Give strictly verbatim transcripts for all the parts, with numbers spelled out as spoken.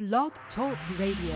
Blog Talk Radio.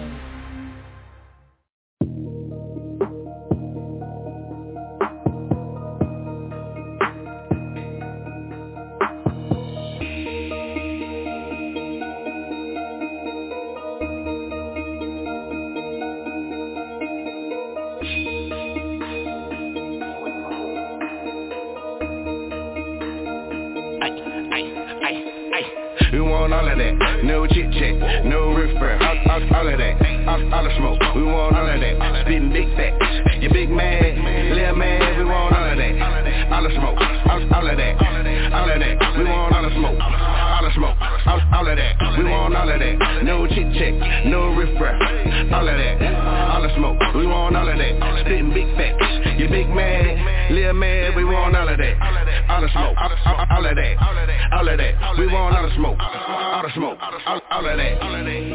We want all of that, no chit chat, no riff-raff, all, all, all of that, all, all the smoke. We want all of that, spitting big facts. You big man, little man, we want all of that, all the smoke, all, all of that, all of that. We want all the smoke, all the smoke, all, all of that. We want all of that, no chit chat, no riff-raff, all of that, all the smoke. We want all of that, spitting big facts. You big man, little man, we want all of that, all the smoke, all, all, all of that, all of that. We want all the smoke. All the smoke, all, all of that, all of that,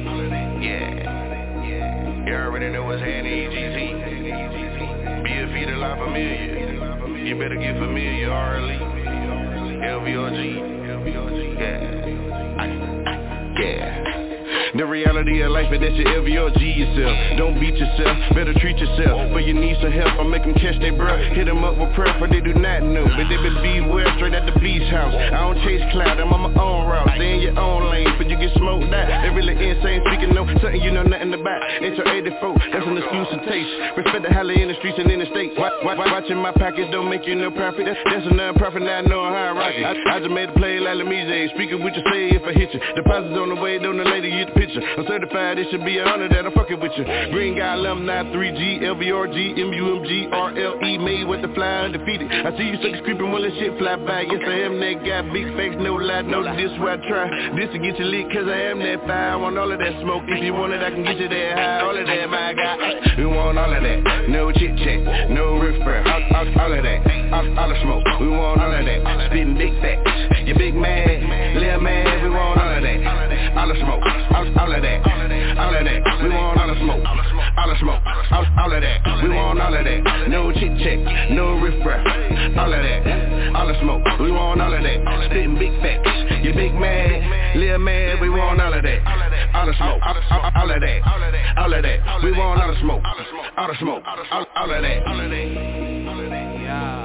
yeah. You already know what's happening, E G Z. Be a feed a lot familiar. You better get familiar, R L E, L V O G, yeah, yeah. The reality of life is that you L V O G yourself. Don't beat yourself, better treat yourself. But you need some help, I make them catch their breath. Hit them up with prayer, for they do not know. But they been beware, straight at the beach house. I don't chase cloud, I'm on my own route. Stay in your own lane, but you get smoked out. They really insane, speaking of something you know nothing about. H R eighty-four, that's an exclusive taste. Respect the hella in the streets and in the states. Watch, watch, watching my pockets don't make you no profit. That's, that's a non-profit, now I know how I rock it. I, I just made a play like Lamise. Speaking with you, say if I hit you. Deposits on the way, don't the lady get the picture. I'm certified, it should be a hundred that I'm fucking with you. Green Guy alumni, three G, L V R G, M U M G, R L E, made with the fly undefeated. I see you suckers creeping when the shit fly by. Yes, I am that guy, big facts, no lie, no this what I try. This to get you lit, cause I am that fire. I want all of that smoke, if you want it, I can get you that high. All of that, my guy. We want all of that, no chit chat, no riff-raff, all, all, all of that, all, all the smoke. We want all of that, spitting big facts. You big man, little man, we want all of that, all the smoke, all, all of that. All of that, we want all the smoke, all the smoke, all, all of that, we want all of that, no chit chat, no riff-raff, all of that, all the smoke, we want all of that, spitting big facts, you big man, little man, we want all of that, all the smoke, all, all, all of that, all of that, we want all the smoke, all the smoke, all, all of that, all of that, yeah.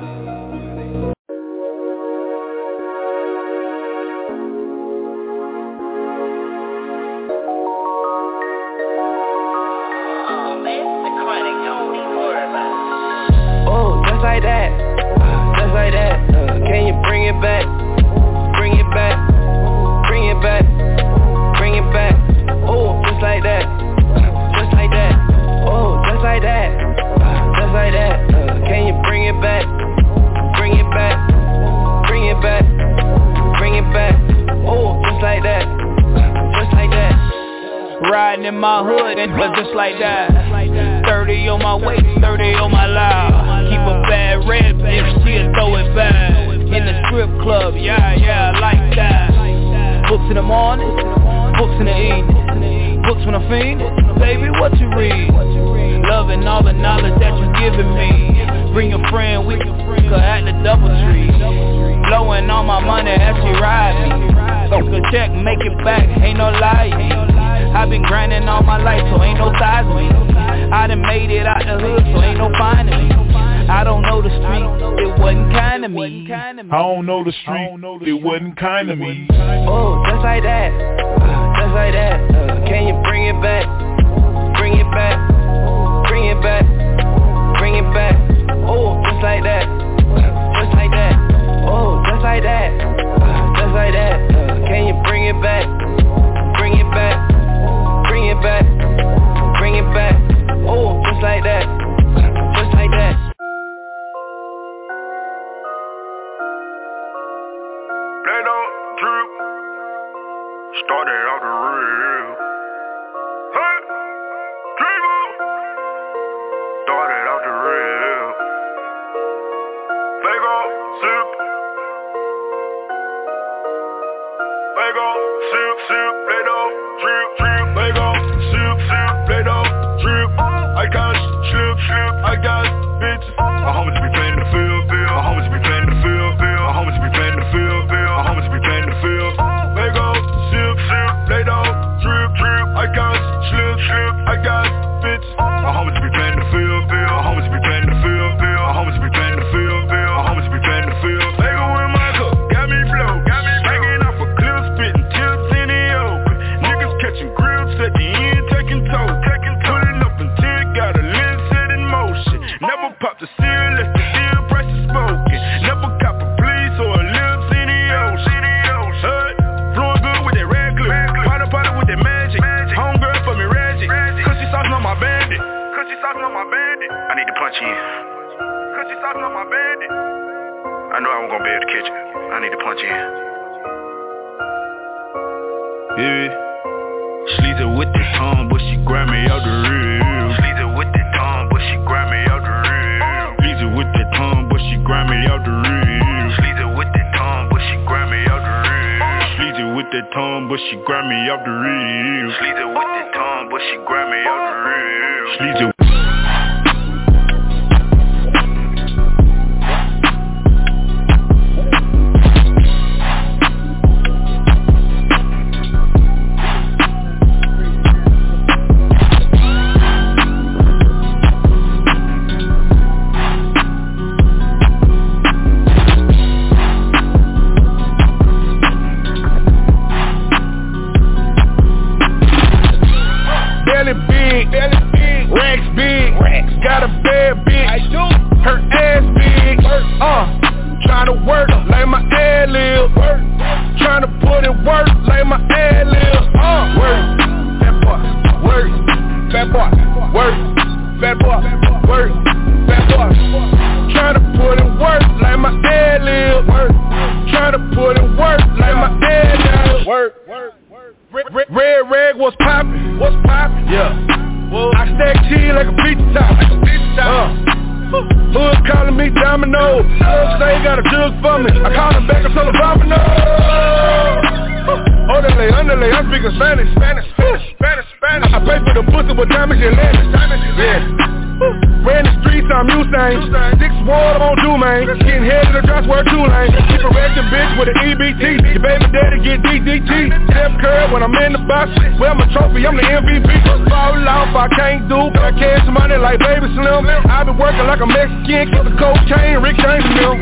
Just like that, just like that, uh, can you bring it back, bring it back, bring it back, bring it back, oh, just like that, just like that, oh, just like that, just like that, uh, can you bring it back, bring it back, bring it back, bring it back, oh, just like that, just like that. Riding in my hood and but just like that. Thirty on my waist, thirty on my loud. Keep a bad red bitch, she'll throw it back. In the strip club, yeah, yeah, like that. Books in the morning, books in the evening. Books when I'm fiending, baby, what you read? Loving all the knowledge that you giving me. Bring a friend, we can at the Doubletree. Blowing all my money as she ride me. So good check, make it back, ain't no lie. I've been grinding all my life, so ain't no size me. I done made it out the hood, so ain't no finding me. I don't know the street, it wasn't kind of me. I don't know the street, it wasn't kind of me. Oh, just like that, just like that. Uh, can you bring it back, bring it back, bring it back, bring it back. Oh, just like that, just like that. Oh, just like that, just like that. Uh, can you bring it back, bring it back, bring it back, bring it back. Oh, just like that, just like that. They don't droop. Started out the real. Hey, Dreamer. Started out the real. They go soup. They go soup, soup. They don't drip, drip. They go soup, soup. They don't drip. I got slip, slip. I got bitches. My homies be playing in the field, field. My homies be playing in the field, field. My homies be playing in the field, field. My homies be playing in the field. They go soup, soup. They don't trip, trip. I got slip, slip. I got bitch. My homies be planting the field, field. My homies be planting the field, field. My homies be planting the field, field. My homies be planting the field. They go in my cup, got me flow, got me hanging off a cliff, spitting tips in the open. Niggas catching grills at the end, taking toes, taking pulling up until it got a lens set in motion. Never pop the seal, let the steel pressure smoking. Never cop a police or a lips in the ocean. Hut, flowing good with that red glue. Powder powder with that magic. Homegirl for me Reggie. Cause she saucing on my bandit. Cause she saucing on my bandit. I need to punch in. Cause she saucing on my bandit. I know I wasn't gonna be able to catch her. I need to punch in. Yeah. Sleazy with the tongue, but she grab me out the real. Sleazy with the tongue, but she grab me out the real. Sleazy with the tongue, but she grab me out the real. Sleazy with the tongue, but she grab me out the real. Sleazy with the tongue, but she grab me out the real. Sleazy with the tongue, but she grab me out the real. Sleazy. Well, my trophy, I'm the M V P. Fall off, I can't do. I cash money like Baby Slim. I been working like a Mexican. Keep the cocaine, Rick James and them.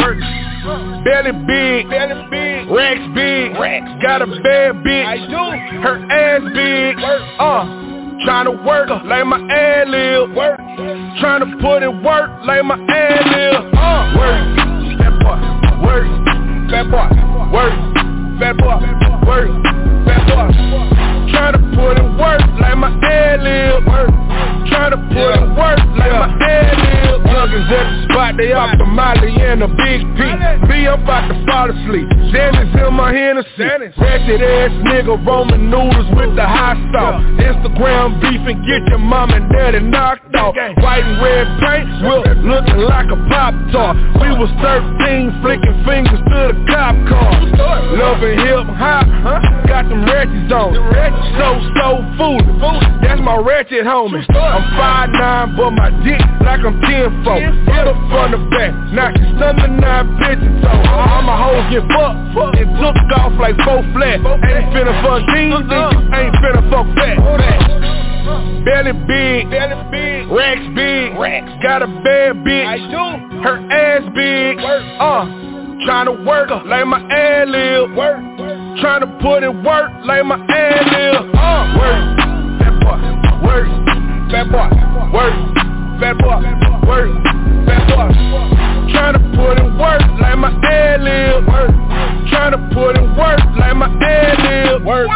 Belly big, belly big, racks big, racks. Got a bad bitch. I do. Her ass big. Uh, tryna work like my ad lib. Work. Tryna put it work like my ad lib. Uh, work. Fat boy, work. Fat boy, work. Fat boy, work. Fat boy. Tryna put it work like my ad lib. Work. Tryna put yeah. it work like yeah. my ad lib. Youngins at the spot, they off the Molly and a Big P. Be up about to fall asleep. Xanax in my Hennessy. Ratchet ass nigga roaming noodles with the hot sauce. Instagram beef and get your mom and daddy knocked off. White and red paint, Will looking like a pop tart. We was thirteen, flicking fingers to the cop car. Loving hip hop, huh? Got them ratchets on. So, so foolish. That's my ratchet homie. I'm five nine, but my dick like I'm ten four. Hit her from the back, knocking stunning nine bitches toe. All my hoes get fucked, and took off like four flat. Ain't finna fuck jeans, then you ain't finna fuck fat. Belly big, belly big, racks big, racks. Got a bad bitch, I do. Her ass big, uh, tryna work like my ad lib, work. Tryna put it work like my ad lib, uh, work. Fat boy, work. Fat boy, work. Fat boy, work. Fat boy. Tryna put it work like my ad lib, work. Tryna put it work like my ad lib, work.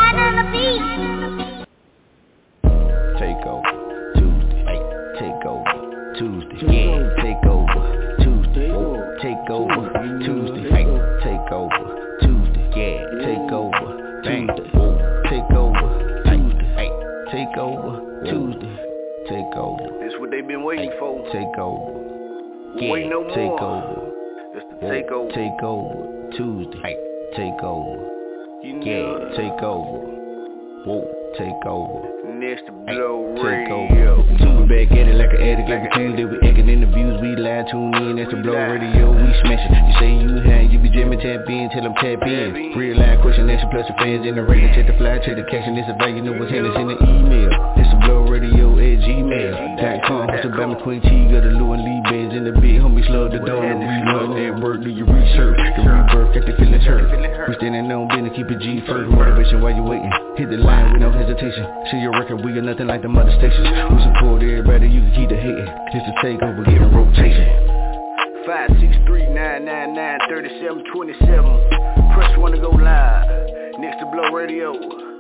Take over Tuesday, hey, take over Tuesday, yeah, take over Tuesday, oh, take over Tuesday, hey, take over Tuesday, yeah, take over Tuesday, oh, take over Tuesday, hey, take over Tuesday, take over. That's what they been waiting hey, for. Take over, yeah, Wait no more. take over. It's the take over. Take over Tuesday, hey, take over, You yeah, know. take over. Whoa, take over. Next to blow Take radio. over. Two back at it like an addict, like a Tuesday. We acting in the views, we lie, tune in. That's the blow radio, we smashing. You say you had, you be jamming, tap in, tell them tap in. Real live question, action plus the fans in the radio. Check the fly, check the caption, it's a value, know what's in it, send an email. It's the blow radio at gmail dot com. Hosted by McQueen T, got the Lou and Lee bands in the beat. Homie, slow the door, we run that work, do your research. The rebirth, got the feelings hurt. We standing on business, keep it G first. Motivation while you waiting, hit the line with no hesitation. See your record, we are nothing like the mother stations. We support everybody, you can keep the hating. Just to take over, get in rotation. Five six three nine nine nine thirty seven twenty seven. Press one to go live. Next to blow radio.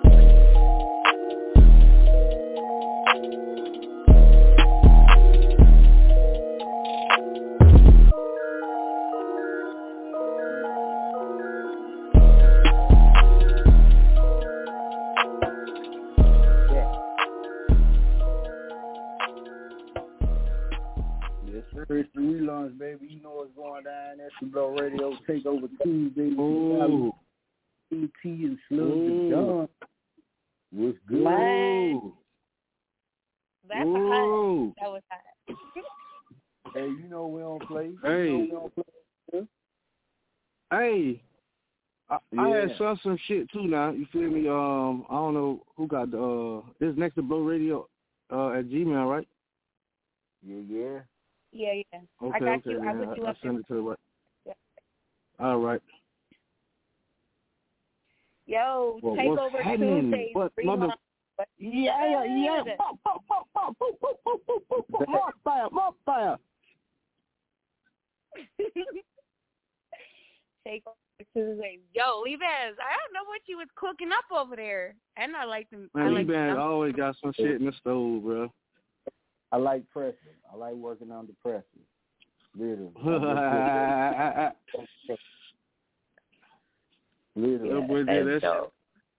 It's the relaunch, baby. You know what's going down. That's the Blow Radio Takeover Tuesday. Ooh. E T and Slug the John. What's good? What? That's Ooh. hot. That was hot. Hey, you know we don't play. Hey. You know we don't play. Hey, I, Yeah. I had saw some shit too now. You feel me? Um, I don't know who got the, uh, this next to Blow Radio uh, at Gmail, right? Yeah, yeah. Yeah, yeah. Okay, I got okay, you. I man. put you I, up I send there. it to the right. Yeah. All right. Yo, Well, take what's over happening? Tuesdays. What, mother- Yeah, yeah, yeah. More fire, more fire. Take over Tuesdays. Yo, Lee-Baz, I don't know what you was cooking up over there. And I like them. I Man, like you been them. always got some shit in the stove, bro. I like pressure. I like working under pressure. Literally. Literally. That boy did that shit.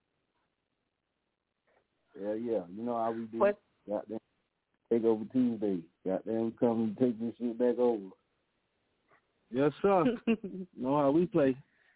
Yeah, yeah. You know how we do. What? Goddamn, take over Tuesday. Goddamn, come and take this shit back over. Yes, sir. Know how we play.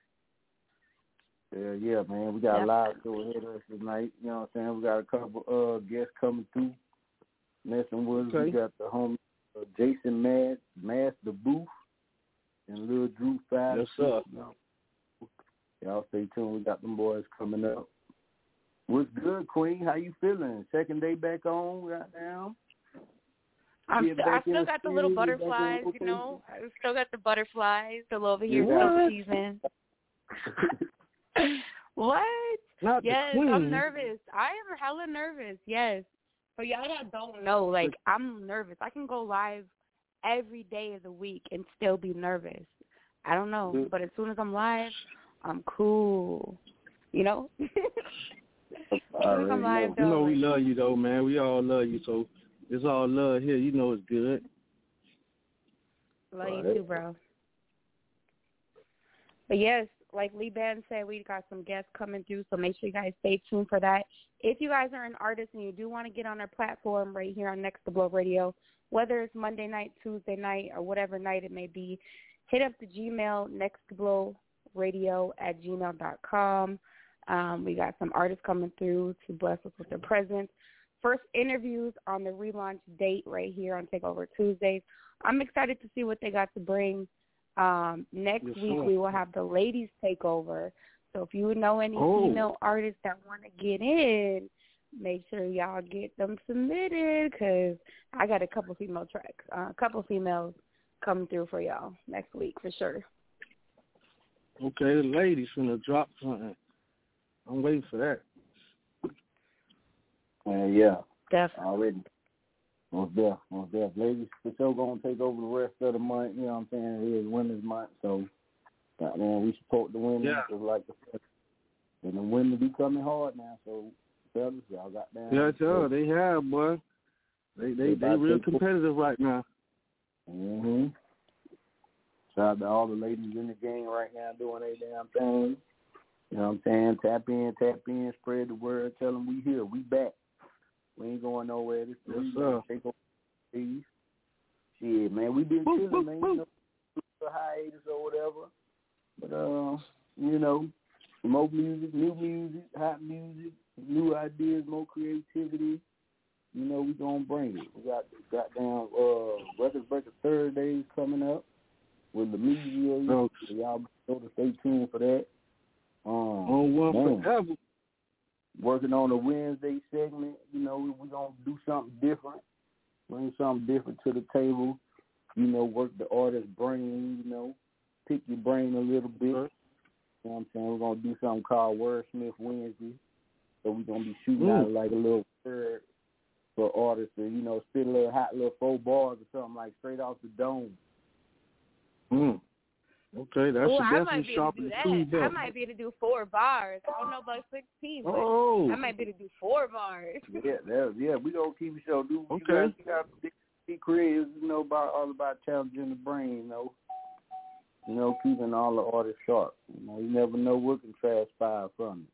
Yeah, yeah, man. We got Yeah. a live show ahead of us tonight. You know what I'm saying? We got a couple uh guests coming through. Messing with us. Okay. We got the homie uh, Jason Mass, Mass the Booth, and Lil Drew Five. Yes, sir. Y'all stay tuned. We got them boys coming up. What's good, Queen? How you feeling? Second day back on right now? I'm Get st- I back in still the got the little studio, get back in butterflies, you rotation. know. I still got the butterflies still over here Yeah. for the season. What? Not Yes, the queen. I'm nervous. I am hella nervous, yes. For y'all that don't know, like, I'm nervous. I can go live every day of the week and still be nervous. I don't know. But as soon as I'm live, I'm cool. You know? As soon as I'm live, You know though, we like, love you though, man. We all love you, so it's all love here. You know it's good. love you too, bro. But yes, like Lee Band said, we got some guests coming through, so make sure you guys stay tuned for that. If you guys are an artist and you do want to get on our platform right here on Next to Blow Radio, whether it's Monday night, Tuesday night, or whatever night it may be, hit up the Gmail, nexttoblowradio at gmail dot com. Um, we got some artists coming through to bless us with their presence. First interviews on the relaunch date right here on Takeover Tuesdays. I'm excited to see what they got to bring. Um, next Yes, week sir. we will have the ladies take over. So if you know any Oh. female artists that want to get in, make sure y'all get them submitted because I got a couple female tracks, uh, a couple females coming through for y'all next week for sure. Okay, the ladies finna drop something. I'm waiting for that. Uh, yeah. Definitely. Already. Most deaf, most deaf. Ladies for sure gonna take over the rest of the month, you know what I'm saying? It is women's month, so man, we support the women Yeah. just like the and the women be coming hard now, so fellas, y'all got down. Yeah, I tell they have, boy. They they They they about real to- competitive right now. Mm-hmm. Shout out to all the ladies in the game right now doing their damn thing. You know what I'm saying? Tap in, tap in, spread the word, tell them we here, we back. We ain't going nowhere. This Yes, is sir. take over these. Shit, man, we been Boop, chilling, boop, man. boop. You know, a hiatus or whatever. But uh, you know, more music, new music, hot music, new ideas, more creativity. You know, we gonna bring it. We got goddamn uh, Record Breaker Thursdays coming up with the media. Oh. So y'all know to stay tuned for that. Um, on one forever. Working on a Wednesday segment. You know, we gonna do something different. Bring something different to the table. You know, work the artist's brain. You know, pick your brain a little bit. You know what I'm saying? We're gonna do something called Wordsmith Wednesday. So we're gonna be shooting mm. out like a little word for artists to, you know, spit a little hot little four bars or something like straight off the dome. Mm. Okay, that's Ooh, definitely sharp and that. I might be able to do four bars. I don't know about sixteen, but oh. I might be able to do four bars. Yeah, that, yeah, we gonna keep the show. Do okay. You got to be creative, you know, about all about challenging the brain, you know. You know, keeping all the artists sharp. You know, you never know what can transpire from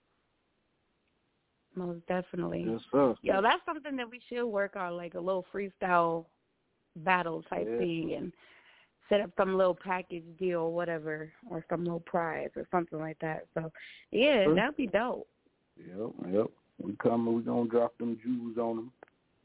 it. Most definitely. Yes, sir. Yo, that's something that we should work on, like a little freestyle battle type yeah. thing, and set up some little package deal or whatever, or some little prize or something like that. So, yeah, sure. That'd be dope. Yep, yep. We coming, we gonna drop them jewels on them.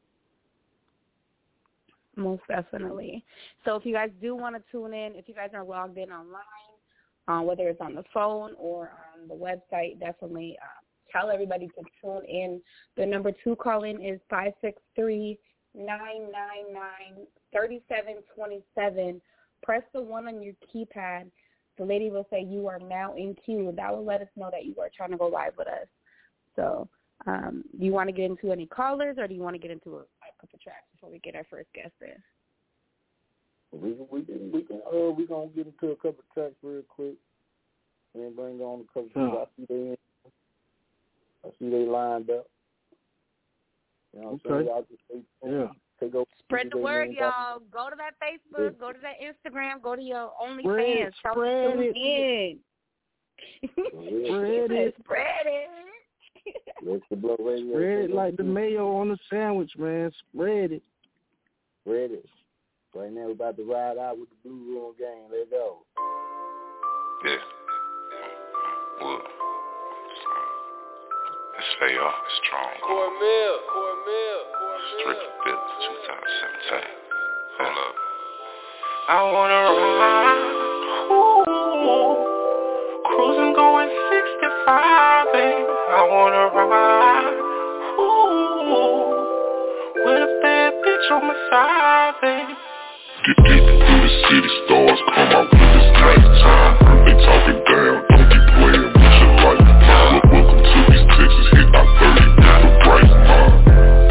Most definitely. So if you guys do want to tune in, if you guys are logged in online, uh, whether it's on the phone or on the website, definitely uh, tell everybody to tune in. The number to call in is five six three, nine nine nine, three seven two seven. Press the one on your keypad. The lady will say you are now in queue. That will let us know that you are trying to go live with us. So um, do you want to get into any callers, or do you want to get into a, a couple tracks before we get our first guest in? We we can we can uh we gonna get into a couple tracks real quick, and then bring on a couple. Huh. I see they in, I see they lined up. You know what I'm okay. saying? Just stay, yeah. Take over, spread the word, y'all. Go to that Facebook. Yeah. Go to that Instagram. Go to your OnlyFans. Spread it. In. Spread it. Spread it. Let the Blow Radio. Spread it like the mayo on the sandwich, man. Spread it. Spread it. Right now we're about to ride out with the Blue Room gang. Let's go. Yeah. Well, let's say y'all strong. Cornmeal. Cornmeal. Strictly built twenty seventeen. Hold up. I wanna ride. Ooh. Cruising going sixty-five, baby. I wanna ride. Ooh. With a bad bitch on my side, baby. Get deep through the city, stars come out with this nighttime. They talking down, don't be playing with your life. Now, welcome to these Texas, hit our thirty with the bright mind.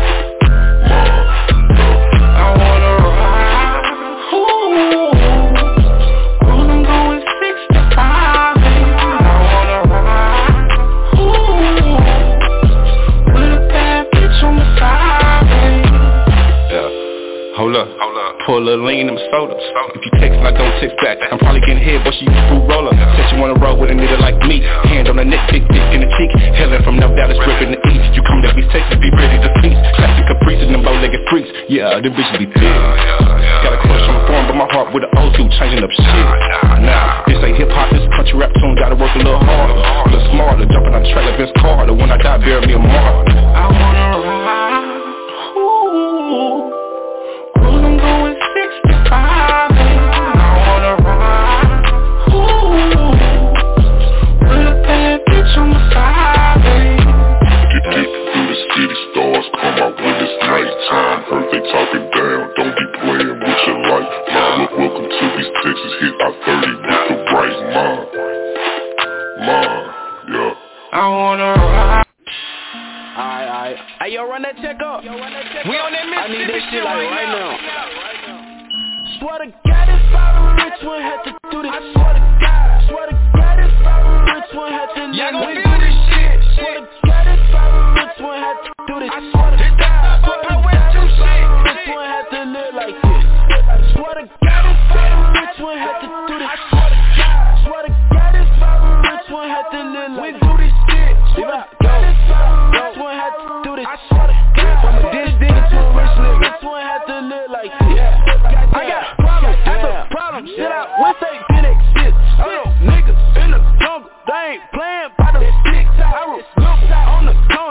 I wanna ride. Ooh. Cruising going sixty-five, baby. I wanna ride. Ooh. With a bad bitch on my side, baby. Yeah. Hold up. Hold up. Pour a little lean in my soda. If you text and I don't text back, I'm probably getting hit, but she use fruit roller. Said you wanna roll with a nigga like me. Hand on the neck, big dick in the cheek. Helen from Nevada, ripping the east. You come to these Texas, be ready to feast. Classic caprices and bow-legged freaks. Yeah, them bitches be thick. Got a crush on the form, but my heart with an O two, changing up shit. Nah, this ain't hip-hop, this country rap tune. Gotta work a little harder, a little smarter. Jumping on the track like Vince Carter. When I die, bury me a martyr. I wanna ride. Ooh. Cruising going sixty-five, baby. I wanna ride. Ooh. With a bad bitch on my side, baby. Get deep through the city, stars come out when it's nighttime. Heard they talking down, don't be playing with your life. Now, welcome to these Texas, hit our thirty with the right mind. Mind, yeah. I wanna ride. Alright, alright. Hey, yo, run that check up. Yo, run that check we up. On that Mississippi. I need that shit like right, right now. now. Swear to God, if I were rich, one had to do this. I swear to God. Swear to God, if I were rich, one had to live. Y'all gon' feel this shit. Swear to God, if I were rich, one had to do this. I swear to God. Swear to God, if I were rich, one had to live like this. Swear to God, if I were rich, one had to do this. I swear to God. Swear to God, if I were rich, one had to live like this. We do this shit. Swear to God, if I were rich, one had to do this. I swear to God. From a ditch digger to a rich nigga, this one had to live like this. I got problems after problems. Shit out once they didn't exist. Little niggas in the jungle, they ain't playing by the sticks. I remember on the tongue.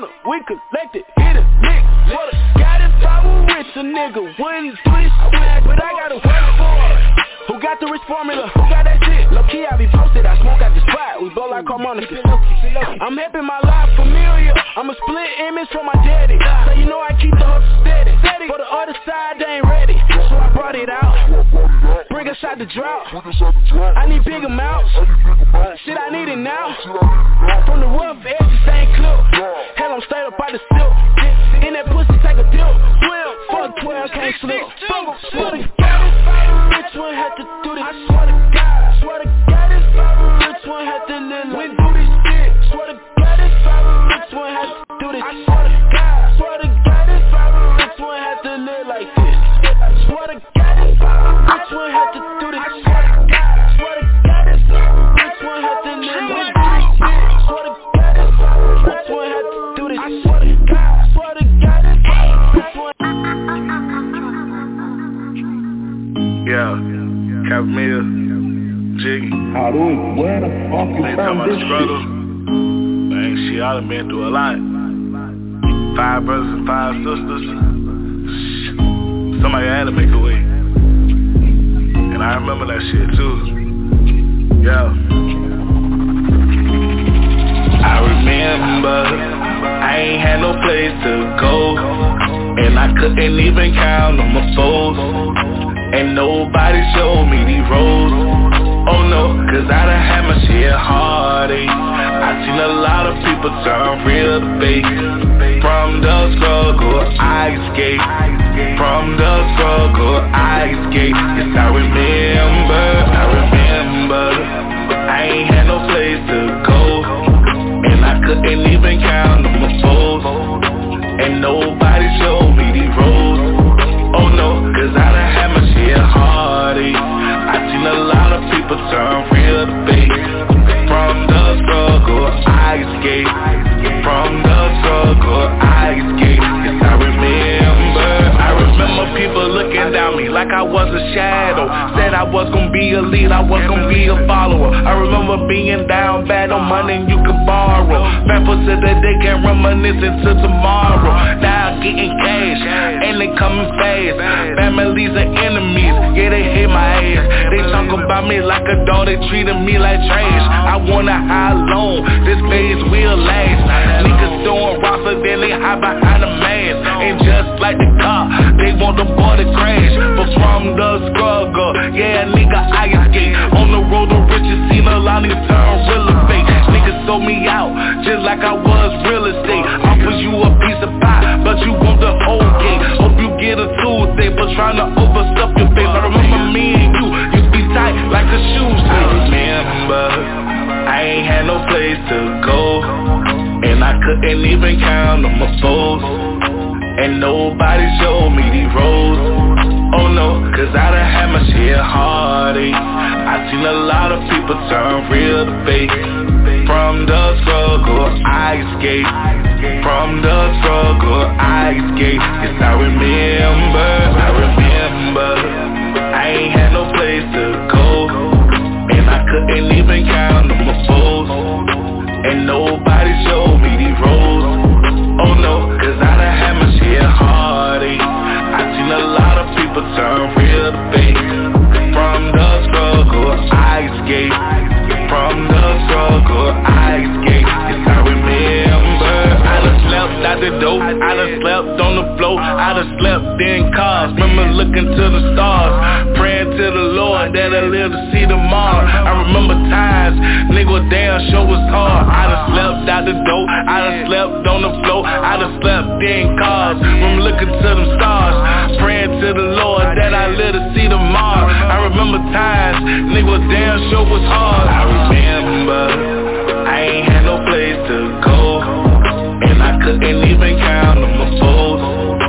hit a lick. Swear to God, if I was rich, a nigga wouldn't do this shit, but I gotta work for it. Who got the rich formula? Who got that shit? Low key, I be posted, I smoke out the spot. We blow like Carmona. I'm happy my life familiar. I'm a split image from my daddy, so you know I keep the hustle steady. For the other side, they ain't ready, so I brought it out. Bring us out the drought. I need big amounts. Shit, I need it now. From the rough edges, ain't clip. Hell, I'm straight up by the silk. In that pussy, take a dip. Fuck twelve, can't slip. Swear to God, if I was rich, one had to do this. I swear to God, swear to God, if I was rich, one had to live like do this shit. Swear to God, if I was rich, one had to do this. I swear to God, swear to God, if I was rich, one had to live like this. Swear to God, if I was rich, one had to do this. I swear to God, swear to God, if I was rich, one had to live like this. Swear to God, if I was rich, one had to do this. I swear to God, swear to God, if I was rich, one. Yeah, Capmille, Jiggy. I don't, where the fuck you They talking found about this the struggle. Man, shit, I done been through a lot. Five brothers and five sisters. Somebody had to make a way. And I remember that shit too. Yeah. I remember I ain't had no place to go, and I couldn't even count on my foes, and nobody showed me these roads. Oh no, cause I done had my share heartache. I seen a lot of people turn real to fake. From the struggle, I escaped. From the struggle, I escaped. Yes, I remember, I remember I ain't had no place to go, and I couldn't even count on my foes, and nobody showed me these roads. Oh no, cause I done had my share heartache. I seen a lot of people turn real to fake. From the struggle, I escaped. From the struggle, I escaped. Yes, I remember. I remember people looking down me like I was a shadow. Said I was gonna be a lead, I was gonna be a follower. I remember being down bad on money you could borrow. Rappers said that they can't reminisce into tomorrow. Now I'm getting cash, and they coming fast. Families and enemies, yeah, they hate my ass. They talk about me like a dog, they treating me like trash. I wonder how long this phase will last. Niggas throwing rocks, but then they hide behind a mask. And just like the car, they want the boy to crash. But from the struggle, yeah, nigga, I escape. On the road to riches, seen a lot of turn real estate. Niggas sold me out, just like I was real estate. Offer you a piece of pie, but you want the whole cake. Hope you get a Tuesday, but trying to overstuff your face. I remember me and you used to be tight like a shoe. I remember I ain't had no place to go, and I couldn't even count on my foes, and nobody showed me these roads. Oh no, cause I done had my share heartache. I seen a lot of people turn real to fake. From the struggle, I escaped. From the struggle, I escaped. Yes, I remember, I remember I ain't had no place to go, and I couldn't even count on my foes, and nobody showed me these roads. Oh no, cause I done had my share heartache. I seen a lot of people turn real to fake. From the struggle, I escaped. From the struggle, I escaped. Yes, I remember I done slept out the door, I done slept on the floor, I done slept in cars. Remember looking to the stars, praying to the Lord that I live to see tomorrow. I remember times, nigga, damn sure was hard. I done slept out the door, I done slept on the floor, I done slept in cars. Remember looking to them stars, praying to the Lord that I live to see tomorrow. I remember times, nigga, damn sure was hard. I remember I ain't had no place to go, and I couldn't even count on my foes,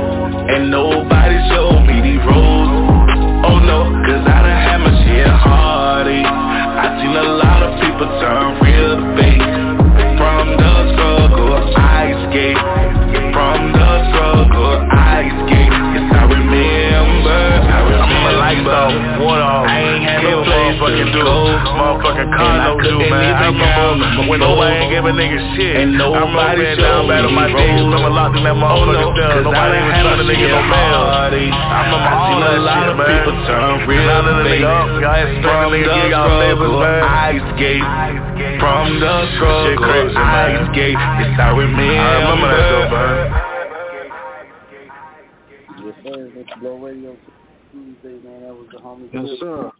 and nobody showed me these roads. Oh no, cause I done had my share heartache. I seen a lot of people turn real to fake. From the struggle, I escaped. From the struggle, I escaped. Yes, I remember, I remember lights off, water off. I ain't had no place to go, motherfucking car no do, man. I remember when nobody ain't give a nigga shit. And I remember being down bad on my dick. Remember locked in that motherfucking cell. Nobody ain't even sending a nigga no mail. I remember all that shit, man. People turn real now that a nigga up, y'all had to start a nigga give y'all labels, man. I escape from the struggle. Shit crazy, man. I escape. It's how we me. I remember that though, man. Yes, sir. It's Blow Radio Tuesday, man. That was the homie. Yes, sir.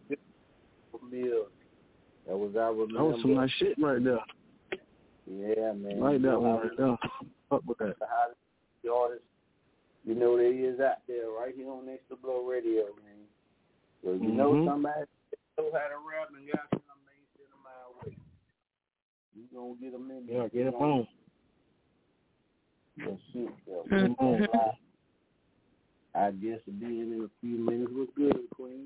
That was our remember. That was some nice shit right there. Yeah, man. Like that one right there. Fuck with that. The artists, you know, they is out there right here on Next to Blow Radio, man. So you mm-hmm. know somebody know how to rap and got something, man, send them our way. You gonna get them in there. Yeah, get them on. That shit, though. Mm-hmm. I guess to be in in a few minutes was good, Queen.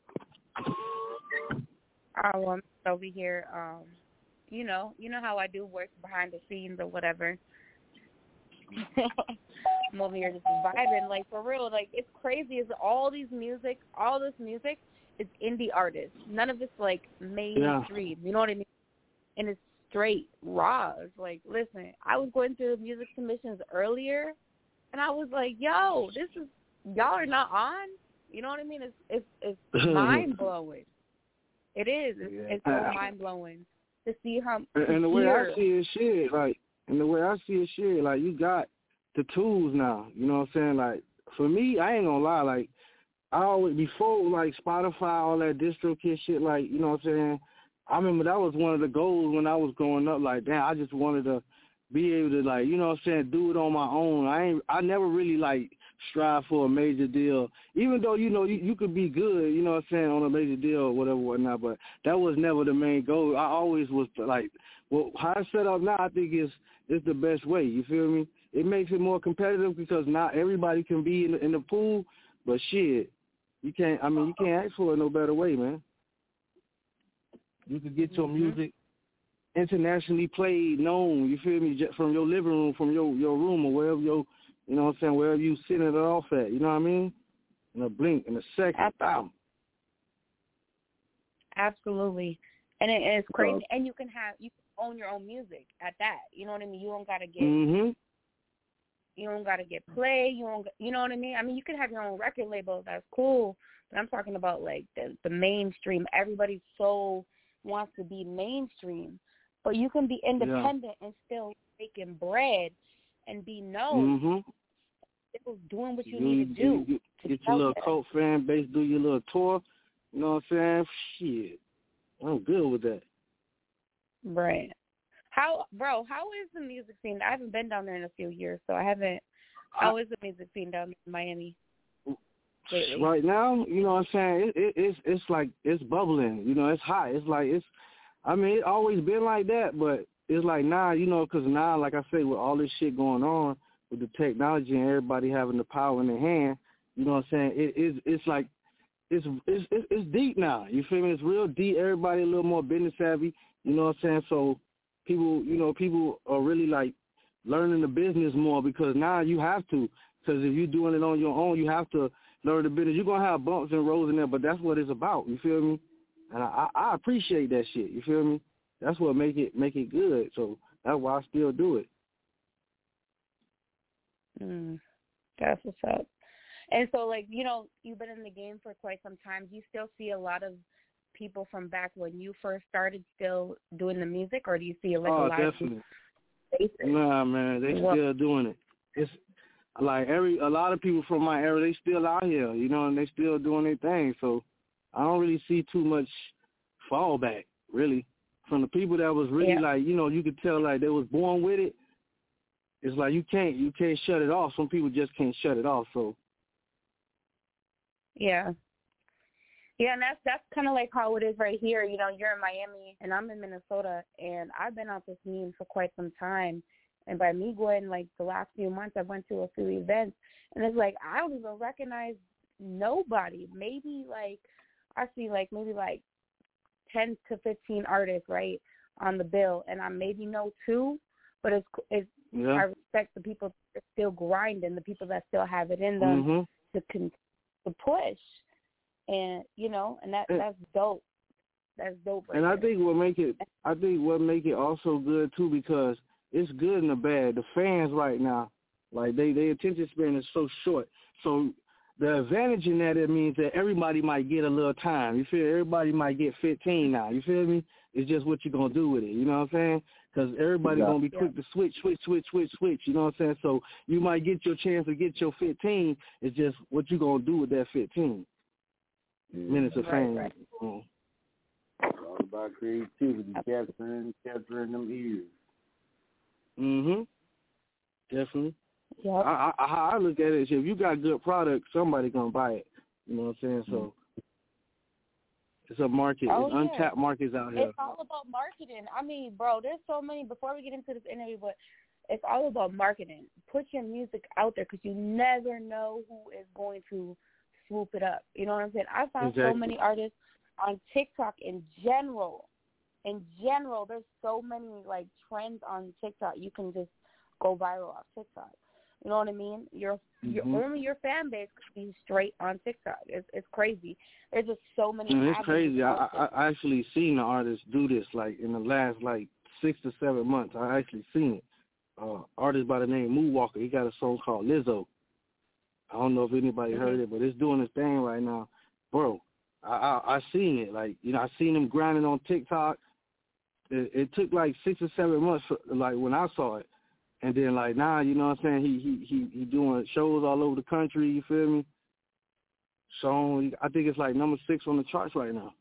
Oh, I'm over here. Um, you know, you know how I do work behind the scenes or whatever. I'm over here just vibing, like for real. Like it's crazy. Is all these music, all this music, is indie artists. None of it's like mainstream. Yeah. You know what I mean? And it's straight raw. It's like, listen, I was going through the music submissions earlier, and I was like, yo, this is y'all are not on. You know what I mean? It's it's it's mind blowing. It is. It's, yeah. it's so mind blowing to see how. And, and the way I see it, shit, like, and the way I see it, shit, like, you got the tools now. You know what I'm saying? Like, for me, I ain't gonna lie. Like, I always before like Spotify, all that DistroKid shit. Like, you know what I'm saying? I remember that was one of the goals when I was growing up. Like, damn, I just wanted to be able to, like, you know what I'm saying, do it on my own. I ain't. I never really like strive for a major deal, even though, you know, you, you could be good, you know what I'm saying, on a major deal or whatever, whatnot, but that was never the main goal. I always was like, well, how it's set up now, I think is is the best way, you feel me? It makes it more competitive because not everybody can be in the, in the pool, but shit, you can't, I mean, you can't ask for it no better way, man. You could get your music internationally played, known, you feel me, from your living room, from your, your room or wherever your, you know what I'm saying, wherever you sitting it off at, you know what I mean? In a blink, in a second, bam. Absolutely. And it, it's crazy. Uh, and you can have, you can own your own music at that. You know what I mean? You don't got to get, mm-hmm. you don't got to get play. You don't, you know what I mean? I mean, you can have your own record label. That's cool. But I'm talking about, like, the, the mainstream. Everybody so wants to be mainstream. But you can be independent yeah. and still making bread and be known. Mm-hmm. Still doing what you, you need to do. You, to get your little cult fan base, do your little tour. You know what I'm saying? Shit. I'm good with that. Right. How, bro, how is the music scene? I haven't been down there in a few years, so I haven't. How I, is the music scene down in Miami lately? Right now, you know what I'm saying? It, it, it's it's like, it's bubbling. You know, it's hot. It's like, it's, I mean, it always been like that, but it's like now, you know, because now, like I say, with all this shit going on, with the technology and everybody having the power in their hand, you know what I'm saying? It is, it's like, it's, it's it's it's deep now. You feel me? It's real deep. Everybody a little more business savvy. You know what I'm saying? So people, you know, people are really like learning the business more because now you have to. Because if you're doing it on your own, you have to learn the business. You're gonna have bumps and roads in there, but that's what it's about. You feel me? And I, I appreciate that shit. You feel me? That's what make it make it good. So that's why I still do it. Mm, that's what's up. And so, like, you know, you've been in the game for quite some time. Do you still see a lot of people from back when you first started still doing the music, or do you see like oh, a lot definitely. of people? Nah, man, they well, still doing it. It's like every a lot of people from my era, they still out here, you know, and they still doing their thing. So I don't really see too much fallback, really. From the people that was really yeah. like, you know, you could tell like they was born with it. It's like you can't you can't shut it off. Some people just can't shut it off. So yeah, yeah, and that's that's kind of like how it is right here. You know, you're in Miami and I'm in Minnesota, and I've been out this scene for quite some time. And by me going like the last few months, I went to a few events, and it's like I don't even recognize nobody. Maybe like I see like maybe like ten to fifteen artists, right, on the bill, and I maybe know two, but it's, it's yeah. I respect the people that are still grinding, the people that still have it in them mm-hmm. to con- to push, and you know, and that that's dope. That's dope. Right and there. I think what make it, I think what make it also good too, because it's good and the bad. The fans right now, like they, their attention span is so short. So the advantage in that, it means that everybody might get a little time. You feel? Everybody might get fifteen now. You feel me? It's just what you're going to do with it. You know what I'm saying? Because everybody's yeah. going to be quick to switch, switch, switch, switch, switch. You know what I'm saying? So you might get your chance to get your fifteen. It's just what you're going to do with that fifteen yeah. minutes of fame. Right, right. Mm. It's all about creativity, capturing, capturing them ears. Mm-hmm. Definitely. Yeah. I, I, how I look at it is if you got good product, somebody going to buy it. You know what I'm saying? So it's a market. Oh, it's yeah. untapped markets out here. It's all about marketing. I mean, bro, there's so many. Before we get into this interview, but it's all about marketing. Put your music out there because you never know who is going to swoop it up. You know what I'm saying? I found exactly. so many artists on TikTok in general. In general, there's so many, like, trends on TikTok. You can just go viral off TikTok. You know what I mean? Your your mm-hmm. only your fan base could be straight on TikTok. It's it's crazy. There's just so many. Mm, it's crazy. I, I I actually seen the artists do this like in the last like six to seven months. I actually seen it. Uh, artist by the name Moonwalker. He got a song called Lizzo. I don't know if anybody mm-hmm. heard it, but it's doing its thing right now, bro. I I, I seen it. Like you know, I seen him grinding on TikTok. It, it took like six or seven months for, like when I saw it. And then, like, now, you know what I'm saying, he he he he doing shows all over the country, you feel me? So, I think it's, like, number six on the charts right now.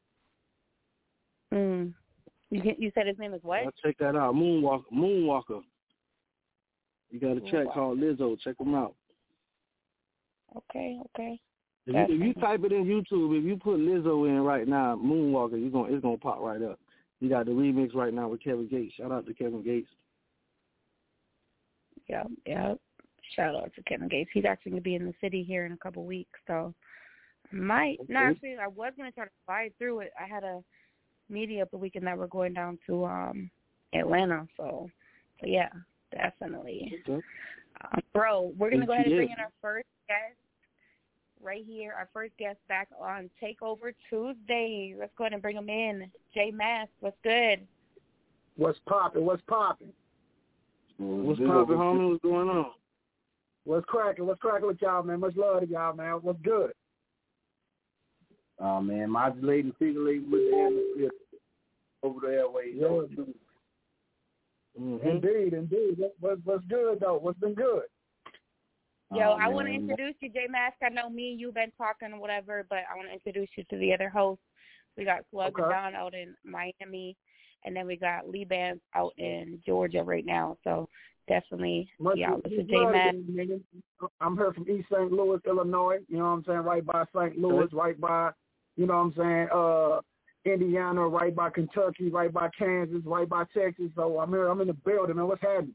Mm. You you said his name is what? I'll check that out. Moonwalker. Moonwalker. You got a check called Lizzo. Check him out. Okay, okay. If you, if you type it in YouTube, if you put Lizzo in right now, Moonwalker, you're gonna, it's going to pop right up. You got the remix right now with Kevin Gates. Shout out to Kevin Gates. Yeah, yeah. Shout out to Kevin Gates. He's actually going to be in the city here in a couple weeks, so I might. Okay. No, actually, I was going to try to fly through it. I had a meeting up the weekend that we're going down to um Atlanta, so, so yeah, definitely. Okay. Uh, bro, we're going to go ahead and bring in our first guest right here, our first guest back on Takeover Tuesday. Let's go ahead and bring him in. J Mask, what's good? What's popping? What's popping? What's poppin', homie? What's going on? What's cracking? What's cracking with y'all, man? Much love to y'all, man. What's good? Oh, man, modulating, figurating with the atmosphere over the airways. Yeah. Mm-hmm. Indeed, indeed. What, what, what's good, though? What's been good? Yo, oh, I want to introduce you, J Mask. I know me and you been talking or whatever, but I want to introduce you to the other hosts. We got Slug okay. Don out in Miami. And then we got Lee Bands out in Georgia right now. So definitely, much yeah, listen to J-Mac. I'm here from East Saint Louis, Illinois. You know what I'm saying? Right by Saint Louis, right by, you know what I'm saying, uh, Indiana, right by Kentucky, right by Kansas, right by Texas. So I'm here. I'm in the building, man. What's happening?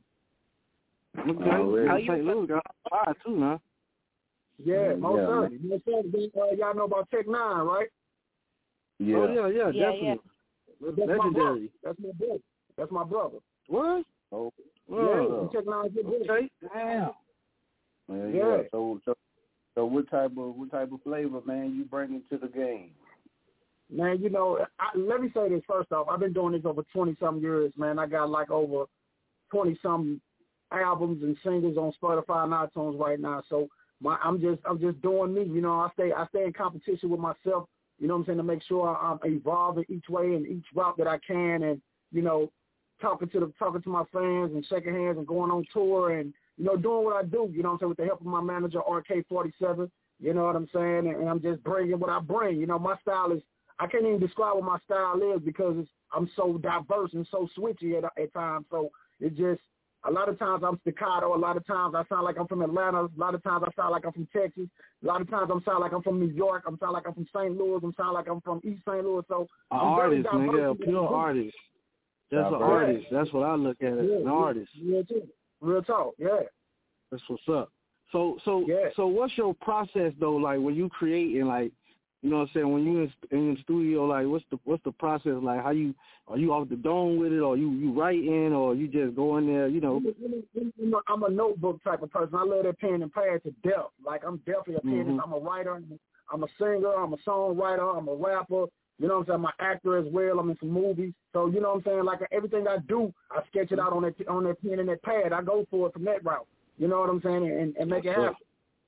Okay. Oh, oh, Saint Louis got five, too, man. Yeah, most yeah, certainly. Uh, y'all know about Tech Nine, right? Yeah. Oh, yeah, yeah, yeah definitely. Yeah. That's legendary. My That's my brother. That's my brother. What? Oh, yeah. Technology. Okay. Damn. Yeah, yeah. yeah. So, so, so, what type of what type of flavor, man, you bringing to the game? Man, you know, I, let me say this first off. I've been doing this over twenty some years, man. I got like over twenty some albums and singles on Spotify and iTunes right now. So my, I'm just, I'm just doing me. You know, I stay, I stay in competition with myself. You know what I'm saying, to make sure I'm evolving each way and each route that I can, and you know, talking to the talking to my fans and shaking hands and going on tour and you know doing what I do. You know what I'm saying, with the help of my manager R K forty-seven. You know what I'm saying, and, and I'm just bringing what I bring. You know, my style is I can't even describe what my style is because it's, I'm so diverse and so switchy at, at times. So it just a lot of times I'm staccato. A lot of times I sound like I'm from Atlanta. A lot of times I sound like I'm from Texas. A lot of times I sound like I'm from New York. I sound like I'm from Saint Louis. I sound like I'm from East Saint Louis. So an artist, nigga, a pure artist. That's an artist. That's what I look at as yeah, an artist. Real talk. Real talk. Yeah. That's what's up. So, so, yeah. so, what's your process though? Like when you creating, like, you know what I'm saying? When you in, in the studio, like, what's the what's the process? Like, how you are you off the dome with it, or you you writing, or you just go in there? You know, I'm a notebook type of person. I love that pen and pad to death. Like I'm definitely a pen. Mm-hmm. I'm a writer. I'm a singer. I'm a songwriter. I'm a rapper. You know what I'm saying? I'm an actor as well. I'm in some movies. So, you know what I'm saying? Like, everything I do, I sketch it out on that on that pen and that pad. I go for it from that route. You know what I'm saying? And, and make it happen.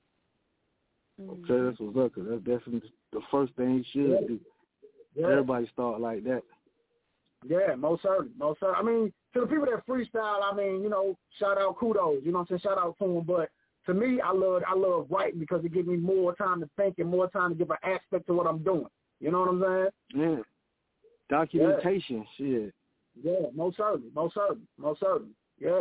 Okay, that's what's up, because that's definitely the first thing you should yeah. do. Yeah. Everybody start like that. Yeah, most certainly. Most certainly. I mean, to the people that freestyle, I mean, you know, shout out, kudos. You know what I'm saying? Shout out to them. But to me, I love I love writing because it gives me more time to think and more time to give an aspect to what I'm doing. You know what I'm saying? Yeah. Documentation, yeah. shit. Yeah, most certainly. Most certainly. Most certainly. Yeah.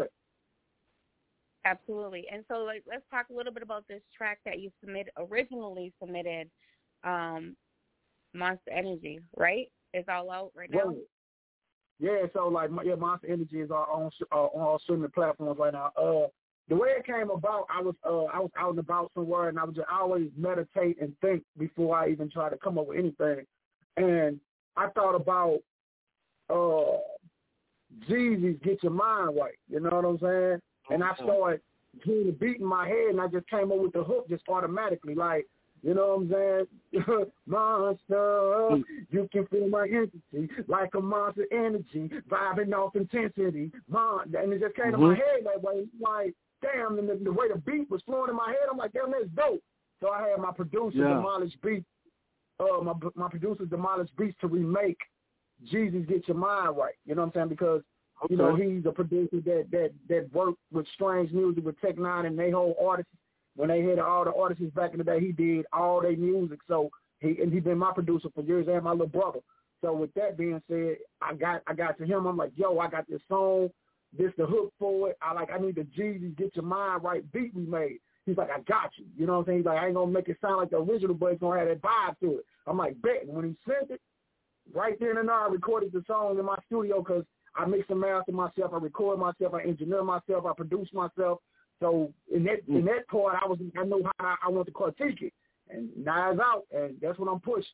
Absolutely. And so like, let's talk a little bit about this track that you submitted, originally submitted, um, Monster Energy, right? It's all out right now? Right. Yeah, so like, yeah, Monster Energy is on, uh, on all streaming platforms right now. Uh, the way it came about, I was uh, I was out and about somewhere, and I would just always meditate and think before I even try to come up with anything. And I thought about uh, Jeezy's "Get Your Mind Right." You know what I'm saying? And I started doing the beat in my head, and I just came up with the hook just automatically, like, you know what I'm saying? Monster, you can feel my entity, like a monster energy, vibing off intensity. Mon- and it just came mm-hmm. to my head that way, like, damn, and the, the way the beat was flowing in my head, I'm like, damn, that's dope. So I had my producer, yeah. Demolish Beats, uh, my my producer, Demolish Beats, to remake Jeezy's "Get Your Mind Right." You know what I'm saying? Because okay. you know, he's a producer that that that worked with Strange Music, with Tech Nine, and they whole artists. When they had all the artists back in the day, he did all their music. So he and he been my producer for years, and my little brother. So with that being said, I got I got to him. I'm like, yo, I got this song, this the hook for it. I like I need the Jeezy "Get Your Mind Right" beat we made. He's like, I got you. You know what I'm saying? He's like, I ain't gonna make it sound like the original, but it's gonna have that vibe to it. I'm like, bet. And when he sent it, right then and there, I recorded the song in my studio because I mix and master myself, I record myself, I engineer myself, I produce myself. So in that mm. in that part, I was I know how I, I want to critique it, and now it's out, and that's what I'm pushing.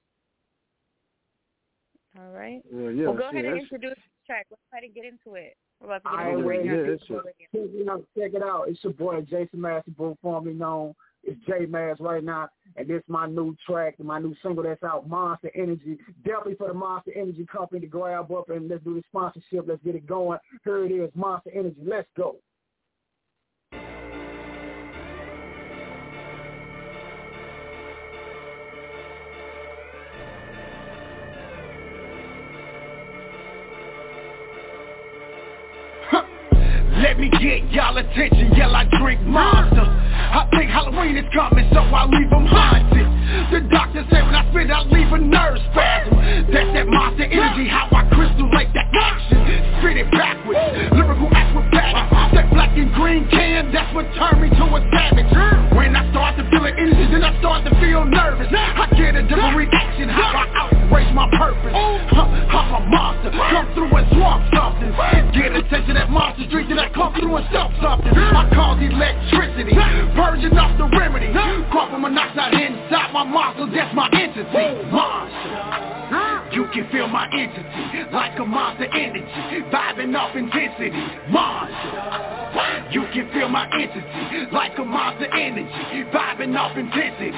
All right. Yeah, yeah, well, go yeah, ahead and introduce the track. Let's try to get into it. We're about to get I into it. Yeah, check it out. Check it out. It's your boy Jason Masterbull, formerly known as J Mass right now, and this is my new track, my new single that's out, Monster Energy. Definitely for the Monster Energy Company to grab up and let's do the sponsorship. Let's get it going. Here it is, Monster Energy. Let's go. Let me get y'all attention, yeah, I drink Monster. I think Halloween is coming, so I leave them haunted. The doctor said when I spit, I leave a nerve spasm. That's that Monster Energy, how I crystallate that action. Spit it backwards, lyrical acrobatic. That black and green can, that's what turned me to a savage. When I start to feel an energy, then I start to feel nervous. I get a different reaction, how I outrage my purpose. Huh, I'm a monster, come through and swamp something. Get a taste of that monster street, then I come through and stop something. I cause electricity, purging off the remedy. Carbon monoxide inside my monster, that's my entity. Monster. You can feel my entity, like a monster energy, vibing off intensity. Monster. You can feel my entity, like a monster energy, vibing off intensity.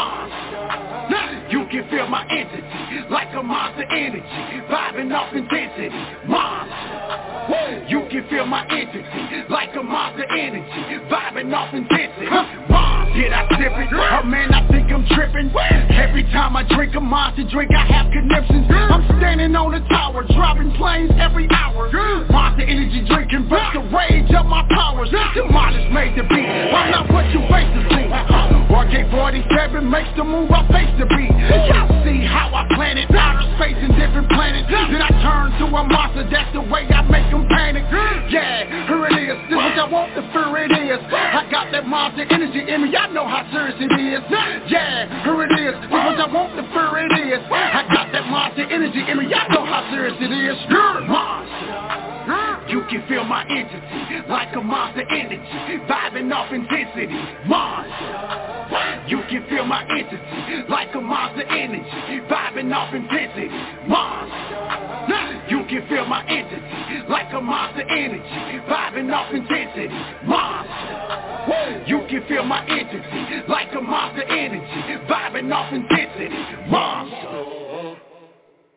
Monster. You can feel my entity, like a monster energy, vibing off intensity. Monster. You can feel my entity, like a monster energy, vibing off intensity. Monster. Did I sip it? Oh man, I think I'm tripping. Every time I drink a monster drink, I have conniptions. I'm standing on the tower, dropping planes every hour. Monster energy drink converts the rage of my powers. Demolish made the beat, I'm not what you face to see. R K forty-seven makes the move I face to be. Y'all see how I planet outer space and different planets. Then I turn to a monster, that's the way I make them panic. Yeah, here it is, this is what I want, the fear it is. I got that monster energy in me, y'all know how serious it is. Yeah, here it is, this is what I want, the fear it is. I got that monster energy in me, y'all know how serious it is. Monster. You can feel my entity, like a monster energy, vibing off intensity. Monster. You can feel my entity, like a monster energy, vibing off intensity. Monster. You can feel my entity, like a monster energy, vibing off intensity. Monster. You can feel my entity, like a monster energy, vibing off intensity. Monster.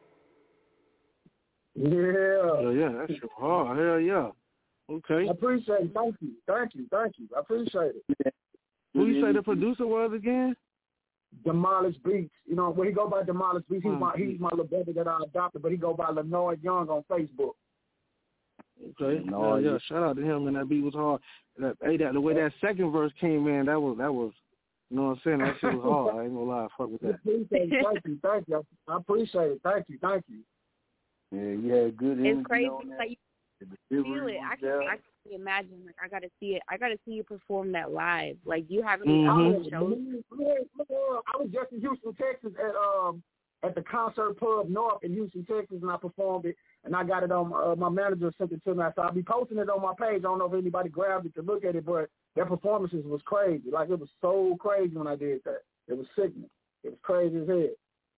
Yeah. Yeah, yeah, that's hard. Hell yeah. Okay. I appreciate it. Thank you. Thank you. Thank you. I appreciate it. Who you say the producer was again? Demolish Beats. You know, when he go by Demolish Beats, he's oh, my he's my little brother that I adopted, but he go by Lenoir Young on Facebook. Okay. No, yeah, yeah. Shout out to him, and that beat was hard. That, hey, that the way that second verse came in, that was that was. You know what I'm saying? That shit was hard. I ain't gonna lie. Fuck with that. Thank you. Thank you. I appreciate it. Thank you. Thank you. Yeah, you had good energy. It's crazy. On that. Like you feel it. I can, I can imagine. Like I gotta see it. I gotta see you perform that live. Like, do you have any mm-hmm. shows? I was just in Houston, Texas, at um at the Concert Pub North in Houston, Texas, and I performed it. And I got it on uh, my manager sent it to me. So I'll be posting it on my page. I don't know if anybody grabbed it to look at it, but their performances was crazy. Like, it was so crazy when I did that. It was sickening. It was crazy as hell.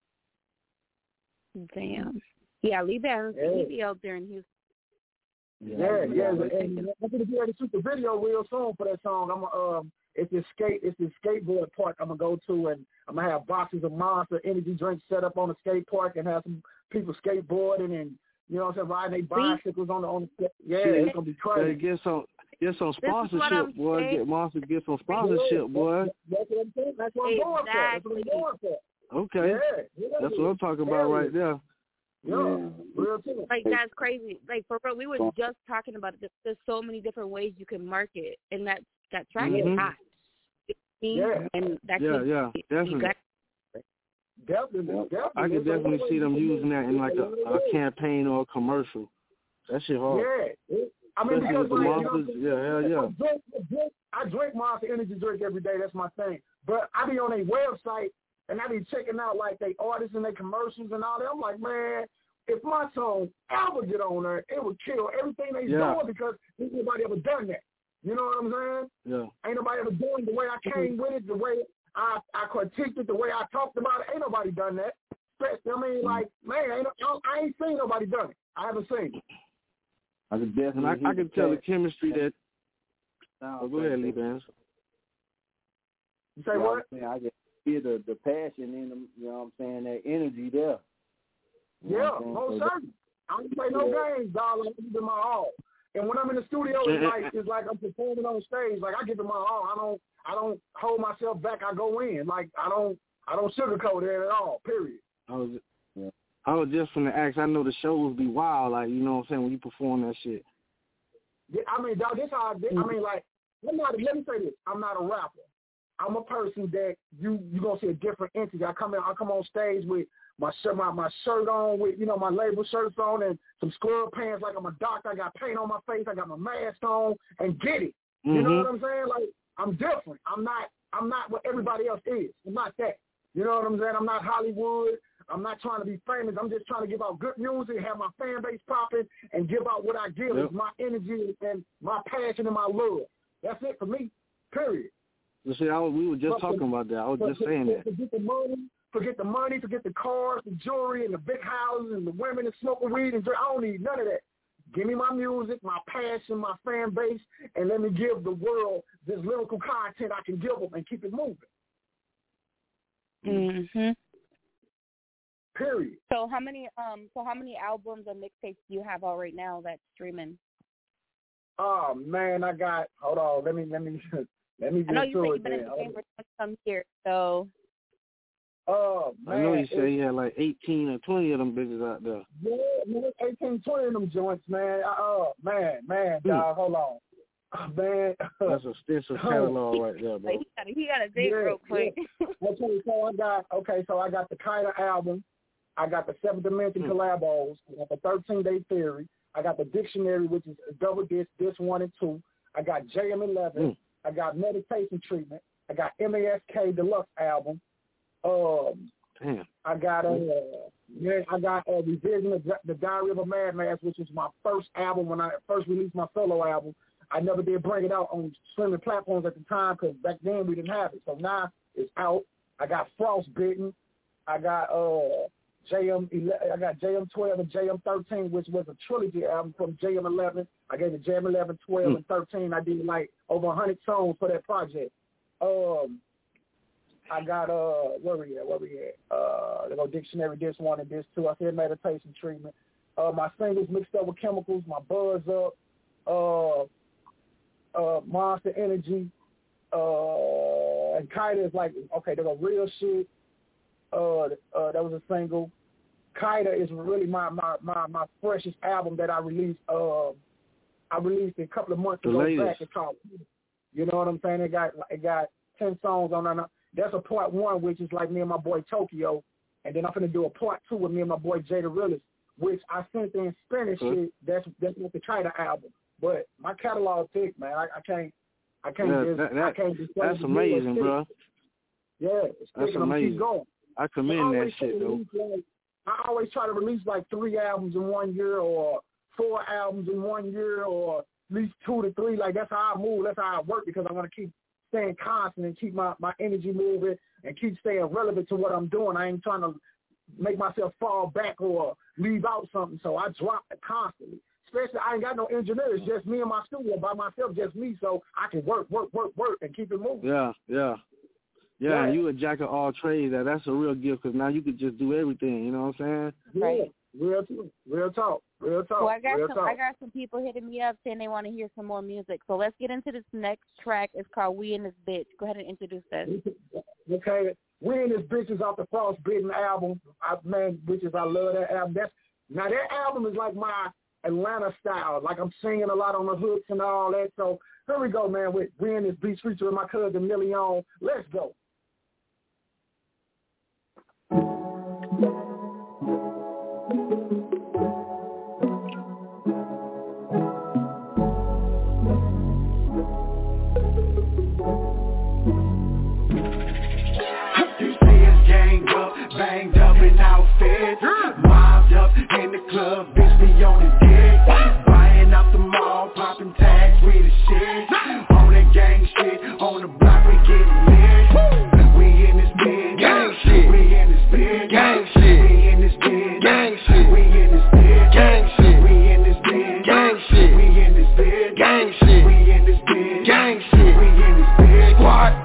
Damn. Yeah, Lee Bands, yeah. he be out there in Houston. Yeah, yeah. yeah. And, and I'm gonna be able to shoot the video real soon for that song. I'm gonna um, it's this skate, it's this skateboard park I'm gonna go to, and I'm gonna have boxes of Monster energy drinks set up on the skate park, and have some people skateboarding and you know what I'm saying, riding their bicycles on the on the yeah. It's gonna be crazy. Get some. Get some sponsorship, boy. Saying. Get Monster. Get some sponsorship, boy. That's what I'm saying. That's what I'm going for. That's what I'm going for. Okay. Yeah, yeah, that's what I'm talking about right there. Yeah, real too. Like, that's crazy. Like, for real, we were just talking about it. There's so many different ways you can market, and that that track mm-hmm. is hot. Yeah, and that yeah, can, yeah, definitely. Got, definitely, definitely. I could definitely see them using that in like a, a campaign or a commercial. That shit hard. Yeah. I mean, because the like, monsters, you know, yeah, hell yeah. I drink, I, drink, I drink Monster energy drink every day. That's my thing. But I be on a website and I be checking out like they artists and their commercials and all that. I'm like, man, if my song ever get on there, it would kill everything they yeah. doing because ain't nobody ever done that. You know what I'm saying? Yeah. Ain't nobody ever doing the way I came with it, the way I I critiqued it, the way I talked about it. Ain't nobody done that. I mean, like, man, ain't, I ain't seen nobody done it. I haven't seen it. I can definitely. I, I can tell the chemistry that. Oh, go ahead, Lee Bands. You say what? I can hear the, the passion in them. You know what I'm saying? That energy there. You yeah, most certain. I don't play no yeah. games, dog. I give it my all. And when I'm in the studio, it's like it's like I'm performing on stage. Like I give it my all. I don't I don't hold myself back. I go in. Like I don't I don't sugarcoat it at all. Period. I was. Yeah. I was just from the act. I know the shows be wild, like, you know what I'm saying, when you perform that shit. Yeah, I mean, dog, this how I, did, I mean, like, let me, let me say this. I'm not a rapper. I'm a person that you you gonna see a different entity. I come in, I come on stage with my shirt, my, my shirt on, with you know my label shirts on, and some scrub pants like I'm a doctor. I got paint on my face. I got my mask on, and get it. You mm-hmm. know what I'm saying? Like I'm different. I'm not. I'm not what everybody else is. I'm not that. You know what I'm saying? I'm not Hollywood. I'm not trying to be famous. I'm just trying to give out good music, have my fan base popping, and give out what I give. Yep. It's my energy and my passion and my love. That's it for me, period. You see, I was, we were just but talking for, about that. I was just for, saying that. Forget the money, forget the money, forget the cars, the jewelry, and the big houses, and the women that smoking weed and drink. I don't need none of that. Give me my music, my passion, my fan base, and let me give the world this lyrical content I can give them and keep it moving. Mm-hmm. Period. So how many um so how many albums and mixtapes do you have out right now that's streaming? Oh man, I got hold on, let me let me let me get I know you to said it you've been then. in the game for some years, so Oh man. I know you said you had like eighteen or twenty of them bitches out there. Yeah, man, eighteen, twenty of them joints, man. Oh uh, man, man, mm. dog, hold on. Oh, man. That's a extensive catalog right there, bro. Like, he got he got a date yeah, real quick. Yeah. Okay, so I got okay, so I got the Kinda album. I got the Seventh Dimension mm. collabos. I got the thirteen Day Theory. I got the Dictionary, which is a double disc, disc one and two. I got J M eleven. Mm. I got Meditation Treatment. I got M A S K Deluxe album. Um, Damn. I got a uh, yeah, I got a Revision of the Diary of a Madman, which was my first album when I first released my solo album. I never did bring it out on streaming platforms at the time because back then we didn't have it. So now it's out. I got Frostbitten. I got uh. J M eleven, I got J M twelve and J M thirteen, which was a trilogy album from J M eleven. I gave it J M eleven, twelve, mm. and thirteen. I did like over one hundred songs for that project. Um, I got, uh, where we at, where we at? Uh, there go Dictionary, this one and this two. I said Meditation Treatment. Uh, my singles mixed up with chemicals, my Buzz Up, uh, uh, Monster Energy, uh, and Kaida is like, okay, they go real shit. Uh, uh, that was a single. Kaida is really my, my, my, my freshest album that I released. Uh, I released a couple of months the ago latest. back. It's called, you know what I'm saying? It got it got ten songs on that. That's a part one, which is like me and my boy Tokyo, and then I'm gonna do a part two with me and my boy Jada Realist, which I sent in Spanish Good. shit. That's that's what the Kaida album. But my catalog thick, man. I, I can't I can't Yeah, just that, that, I can't just that's amazing, bro. Yeah, it's That's thick, and I'm gonna amazing. keep going. I commend that shit, though. Like, I always try to release like three albums in one year, or four albums in one year, or at least two to three. Like, that's how I move. That's how I work, because I want to keep staying constant and keep my, my energy moving and keep staying relevant to what I'm doing. I ain't trying to make myself fall back or leave out something, so I drop it constantly. Especially, I ain't got no engineers, just me and my studio by myself, just me, so I can work, work, work, work, and keep it moving. Yeah, yeah. Yeah, Yeah. you a jack of all trades. That That's a real gift, because now you could just do everything, you know what I'm saying? Right. Real talk, real talk, real talk. Well, I got real some. talk. I got some people hitting me up saying they want to hear some more music. So let's get into this next track. It's called "We in This Bitch." Go ahead and introduce that. Okay, "We in This Bitch" is off the Frostbitten album. I, man, bitches, I love that album. That's now that album is like my Atlanta style. Like, I'm singing a lot on the hooks and all that. So here we go, man. With "We in This Bitch" featuring my cousin Million. Let's go. Banged up in outfits, mobbed up in the club, bitch be on the dick, buying out the mall, popping tags, we the shit, on that gang shit, on the block we get lit, we in this big, gang shit, we in this big, gang shit, we in this big, gang shit, we in this big, gang shit, we in this big, gang shit, we in this big, gang shit, we in this big, gang shit, we in this big, what?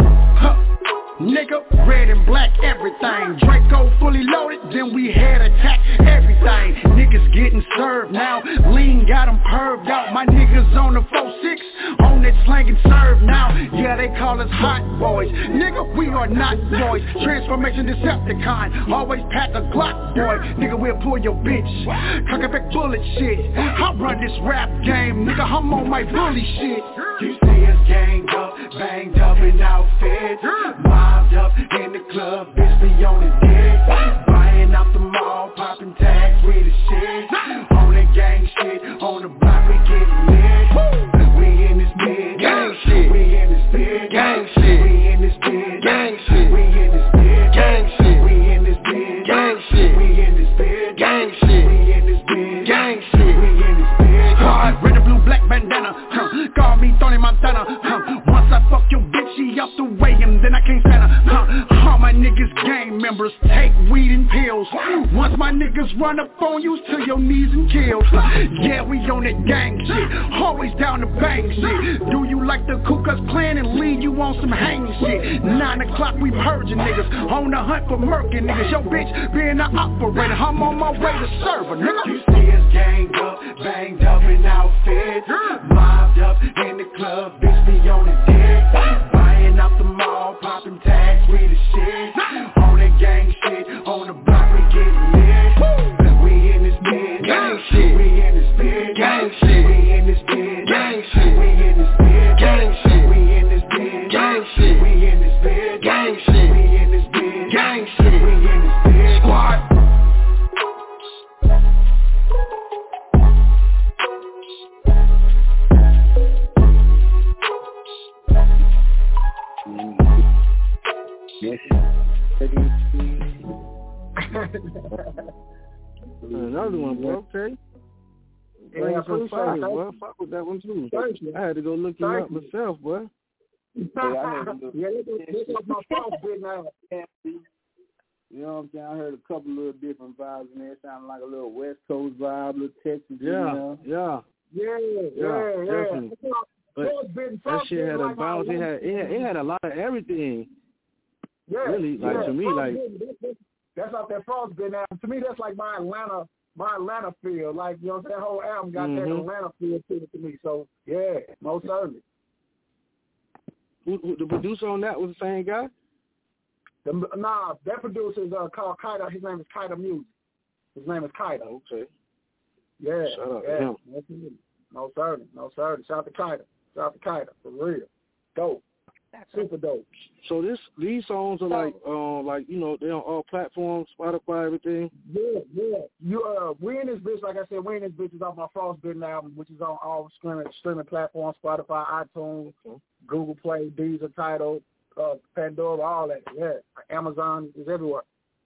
Nigga, red and black, everything. Draco fully loaded, then we head attack everything. Niggas getting served now. Lean got them perved out. My niggas on the four six, on that slang and serve now. Yeah, they call us hot boys. Nigga, we are not boys. Transformation Decepticon. Always pack a Glock, boy. Nigga, we'll pull your bitch. Cock a back bullet shit. I run this rap game. Nigga, I'm on my bully shit. You see us ganged up, banged up in outfits. Mobbed up in the club, bitch be on the dick, buying out the mall, popping tags, we the shit, on that gang shit, on the block we get lit, we in this big, gang shit, we in this big, gang shit, we in this big, gang shit, we in this big, gang shit, we in this big, gang shit, we in this big, gang shit, we in this big, gang shit, we in this big, red and blue black bandana, huh, call me Tony Montana, huh, once I fuck your bitch, she out the way, and then I can't stand her. Huh. All my niggas gang members take weed and pills. Once my niggas run up on you to your knees and kills. Yeah, we on that gang shit, always down to bang shit. Do you like the Ku Klux Klan and lead you on some hanging shit? Nine o'clock we purging niggas, on the hunt for murking niggas. Yo bitch being an operator, I'm on my way to serve a nigga. You see us ganged up, banged up in outfits, mobbed up in the club, bitch be on the dick, buying out the mall, popping tags, we the shit, on that gang shit, on the block we get lit, we in this big, gang shit, we in this big, gang shit, we in this big, gang shit, we in this big, gang shit, we in this big, gang shit, we in this big, gang shit, we in this big, gang shit, we in this big, squad. Another one, bro. Okay. Yeah, Bring I some appreciate fire, it. boy. Fuck with that one too. Thank you. I had to go look him Thank up you. myself, boy. Yeah, this is my fault, big now. You know what I'm saying? I heard a couple little different vibes in there. It sounded like a little West Coast vibe, little Texas. Yeah, you know? yeah. Yeah, Yeah, yeah, yeah. definitely. But that shit had a bounce. It had, it had, it had a lot of everything. Yeah, Really, like yeah. to me, like That's off that Frostbitten album. To me, that's like my Atlanta my Atlanta feel. Like, you know what I'm saying? That whole album got mm-hmm. that Atlanta feel to it to me. So, yeah, most certainly. Who, who, the producer on that was the same guy? The, nah, that producer is uh, called Kaida. His name is Kaida Music. His name is Kaida. Okay. Yeah, Shout out yeah. to him. No certainty, no certainty. Shout out to Kaida. Shout out to Kaida, for real. Dope. Super dope. So this these songs are so, like uh like you know they're on all platforms, Spotify, everything. Yeah, yeah. You uh, we in this bitch, like I said, we in this bitch is off my Frostbitten album, which is on all streaming streaming platforms, Spotify, iTunes, okay. Google Play, Deezer, Tidal, uh, Pandora, all that. Yeah, Amazon is everywhere.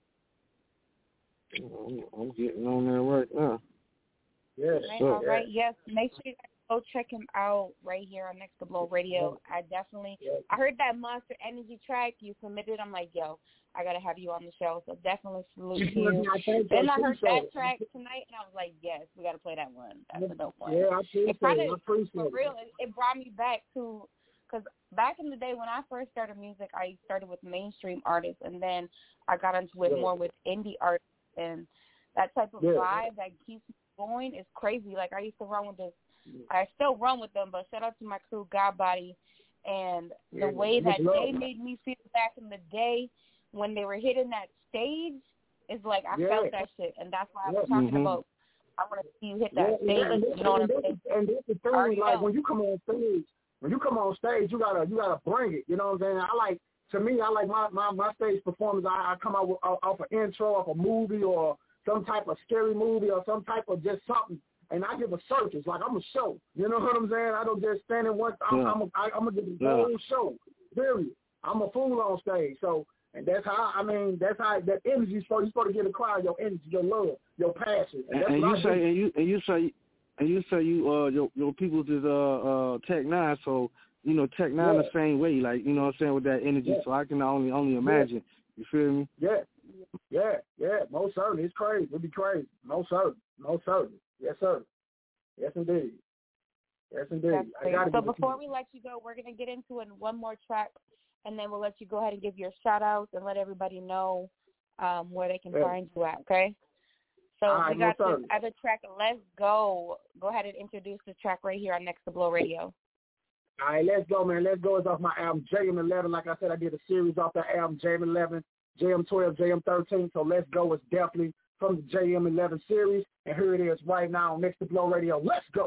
I'm, I'm getting on there right now. Yeah. Right, so, all right. Yes. Make sure you guys go check him out right here on Next to Blow Radio. I definitely, I heard that Monster Energy track you submitted. I'm like, yo, I gotta have you on the show. So definitely salute to you. Then I heard that track tonight, and I was like, yes, we gotta play that one. That's a dope one. Yeah, I appreciate it. Kinda, I appreciate for real, it, it brought me back to, because back in the day when I first started music, I started with mainstream artists, and then I got into it yeah. more with indie artists, and that type of yeah. vibe that keeps me going is crazy. Like, I used to run with this. I still run with them, but shout out to my crew, Godbody, and the yeah, way that they made me feel back in the day when they were hitting that stage is like I yeah. felt that shit, and that's why I was yeah. talking mm-hmm. about. I want to see you hit that yeah, stage. And, and, you know what I'm saying? And this the thing, like when you come on stage, when you come on stage, you gotta you gotta bring it. You know what I'm saying? I like to me, I like my my, my stage performance. I, I come out with, off an intro, off a movie, or some type of scary movie, or some type of just something. And I give a circus, like I'm a show. You know what I'm saying? I don't just stand in one. I'm, yeah. I'm, a, I, I'm gonna give the whole yeah. show. Period. I'm a fool on stage. So, and that's how. I mean, that's how that energy. You're supposed, you're supposed to get across your energy, your love, your passion. And, and, and you say, and you and you say, and you say you uh your your people's is uh uh Tech Nine. So you know Tech Nine yeah. the same way. Like you know what I'm saying with that energy. Yeah. So I can only only imagine. Yeah. You feel me? Yeah, yeah, yeah. Most certainly, it's crazy. It'd be crazy. Most certainly, most certainly. Yes, sir. Yes, indeed. Yes, indeed. I so before we let you go, we're going to get into it in one more track, and then we'll let you go ahead and give your shout-outs and let everybody know um, where they can yeah. find you at, okay? So right, we got no this other track, Let's Go. Go ahead and introduce the track right here on Next to Blow Radio. All right, Let's Go, man. Let's Go is off my album, J M eleven. Like I said, I did a series off that album, J M eleven, J M twelve, J M thirteen. So Let's Go is definitely from the J M eleven series, and here it is right now on Next to Blow Radio. Let's go.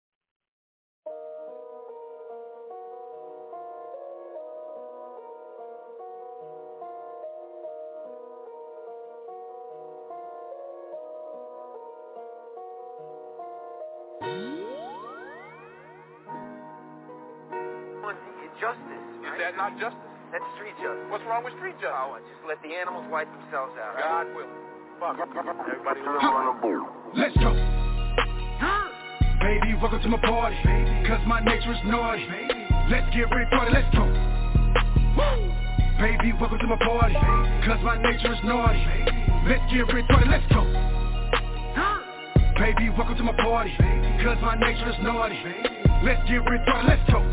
Justice. Is right? that not justice? That's street justice. What's wrong with street justice? Oh, just let the animals wipe themselves out. God will. Fuck. Everybody let's go. Baby, welcome to my party. Cause my nature is naughty. Let's get retarded, let's go. Baby, welcome to my party. Cause my nature is naughty. Let's get retarded, let's go. Baby, welcome to my party. Cause my nature is naughty. Let's get retarded, let's go.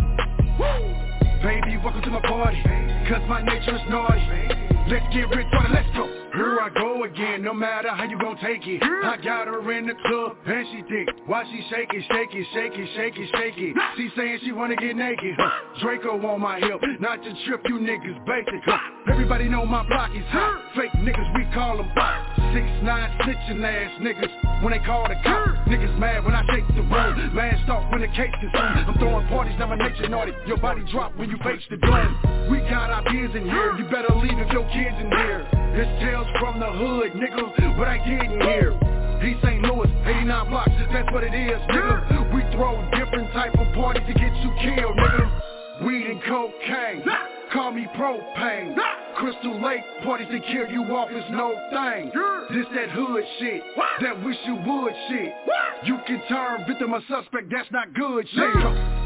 Baby, welcome to my party. Cause my nature is naughty. Let's get retarded, let's go. Here I go again, no matter how you gon' take it. I got her in the club, and she thick. Why she shake it, shake it, shake it, shake it, shake it. She saying she wanna get naked. Draco on my hip, not to trip you niggas basic. Everybody know my block is hot. Fake niggas, we call them bots. Six nine snitching ass niggas when they call the cops. Niggas mad when I take the road. Last off when the case is on. I'm throwing parties, now my nature naughty. Your body drop when you face the dome. We got our kids in here, you better leave if your kids in here. It's tales from the hood, nigga, what I get in here. He Saint Louis, eighty-nine blocks, that's what it is, nigga. We throw different type of parties to get you killed, nigga. Weed and cocaine, call me propane. Crystal Lake parties to kill you off is no thing. This that hood shit, that wish you would shit. You can turn victim or suspect, that's not good shit.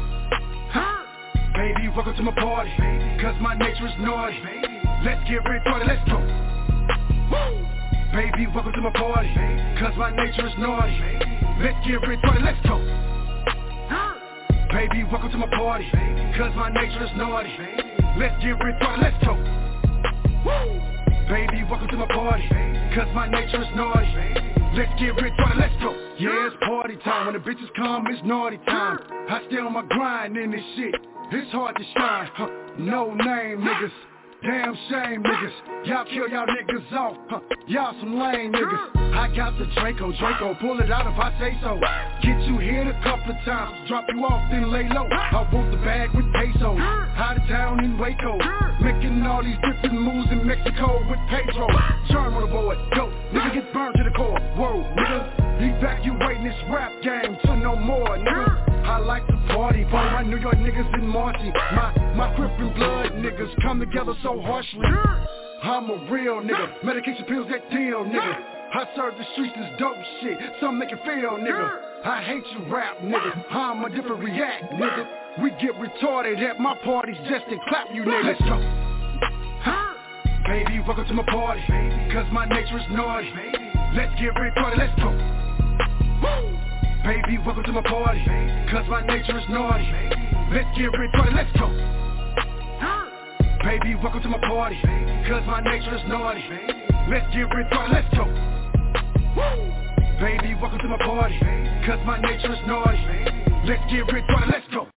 Baby, welcome to my party, cause my nature is naughty. Let's get retarded, let's go. Baby, welcome to my party, cause my nature is naughty. Let's get retarded, let's go. Baby, welcome to my party, cause my nature is naughty. Let's get retarded, let's go. Baby, welcome to my party, cause my nature is naughty. Let's get rich on it, let's go. Yeah, it's party time. When the bitches come, it's naughty time. I stay on my grind in this shit. It's hard to shine. Huh. No name niggas. Damn shame niggas. Y'all kill y'all niggas off. Huh. Y'all some lame niggas. I got the Draco, Draco. Pull it out if I say so. Get you hit a couple of times. Drop you off, then lay low. I want the bag with pesos. Out of town in Waco. Making all these different moves in Mexico with Pedro. Charm on the board. Go. Nigga get burned to the core. Whoa, nigga. Evacuating this rap game to no more, nigga. I like to party, party my New York niggas in Marcy. My, my Crip and Blood niggas come together so harshly. I'm a real nigga, medication pills that deal, nigga. I serve the streets this dope shit, some make it feel, nigga. I hate you rap, nigga, I'm a different react, nigga. We get retarded at my parties just to clap you, nigga. Let's go. Huh. Baby, welcome to my party, cause my nature is naughty. Let's get retarded, let's go. Woo. Baby, welcome to my party, cause my nature is naughty. Let's get retarded, let's go. Baby, welcome to my party, cause my nature is naughty. Let's get retarded, let's go. Baby, welcome to my party, cause my nature is naughty. Let's get retarded, let's go.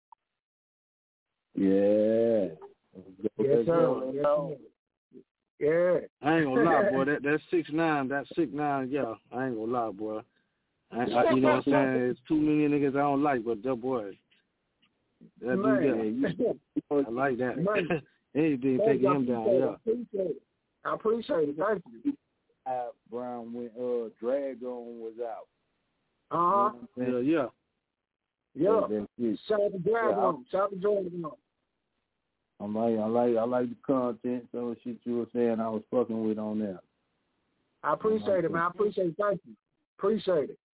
Yeah. Yes, sir. Yes, yeah. I ain't gonna lie, boy. That that's six nine. That six nine. Yeah, I ain't gonna lie, boy. I, I, you know what I'm saying? There's too many niggas I don't like, but that boy, that dude, yeah, I like that. Anything taking him down, yeah. I appreciate it. Thank you. Uh, Brown when uh Dragon was out. Uh huh. Yeah, yeah. Yeah. Shout out to Dragon. Shout out to Dragon. I like, I like, I like the content. Some of the shit you were saying, I was fucking with on there. I appreciate it, man. I appreciate it. Thank you. Appreciate it.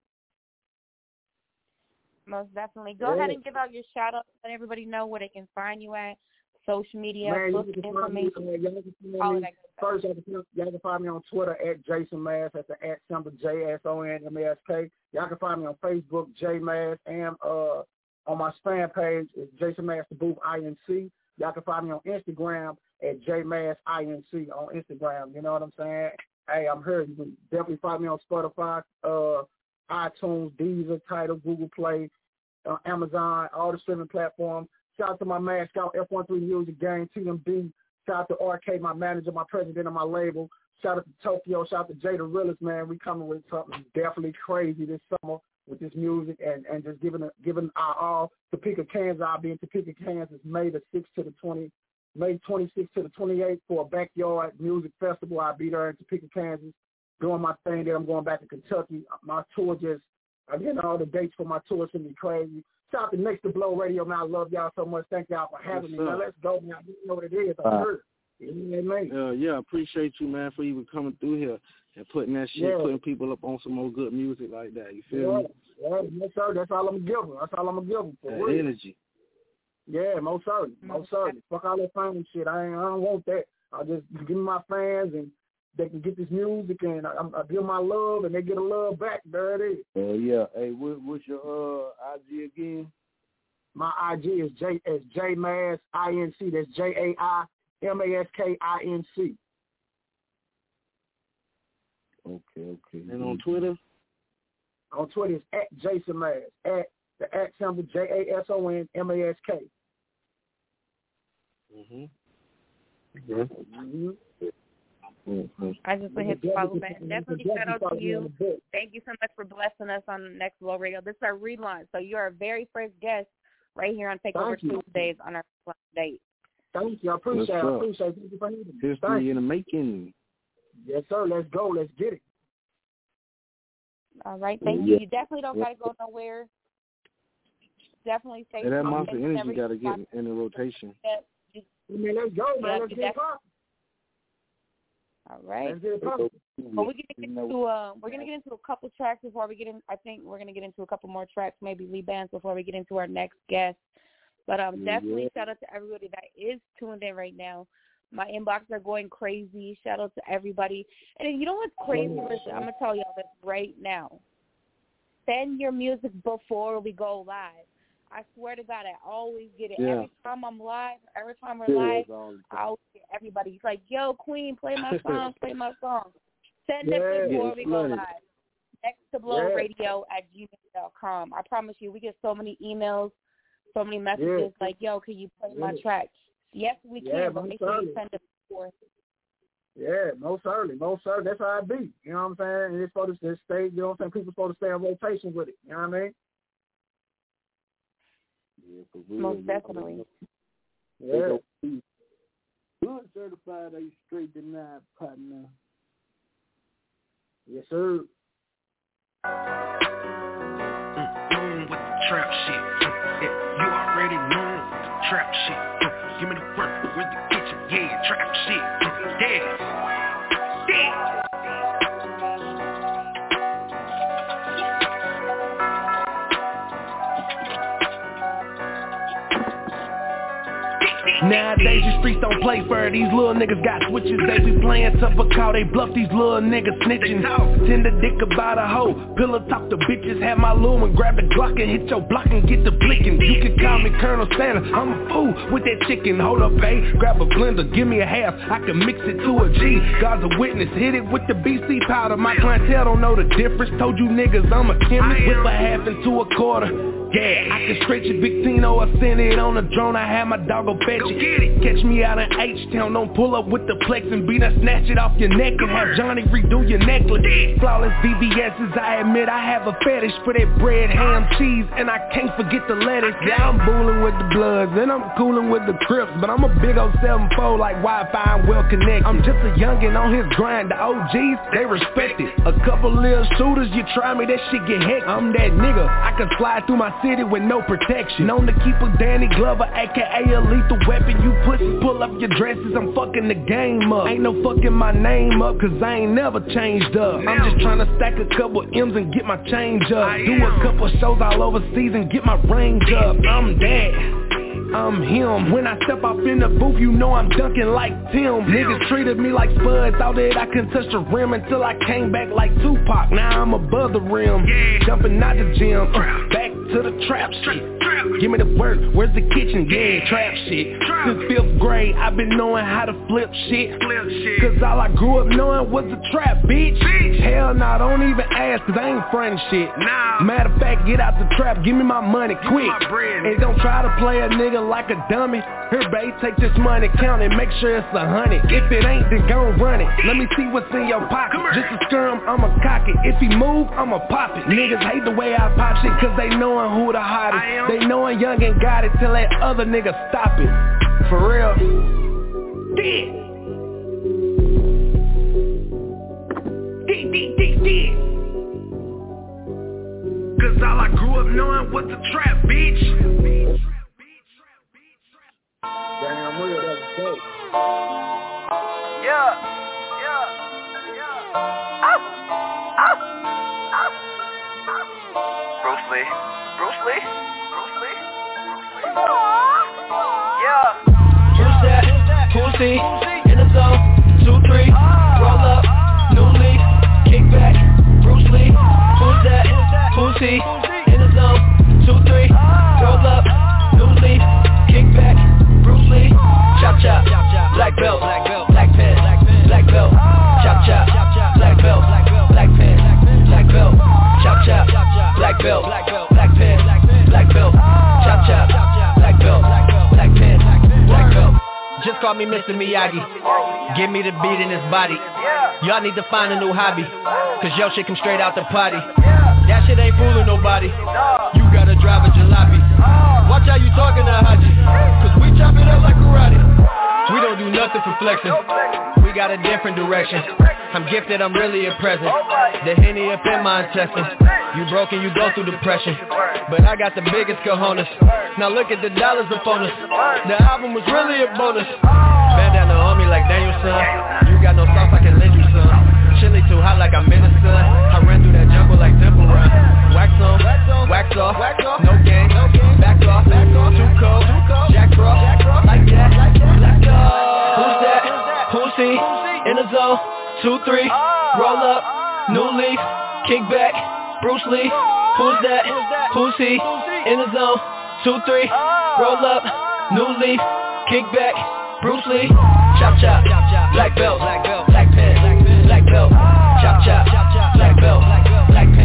Most definitely. Go yeah. ahead and give out your shout out. Let everybody know where they can find you at. Social media, man, book you can information. Find me, uh, y'all can find me, first, y'all can, y'all can find me on Twitter at Jason Mask. That's the at symbol J S O N M A S K. Y'all can find me on Facebook, J Mask, and uh, on my spam page is Jason Mask the Booth I N C. Y'all can find me on Instagram at J Mask I N C on Instagram. You know what I'm saying? Hey, I'm here. You can definitely find me on Spotify, uh, iTunes, Deezer, Tidal, Google Play, uh, Amazon, all the streaming platforms. Shout out to my man, Scout F one three Music Gang, T M D. Shout out to R K, my manager, my president of my label. Shout out to Tokyo. Shout out to Jay the Realist, man. We coming with something definitely crazy this summer with this music and, and just giving a, giving our all. Topeka, Kansas. I'll be in Topeka, Kansas, May the sixth to the twentieth, May twenty-sixth to the twenty-eighth for a backyard music festival. I'll be there in Topeka, Kansas, doing my thing there. I'm going back to Kentucky. My tour just, again, all the dates for my tour is going to be crazy. Shout out to Next to Blow Radio, man. I love y'all so much. Thank y'all for having yes, me. Now, let's go, man. I didn't know what it is. I heard it. Uh, yeah, appreciate you, man, for even coming through here and putting that shit, yeah. putting people up on some more good music like that. You feel yeah. me? Yeah, yes, sir. That's all I'm going to give them. That's all I'm going to give them. For that real. energy. Yeah, most certainly. Most certainly. Fuck all that fame shit. I ain't, I don't want that. I'll just give me my fans and they can get this music and I, I give my love and they get a love back. There it is. Uh, yeah. Hey, what, what's your uh, I G again? My I G is J is J Mask I N C. That's J A I M A S K I N C. Okay, okay. And on Twitter? On Twitter is at Jason Mask. At the at symbol J A S O N M A S K. Mhm. Yeah. Mm-hmm. Mm-hmm. I just want to hit the follow back. Definitely shout out to you. Thank you so much for blessing us on Next Blow Radio. This is our relaunch, so you are our very first guest right here on Takeover Tuesdays on our date. Thank you. I appreciate it. I appreciate it. Thank you for having me. History in the making. Yes, sir. Let's go. Let's get it. All right. Thank you. You definitely don't got to go nowhere. Definitely stay. And that Monster Energy got to get in the rotation. I mean, let's go, man. Let's get it popping. All right. Well, we're gonna get into uh, we're gonna get into a couple tracks before we get in. I think we're gonna get into a couple more tracks, maybe Lee Bands, before we get into our next guest. But um, yeah, definitely yeah. shout out to everybody that is tuned in right now. My inboxes are going crazy. Shout out to everybody. And you know what's crazy? Listen, I'm gonna tell y'all this right now. Send your music before we go live. I swear to God, I always get it. Yeah. Every time I'm live, every time we're live, I always get everybody. It's like, yo, Queen, play my song, play my song. Send yeah, it before we go live. next to blow Yeah. radio at gmail dot com. I promise you, we get so many emails, so many messages Yeah. like, yo, can you play my Yeah. track? Yes, we Yeah, can, but most make sure you certainly. send it before. Yeah, most certainly, most certainly. That's how it be. You know what I'm saying? And it's supposed to stay. You know what I'm saying? People supposed to stay in rotation with it. You know what I mean? Yeah, for real. Most definitely. Yeah. Good certified, are you straight denied, partner? Yes, sir. Mm-mm with the trap shit. Yeah, you already know with the trap shit. Uh, give me the work, where's the kitchen? Yeah, trap shit. Uh, yeah. Yeah. Nowadays these streets don't play fair. These little niggas got switches. They be playing tough but call they bluff. These little niggas snitching. Tend to dick about a hoe. Pillow talk to bitches. Have my lure and grab the Glock and hit your block and get the blicking. You can call me Colonel Santa. I'm a fool with that chicken. Hold up, hey. Grab a blender. Give me a half. I can mix it to a G. God's a witness. Hit it with the B C powder. My clientele don't know the difference. Told you niggas I'm a chemist. Whip a half into a quarter. Yeah, I can stretch it, Big Tino, I send it on a drone, I have my dog go fetch it. Catch me out in H-Town, don't pull up with the plex and beat us, snatch it off your neck and have Johnny redo your necklace. Flawless V V S's, I admit I have a fetish for that bread, ham, cheese, and I can't forget the lettuce. Yeah, I'm fooling with the Bloods, and I'm cooling with the Crips, but I'm a big old seven four like Wi-Fi and well connected. I'm just a youngin' on his grind, the O Gs, they respect it. A couple little shooters, you try me, that shit get hectic. I'm that nigga, I can slide through my city with no protection. Known to keep a Danny Glover, aka a lethal weapon. You pussies pull up your dresses, I'm fucking the game up. Ain't no fucking my name up, cause I ain't never changed up. I'm just trying to stack a couple M's and get my change up. Do a couple shows all overseas and get my range up. I'm that. I'm him. When I step off in the booth, you know I'm dunking like Tim. Niggas treated me like Spud, thought that I couldn't touch the rim until I came back like Tupac. Now I'm above the rim, jumping out the gym, uh, back to the trap shit. Give me the work, where's the kitchen? Yeah, trap shit. Since fifth grade, I've been knowing how to flip shit. Cause all I grew up knowing was the trap, bitch. Hell nah, don't even ask, cause I ain't frontin' shit. Matter of fact, get out the trap, give me my money quick. And don't try to play a nigga like a dummy. Here, babe, take this money, count it, make sure it's a hundred. If it ain't, then gon' run it. Let me see what's in your pocket. Just a skirm, I'ma cock it. If he move, I'ma pop it. Niggas hate the way I pop shit, cause they knowin' who the hottest. They knowin' young and got it till that other nigga stop it. For real. Dead. Dead, dead, dead, dead. Cause all I grew up knowing was the trap, bitch. Damn real, that's dope. Yeah, yeah, yeah. Ah, ah, ah, ah. Bruce Lee, Bruce Lee, Bruce Lee, Bruce Lee. Yeah. Who's that? Pussy in the zone. Two, three. Roll up. New leaf. Kick back. Bruce Lee. Who's that? Pussy in the zone. Two, three. Roll up. New leaf. Kick back. Bruce Lee. Chop chop. Black belt. Black pen. Black belt. Chop chop. Black belt. Black pen. Black belt. Chop chop. Black belt. Black pen. Black belt. Chop chop. Black belt. Black pen. Black belt. Just call me Mister Miyagi. Give me the beat in his body. Y'all need to find a new hobby, cause yo shit come straight out the potty. That shit ain't fooling nobody. You gotta drive a jalopy. Watch how you talking to Haji, cause we chop it up like karate. We don't do nothing for flexing. We got a different direction. I'm gifted, I'm really a present. The Henny up in my intestines. You broken, you go through depression, but I got the biggest cojones. Now look at the dollars upon us. The album was really a bonus. Man down the homie like Danielson. You got no sauce, I can lend you some. Chili too hot like I'm in the sun. I ran through that jungle like Temple Run. Wax on, wax off, no game, back off, too cold, Jack Frost, like that, let's go. Who's that? Pussy in the zone. Two, three, roll up, new leaf, kick back, Bruce Lee. Who's that? Pussy in the zone. Two, three, roll up, new leaf, kick back, Bruce Lee. Chop chop, black belt, black pen, black belt, chop chop, black belt, black pen.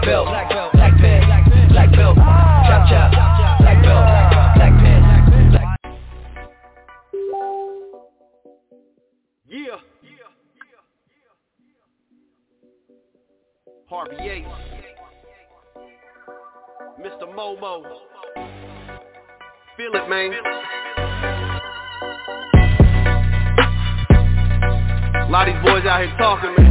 belt, black belt, black pen, black belt, chop chop, black belt, black pen, black. Yeah. Harvey Yates, Mister Momo, feel it, man. A lot of these boys out here talking, man,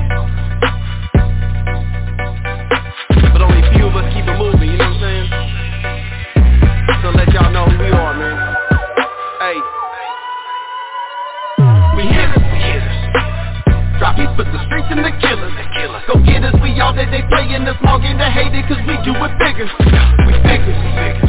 but only a few of us keep it moving, you know what I'm saying? So let y'all know who we are, man. Hey, we hitters, we hitters. Drop hits for the streets and the killers. Go get us, we all that they play in the small game, they hate it cause we do it bigger. We bigger, bigger.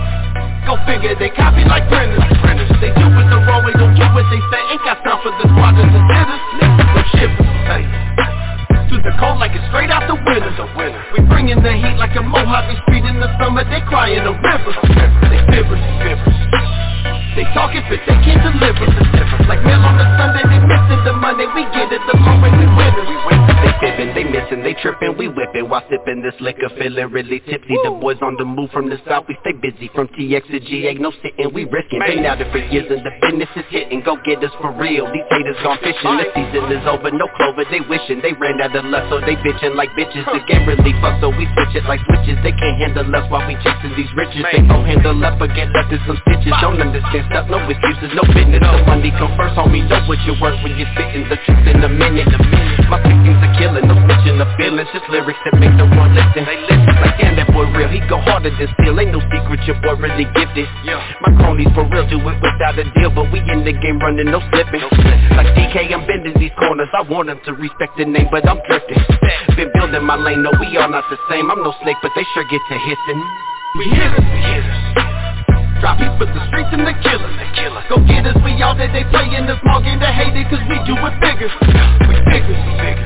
Go figure, they copy like printers. They do it the wrong way, don't do what they say. Ain't got time for the squatters and sitters. No shivers, hey. To the cold like it's straight out the winter. We bringing the heat like a Mojave Street in the summer. They cry in the river. They fivers, fivers. They talking but they can't deliver. Like mail on the Sunday, they missing the money. We get it the long way we win it. They fibbing, they missing, they tripping, we whipping while sipping this liquor, feeling really tipsy. The boys on the move from the south, we stay busy from T X to G, ain't no sitting, we risking. Been out there for years and the business is hitting. Go get us for real, these haters gone fishing. The season is over, no clover, they wishing. They ran out of luck, so they bitching like bitches. The game really fucked, so we switch it like switches. They can't handle us while we chasing these riches. They gon' handle up or get left in some stitches. Don't understand stuff, no excuses, no business. The money come first, homie, know what you worth when you're spitting the truth in a minute. My pickings are killing, no switching the feelings. Just lyrics that make the one listen. They listen like, damn, that boy real. He go harder than steel. Ain't no secret, your boy really gifted. My cronies for real do it without a deal, but we in the game running, no slipping. Like D K, I'm bending these corners. I want them to respect the name, but I'm drifting. Been building my lane, no, we all not the same. I'm no snake, but they sure get to hissing. We hitters, we hitters. Drop hits for the streets and the killers. Go get us, we all that they play in the small game, they hate it cause we do it bigger. We bigger, bigger.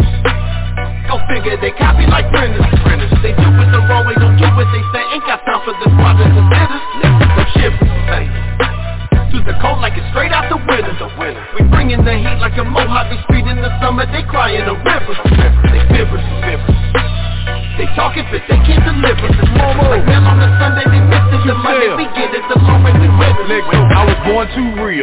Go figure, they copy like printers. They do it the wrong way, don't do what they say. Ain't got time for the squatters and sitters. No shivers, hey. To the cold like it's straight out the winter. We bringing the heat like a Mojave Street in the summer. They cry in the river. They fivers, fivers. They talking but they can't deliver. Like mail on the Sunday, they missing the money. We get it the long way we win it. I was born too real.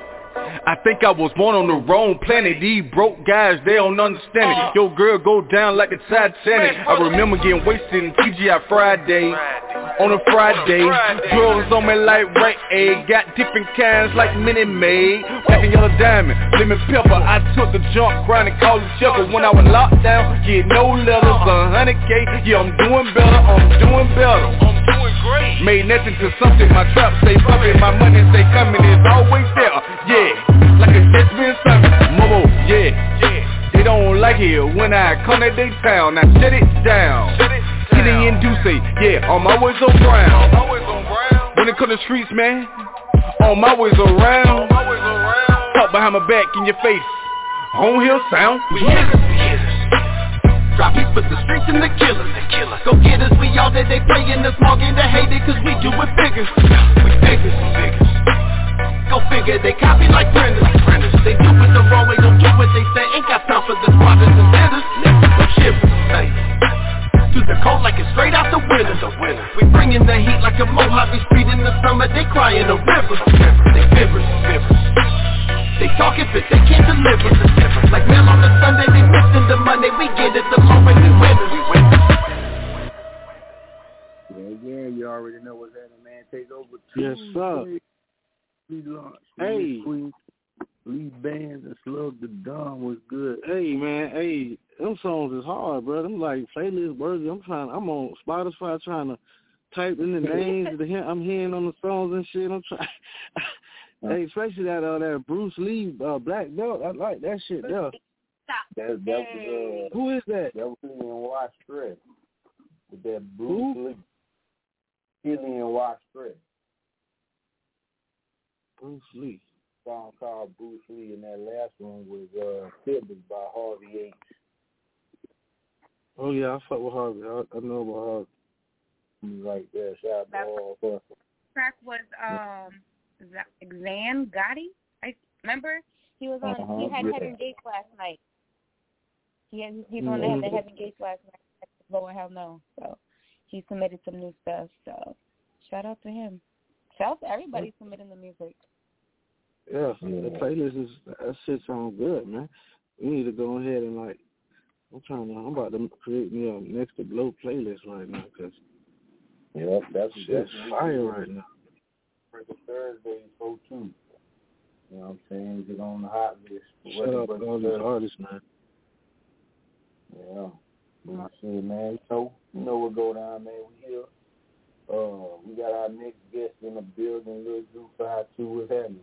I think I was born on the wrong planet. These broke guys, they don't understand it. Yo girl go down like the Titanic. I remember getting wasted in T G I Friday. On a Friday, girls on me like right egg. Got different kinds like Minute Maid. Black and yellow diamond, lemon pepper. I took the junk, crying and called it checker. When I was locked down, get no letters, a hundred K. Yeah, I'm doing better, I'm doing better. I'm doing great. Made nothing to something, my trap stay bumping. My money stay coming, it's always there. Yeah, like a catch me in something. Momo, yeah, yeah. They don't like it when I come to their town. Now shut it down. Shut it down. Kitty and Duce, yeah, on my ways on ground. When it comes to streets, man, on my ways around. Talk behind my back in your face. Home hill sound. We hitters, we hitters. Drop hits for the streets and the killers. Go get us, we all that they play in the small game, they hate it cause we do it bigger. We bigger, bigger. Go figure, they copy like printers. They do it the wrong way, don't do what they say. Ain't got time for the squatters and sitters. No shivers, hey. To the cold like it's straight out the winter. We bringing the heat like a Mojave Street in the summer. They cry in the river. They fivers, fivers. They talking but they can't deliver. Like mail on the Sunday, they missing the money. We get it the long way we win it. Yeah, yeah, you already know what's happening, man. Take over. Yes, sir. Hey, Lee Bands and Slug the Dawn was good. Hey man, hey, them songs is hard, bro. Them like playlist worthy. I'm trying. I'm on Spotify trying to type in the names of the I'm hearing on the songs and shit. I'm trying. Hey, especially that uh, that Bruce Lee uh, Black Belt. I like that shit there. That, that was, uh, Who is that? That was Killian Wash Stress. With that Bruce Who? Lee. Killian Wash Stress. Bruce Lee. Song called Bruce Lee, and that last one was uh, Fibbers by Harvey Yates. Oh yeah, I fuck with Harvey. I, I know about Harvey. Right there, shout out to all of us. Track was um Xan Gotti. I remember he was on. Uh-huh, he had yeah. Heaven Gates last night. He had, he's on mm-hmm. the Heaven Gates last night. Lord hell no. So he submitted some new stuff. So shout out to him. Shout out to everybody submitting the music. Yeah, the playlist is that shit sounds good, man. We need to go ahead and like, I'm trying to, I'm about to create me a Next to Blow playlist right now, cause yeah, that's shit's fire right now. For the Thursday, so too. You know what I'm saying? Get on the hot list. Shout out to all these artists, man. Yeah, but I said, man, so you know what go down, man. We here. Uh, we got our next guest in the building, Lil Drew five two. What's happening?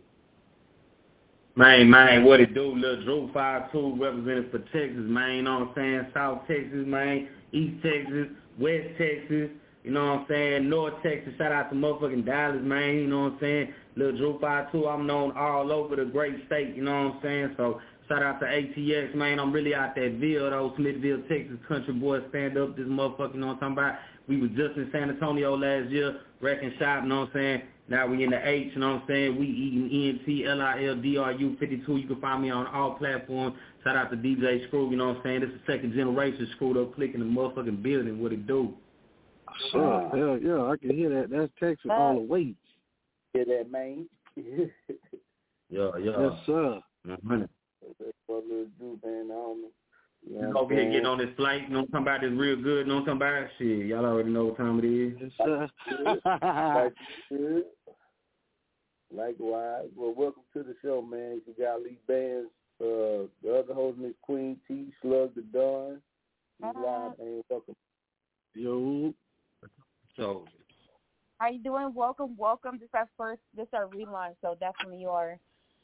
Man, man, what it do? Lil Drew five two representing for Texas, man. You know what I'm saying? South Texas, man. East Texas, West Texas. You know what I'm saying? North Texas. Shout out to motherfucking Dallas, man. You know what I'm saying? Lil Drew five two. I'm known all over the great state. You know what I'm saying? So shout out to A T X, man. I'm really out that Ville, though. Smithville, Texas. Country boys stand up. This motherfucker, you know what I'm talking about? We was just in San Antonio last year, wrecking shop, you know what I'm saying? Now we in the H, you know what I'm saying? We eating E N T, L I L D R U fifty-two. You can find me on all platforms. Shout out to D J Screw, you know what I'm saying? This is second generation Screwed Up Click in the motherfucking building. What it do? Sure, hell yeah, I can hear that. That's Texas all the way. Hear that, man? yeah, yeah. Yes, sir. Mm-hmm. That's what Lil Drew, man. I don't know. You know over here getting on this flight, you know what I'm talking about? It's real good, you know what I'm talking about? Shit, y'all already know what time it is. Yes, sir. Like, good. Likewise. Well, welcome to the show, man. You got Lee Bands, uh, the other host, Miss Queen T, Slug the Dawn. You live, man. Welcome. Yo. So, how you doing? Welcome, welcome. This is our first, this is our relaunch, so definitely you are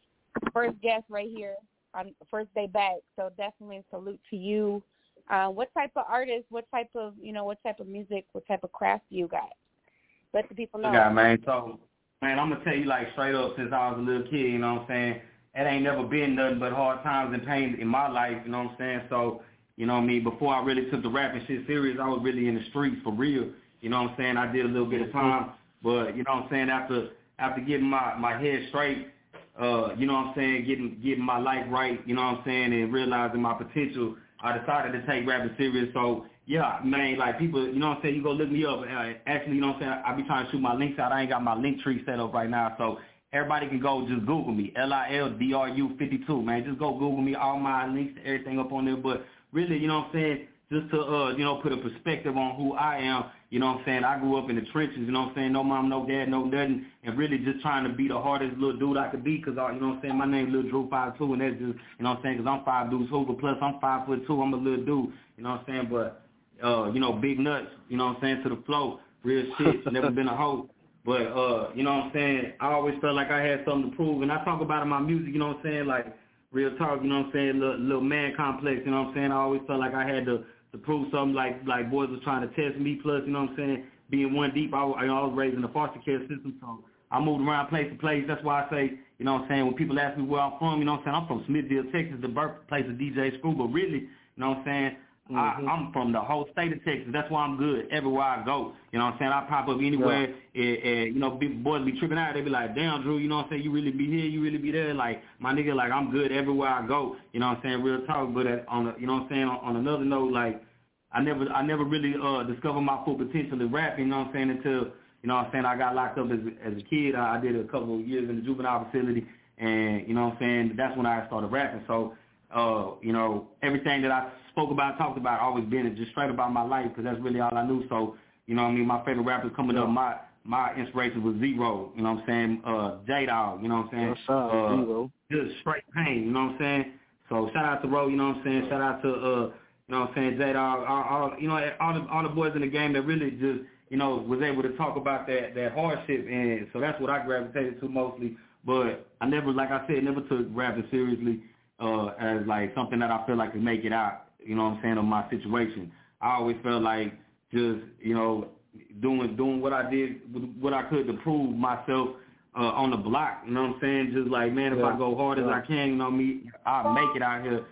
first guest right here on first day back. So definitely a salute to you. Uh, what type of artist? What type of you know? What type of music? What type of craft do you got? Let the people know. Yeah, man. So, man, I'm gonna tell you like straight up since I was a little kid. You know what I'm saying? It ain't never been nothing but hard times and pain in my life. You know what I'm saying? So, you know what I mean? Before I really took the rapping shit serious, I was really in the streets for real. You know what I'm saying? I did a little bit of time, but you know what I'm saying? After after getting my, my head straight, uh, you know what I'm saying? Getting getting my life right, you know what I'm saying? And realizing my potential, I decided to take rapping serious. So yeah, man, like people, you know what I'm saying? You go look me up. Uh, actually, you know what I'm saying? I be trying to shoot my links out. I ain't got my link tree set up right now, so everybody can go just Google me, L I L D R U fifty-two, man. Just go Google me, all my links, everything up on there. But really, you know what I'm saying? Just to, uh, you know, put a perspective on who I am, you know what I'm saying? I grew up in the trenches, you know what I'm saying? No mom, no dad, no nothing, and really just trying to be the hardest little dude I could be because, you know what I'm saying? My name is Lil Drew five two, and that's just, you know what I'm saying? Because I'm five dudes hoover, plus I'm five foot two, I'm a little dude, you know what I'm saying? But, uh, you know, big nuts, you know what I'm saying, to the flow, real shit, never been a hoe. But, uh, you know what I'm saying? I always felt like I had something to prove, and I talk about it in my music, you know what I'm saying? Like, real talk, you know what I'm saying? Little, little man complex, you know what I'm saying? I always felt like I had to, to prove something like, like boys was trying to test me, plus, you know what I'm saying? Being one deep, I, I was raised in the foster care system, so I moved around place to place. That's why I say, you know what I'm saying, when people ask me where I'm from, you know what I'm saying, I'm from Smithville, Texas, the birthplace of D J Screw, but really, you know what I'm saying, mm-hmm. I, I'm from the whole state of Texas. That's why I'm good everywhere I go. You know what I'm saying? I pop up anywhere, yeah. and, and, you know, big boys be tripping out. They be like, damn, Drew, you know what I'm saying? You really be here, you really be there. Like, my nigga, like, I'm good everywhere I go. You know what I'm saying? Real talk. But at, on, a, you know what I'm saying? On, on another note, like, I never I never really uh, discovered my full potential in rapping, you know what I'm saying, until, you know what I'm saying, I got locked up as, as a kid. I, I did a couple of years in the juvenile facility, and, you know what I'm saying, that's when I started rapping. So, uh, you know, everything that I spoke about, talked about, always been just straight about my life, because that's really all I knew. So, you know what I mean, my favorite rappers coming yeah. up, my my inspiration was Zero, you know what I'm saying, uh, J-Dog, you know what I'm saying, uh, Zero. Just straight pain, you know what I'm saying. So shout out to Ro, you know what I'm saying, shout out to, uh, you know what I'm saying, J-Dog, all, all, you know, all the, all the boys in the game that really just, you know, was able to talk about that, that hardship, and so that's what I gravitated to mostly. But I never, like I said, never took rapping seriously uh, as, like, something that I feel like could make it out, you know what I'm saying, of my situation. I always felt like just, you know, doing doing what I did, what I could to prove myself uh, on the block, you know what I'm saying? Just like, man, if yeah. I go hard yeah. as I can, you know me, I'll make it out here.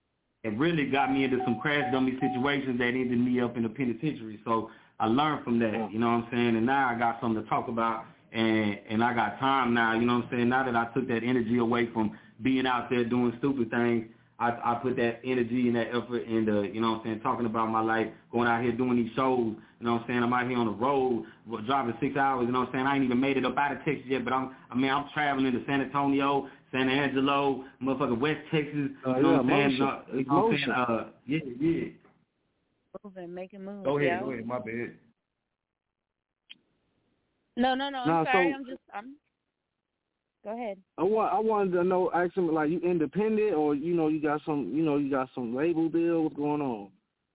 It really got me into some crash dummy situations that ended me up in the penitentiary. So I learned from that, you know what I'm saying? And now I got something to talk about, and and I got time now, you know what I'm saying? Now that I took that energy away from being out there doing stupid things, I, I put that energy and that effort into, you know what I'm saying, talking about my life, going out here doing these shows, you know what I'm saying, I'm out here on the road, driving six hours, you know what I'm saying, I ain't even made it up out of Texas yet, but I'm, I mean, I'm traveling to San Antonio, San Angelo, motherfucking West Texas, uh, you know yeah, what I'm saying, motion. uh, you know what I'm saying, uh, yeah, yeah. Moving, making moves. Go ahead, yeah. go ahead, my bad. No, no, no, I'm Nah, sorry, so, I'm just, I'm, go ahead. I want, I wanted to know, ask him, like, you independent or, you know, you got some, you know, you got some label deal, what's going on?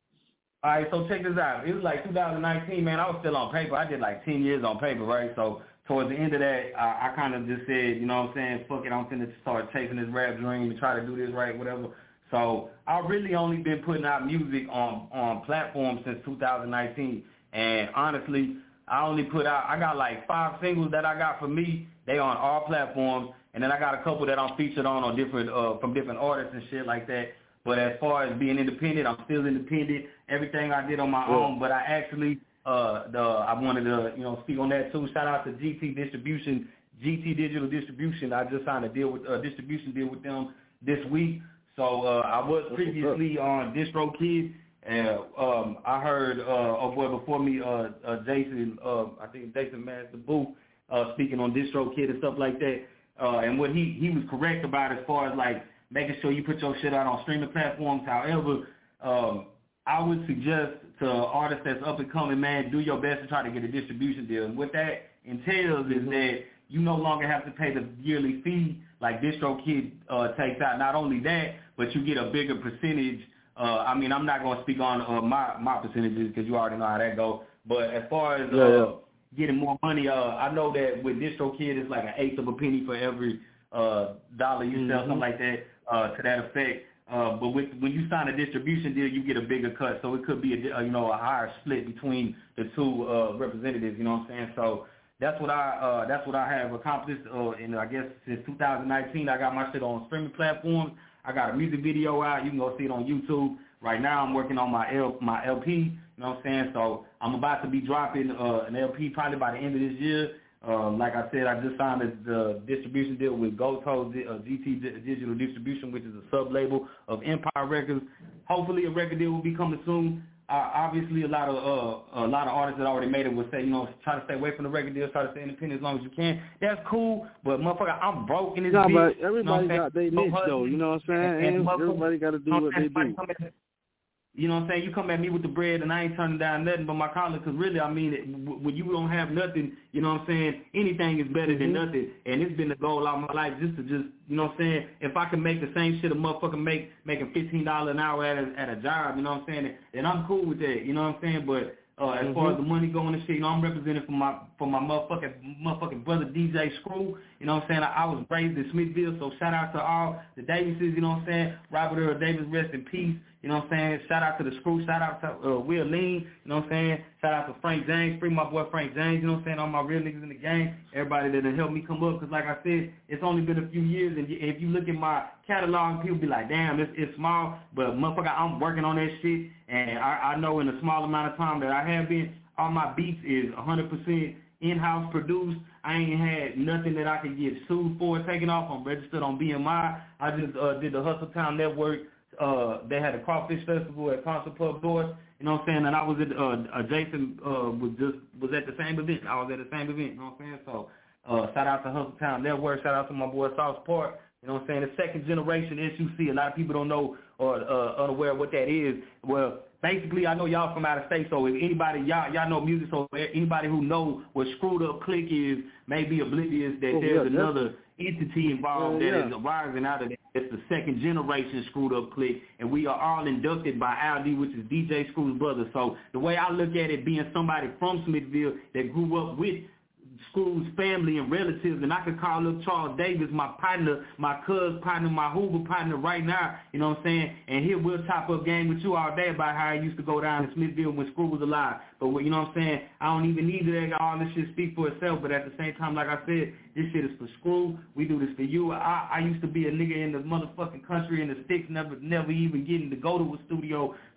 All right, so check this out. It was like two thousand nineteen, man. I was still on paper. I did like ten years on paper, right? So towards the end of that, I, I kind of just said, you know what I'm saying, fuck it, I'm finna start chasing this rap dream and try to do this right, whatever. So I've really only been putting out music on, on platforms since two thousand nineteen. And honestly, I only put out, I got like five singles that I got for me. They on all platforms. And then I got a couple that I'm featured on on different, uh, from different artists and shit like that. But as far as being independent, I'm still independent. Everything I did on my yeah. own, but I actually, uh, the I wanted to, you know, speak on that too. Shout out to G T Distribution, G T Digital Distribution. I just signed a deal with a uh, distribution deal with them this week. So uh, I was previously on DistroKid, and um, I heard uh, a boy before me, uh, uh, Jason, uh, I think Jason Master Boo, uh, speaking on DistroKid and stuff like that. Uh, and what he he was correct about as far as like making sure you put your shit out on streaming platforms. However, um, I would suggest to artists that's up and coming, man, do your best to try to get a distribution deal. And what that entails is that you no longer have to pay the yearly fee like DistroKid uh, takes out. Not only that, but you get a bigger percentage. Uh, I mean, I'm not going to speak on uh, my, my percentages because you already know how that goes. But as far as uh, yeah, yeah. getting more money, uh, I know that with DistroKid, it's like an eighth of a penny for every uh, dollar you sell, mm-hmm. something like that, uh, to that effect. Uh, but with, when you sign a distribution deal, you get a bigger cut. So it could be a, a you know a higher split between the two uh, representatives. You know what I'm saying? So that's what I uh, that's what I have accomplished. Uh, and I guess since two thousand nineteen, I got my shit on streaming platforms. I got a music video out. You can go see it on YouTube. Right now, I'm working on my L, my L P. You know what I'm saying? So I'm about to be dropping uh, an L P probably by the end of this year. Um, like I said, I just signed a, the distribution deal with Goto uh, G T Digital Distribution, which is a sub-label of Empire Records. Hopefully, a record deal will be coming soon. Uh, obviously, a lot of uh, a lot of artists that already made it would say, you know, try to stay away from the record deal, try to stay independent as long as you can. That's cool, but motherfucker, I'm broke in this no, bitch. But everybody you know got their niche, though. You know what I'm saying? And, and everybody got to do what they do. You know what I'm saying? You come at me with the bread and I ain't turning down nothing but my collar because really, I mean, it, when you don't have nothing, you know what I'm saying, anything is better than mm-hmm. nothing. And it's been the goal all my life just to just, you know what I'm saying, if I can make the same shit a motherfucker make, making fifteen dollars an hour at a, at a job, you know what I'm saying, then I'm cool with that, you know what I'm saying? But uh, as mm-hmm. far as the money going and shit, you know, I'm representing for my for my motherfucking, motherfucking brother D J Screw, you know what I'm saying? I, I was raised in Smithville, so shout out to all the Davises, you know what I'm saying? Robert Earl Davis, rest in peace. You know what I'm saying? Shout out to the Screw. Shout out to uh, Will Lean. You know what I'm saying? Shout out to Frank James. Free my boy Frank James. You know what I'm saying? All my real niggas in the game. Everybody that have helped me come up. Because like I said, it's only been a few years. And if you look at my catalog, people be like, damn, it's, it's small. But motherfucker, I'm working on that shit. And I, I know in a small amount of time that I have been, all my beats is one hundred percent in-house produced. I ain't had nothing that I could get sued for or taken off. I'm registered on B M I. I just uh, did the Hustle Town Network. Uh, they had a crawfish festival at Concert Pub Doors, you know what I'm saying, and I was at, uh, uh, Jason uh, was just, was at the same event, I was at the same event, you know what I'm saying, so uh, shout out to Hustle Town Network, shout out to my boy South Park, you know what I'm saying, the second generation S U C, a lot of people don't know or uh, unaware of what that is. Well, basically, I know y'all from out of state, so if anybody, y'all y'all know music, so anybody who knows what Screwed Up Click is may be oblivious that oh, there's yeah, another entity involved uh, that yeah. is arising out of that. It's the second generation Screwed Up Click, and we are all inducted by Al D, which is D J Screw's brother. So the way I look at it, being somebody from Smithville that grew up with Screw's family and relatives, and I could call up Charles Davis, my partner, my cuz partner, my Hoover partner right now, you know what I'm saying? And here we'll top up game with you all day about how I used to go down to Smithville when Screw was alive. But, you know what I'm saying? I don't even need that. All this shit speak for itself, but at the same time, like I said, this shit is for Screw. We do this for you. I, I used to be a nigga in the motherfucking country in the sticks, never never even getting to go to a studio.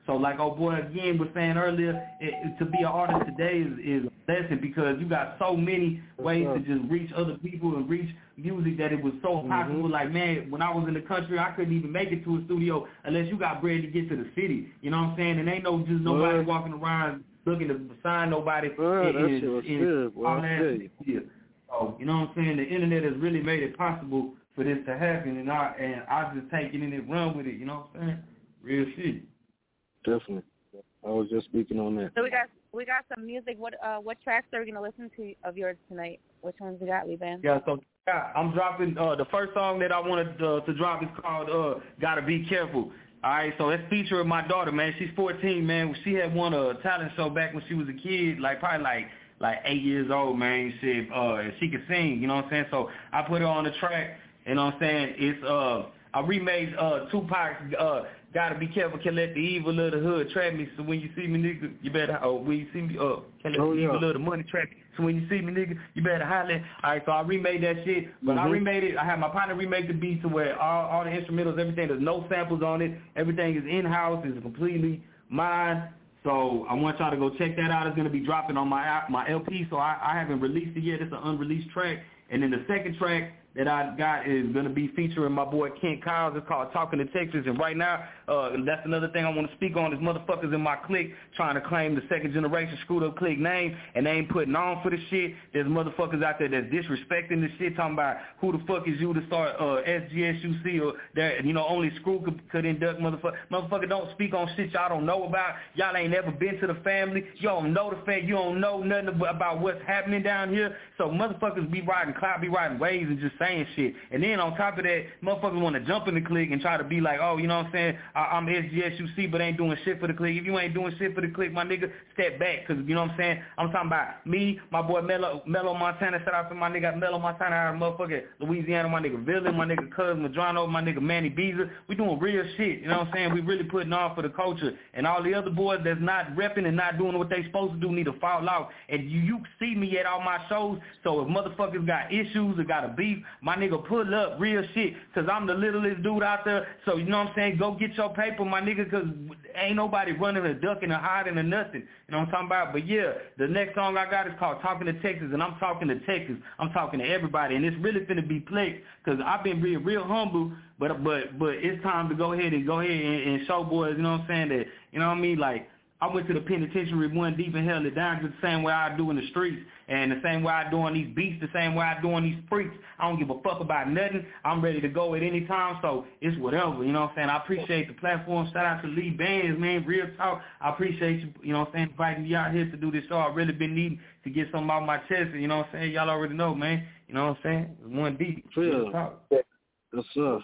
So like old boy again was saying earlier, it, it, to be an artist today is, is a lesson because you got so many ways to just reach other people and reach music that it was so possible. Mm-hmm. Like, man, when I was in the country, I couldn't even make it to a studio unless you got bread to get to the city. You know what I'm saying? And ain't no just nobody well, walking around looking to sign nobody. Well, it, that it, shit was it, good, boy. All that, yeah. So, you know what I'm saying? The internet has really made it possible for this to happen, and I and I just take it in and run with it. You know what I'm saying? Real shit. Definitely. I was just speaking on that. So we got we got some music. What uh what tracks are we gonna listen to of yours tonight? Which ones we got, Lee-Ban? Yeah, so yeah, I'm dropping uh the first song that I wanted uh, to drop is called uh Gotta Be Careful. All right, so it's featuring my daughter, man. She's fourteen, man. She had won a talent show back when she was a kid, like probably like like eight years old, man. She uh she could sing, you know what I'm saying? So I put her on the track, you know what I'm saying? It's uh I remade uh Tupac's uh Gotta Be Careful, Can't Let the Evil of the Hood Trap Me. So when you see me, nigga, you better, oh, when you see me, uh, Can't Let oh, the yeah. Evil of the Money Trap Me. So when you see me, nigga, you better holler. All right, so I remade that shit, but mm-hmm. I remade it. I had my partner remake the beat to where all, all the instrumentals, everything, there's no samples on it. Everything is in-house. It's completely mine. So I want y'all to go check that out. It's going to be dropping on my my L P, so I, I haven't released it yet. It's an unreleased track. And then the second track that I got is going to be featuring my boy Kent Kyles. It's called Talking to Texas. And right now, uh, that's another thing I want to speak on is motherfuckers in my clique trying to claim the second generation screwed up clique name, and they ain't putting on for the shit. There's motherfuckers out there that's disrespecting the shit, talking about who the fuck is you to start uh, S G S U C or that, you know, only Screw could, could induct motherfucker. Motherfucker don't speak on shit y'all don't know about. Y'all ain't never been to the family. You don't know the fact. You don't know nothing about what's happening down here. So motherfuckers be riding cloud, be riding waves and just saying shit. And then on top of that, motherfuckers want to jump in the clique and try to be like, oh, you know what I'm saying, I, I'm S G S U C, but ain't doing shit for the clique. If you ain't doing shit for the clique, my nigga, step back, because, you know what I'm saying, I'm talking about me, my boy Mello, Mello Montana, shout out to my nigga Mello Montana out of motherfucking Louisiana, my nigga Villain, my nigga Cuz Madrano, my nigga Manny Beezer. We doing real shit, you know what I'm saying? We really putting on for the culture. And all the other boys that's not repping and not doing what they supposed to do need to fall out. And you, you see me at all my shows, so if motherfuckers got issues or got a beef, my nigga pull up real shit, because I'm the littlest dude out there. So, you know what I'm saying, go get your paper, my nigga, because ain't nobody running or ducking or hiding or nothing. You know what I'm talking about? But yeah, the next song I got is called Talking to Texas, and I'm talking to Texas. I'm talking to everybody, and it's really finna be played, because I've been real, real humble, but but but it's time to go ahead and go ahead and, and show boys, you know what I'm saying, that, you know what I mean, like, I went to the penitentiary one deep and held it down just the same way I do in the streets, and the same way I do on these beats, the same way I do on these freaks. I don't give a fuck about nothing. I'm ready to go at any time, so it's whatever, you know what I'm saying? I appreciate the platform. Shout out to Lee Bands, man, real talk. I appreciate you, you know what I'm saying, inviting me out here to do this show. I've really been needing to get something out of my chest, and you know what I'm saying? Y'all already know, man. You know what I'm saying? It's one deep. Real talk. Yes, sir.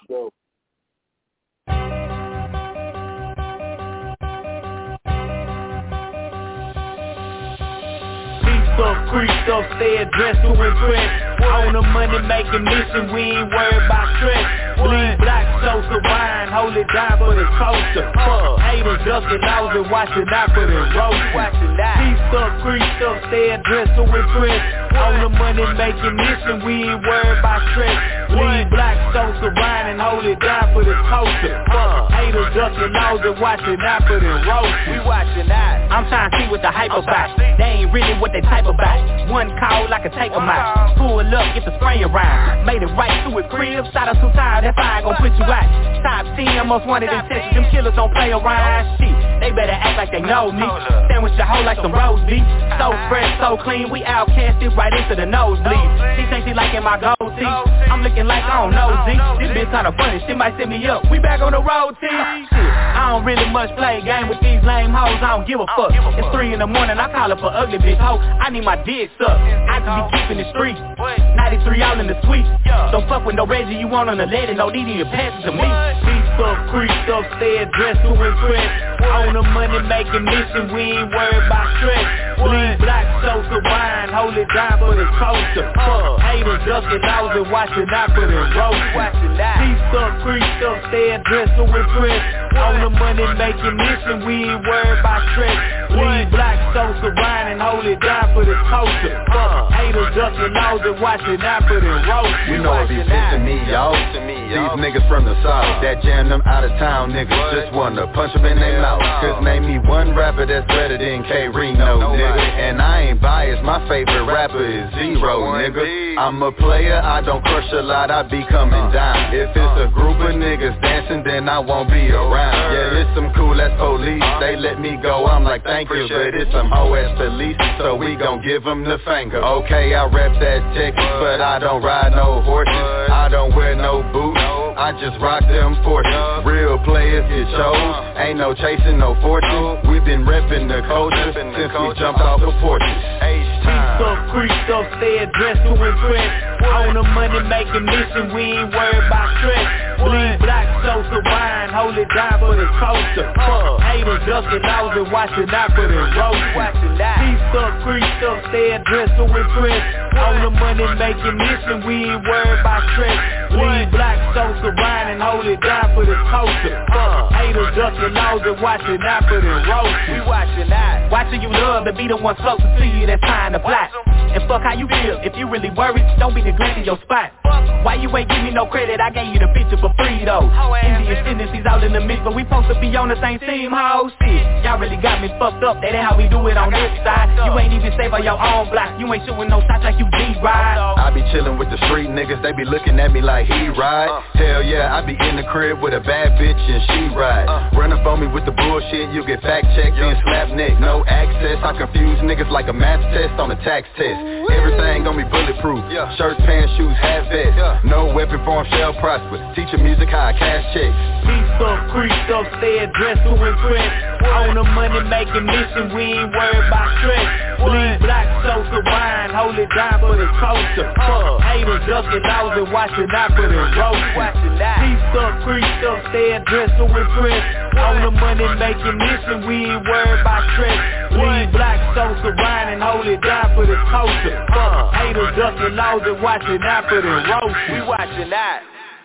Up, creased up, stay dressed to impress. On a money making mission, we ain't worried about stress. Bleed black Sosa wine, hold it down for the culture. Fuck, haters ducking nose and watching out for the roast. Creased up, creased up, stay dressed to impress. On a money making mission, we ain't worried about stress. Bleed black Sosa wine and hold it down for the culture. Fuck, haters ducking nose and watching out for the roast. We watching out. I'm trying to see what the hype about. They ain't really what they type about. One call, I can take them out. Pull up, get the spray around. Made it right to a crib. Shot us too tired, that fire gon' put you out. Top ten, most wanted in Texas. Them killers don't play around. Shit, they better act like they know me. Sandwich the hoe like some roast beef. So fresh, so clean, we outcasted right into the nosebleed. She think she liking my gold teeth. I'm looking like I don't know Z. This bitch kinda funny, she might set me up. We back on the road, team. Shit, I don't really much play game with these lame hoes. I don't give a fuck. It's three in the morning, I call her for ugly bitch hoe. I need my dick sucked. I just be keeping the street. ninety-three all in the suite. Don't fuck with no Reggie, you want on the lady, no need to pass it to me. Beast up, creased up, stay dressed to impress. On a money making mission, we ain't worried about stress. Bleed black Sosa wine, hold it down for the culture. Fuck, haters ducking nose and watching out for the roast. Beast up, creased up, stay dressed to impress. On a money making mission, we ain't worried about stress. Bleed black Sosa wine and hold it down for the culture. Fuck, haters ducking nose and watching out for the roast. You know it be pissing me off. These these niggas from the south that jam them out of town niggas. Just wanna punch them in their mouth. Cause name me one rapper that's better than K-Rino, nigga. And I ain't biased, my favorite rapper is Zero, nigga. I'm a player, I don't crush a lot, I be coming down. If it's a group of niggas dancing, then I won't be around. Yeah, it's some cool ass police, they let me go, I'm like thank you. But it's some hoe ass police, so we gon' give them the finger. Okay, I rep that Texas, but I don't ride no horses. I don't wear no boots, I just rock them Porsches. Real players get chose, ain't no chasing no fortune. We been reppin' the culture since we jumped off the porches. Teeth up, creased up, stay dressed to impress. On a money making mission, we ain't worried about stress. Bleed black Sosa wine, hold it down for the coaster. Fuck, haters ducking out and watching out for the roast. Teeth up, creased up, stay dressed to impress. On a money making mission, we ain't worried about stress. Bleed black Sosa wine and hold it down for the coaster. Fuck, haters ducking out and watching out for the roast. We watching out, watching you love and be the one closer to you that's trying to block. And fuck how you feel, if you really worried, don't be neglecting your spot. Why you ain't give me no credit, I gave you the picture for free though. Indian tendencies all in the mix, but we supposed to be on the same team, ho, shit. Y'all really got me fucked up, that ain't how we do it on this side. You ain't even safe on your own block, you ain't shooting no shots like you D-Ride. I be chillin' with the street niggas, they be looking at me like he ride. Hell yeah, I be in the crib with a bad bitch and she ride. Run up on me with the bullshit, you get fact checked and slap neck. No access, I confuse niggas like a math test on a tax test. Everything gon' be bulletproof, shirts, pants, shoes, half vest. No weapon form shall prosper, teaching music how I cash checks. Piece up, creased up, stay dressed to impress. On a money making mission, we ain't worried about stress. Bleed black Sosa wine, hold it down for the coaster. Fuck, haters ducking out and watching out for the roast. Piece up, creased up, stay dressed to impress. On a money making mission, we ain't worried about stress. Bleed black Sosa wine and hold it down for the coaster. Fuck, haters ducking out and watching out for the roast. We watching that.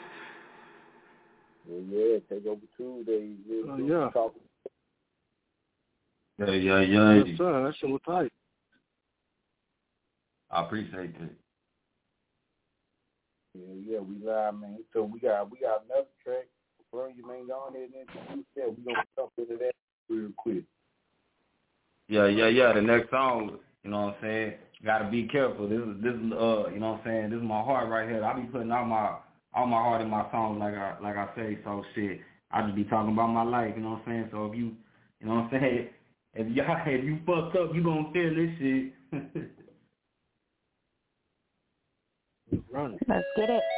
Yeah, yeah, take over Tuesday. Oh, yeah. Yeah, yeah, yeah. Yes, sir. That shit was tight. I appreciate that. Yeah, yeah, we live, man. So we got we got another track. Bro, you ain't on there and introduce that. We gonna jump into that real quick. Yeah, yeah, yeah. The next song, you know what I'm saying? Gotta be careful. This is this is uh, you know what I'm saying? This is my heart right here. I be putting all my all my heart in my songs, like I like I say. So shit, I just be talking about my life. You know what I'm saying? So if you, you know what I'm saying? If you if you fucked up, you gonna feel this shit. Run. Let's get it.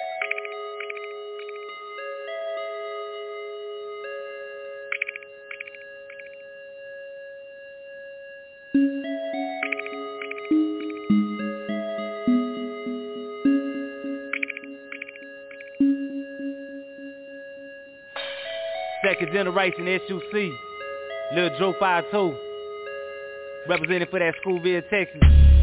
Second generation S U C, Lil Joe five two, representing for that Schoolville, Texas.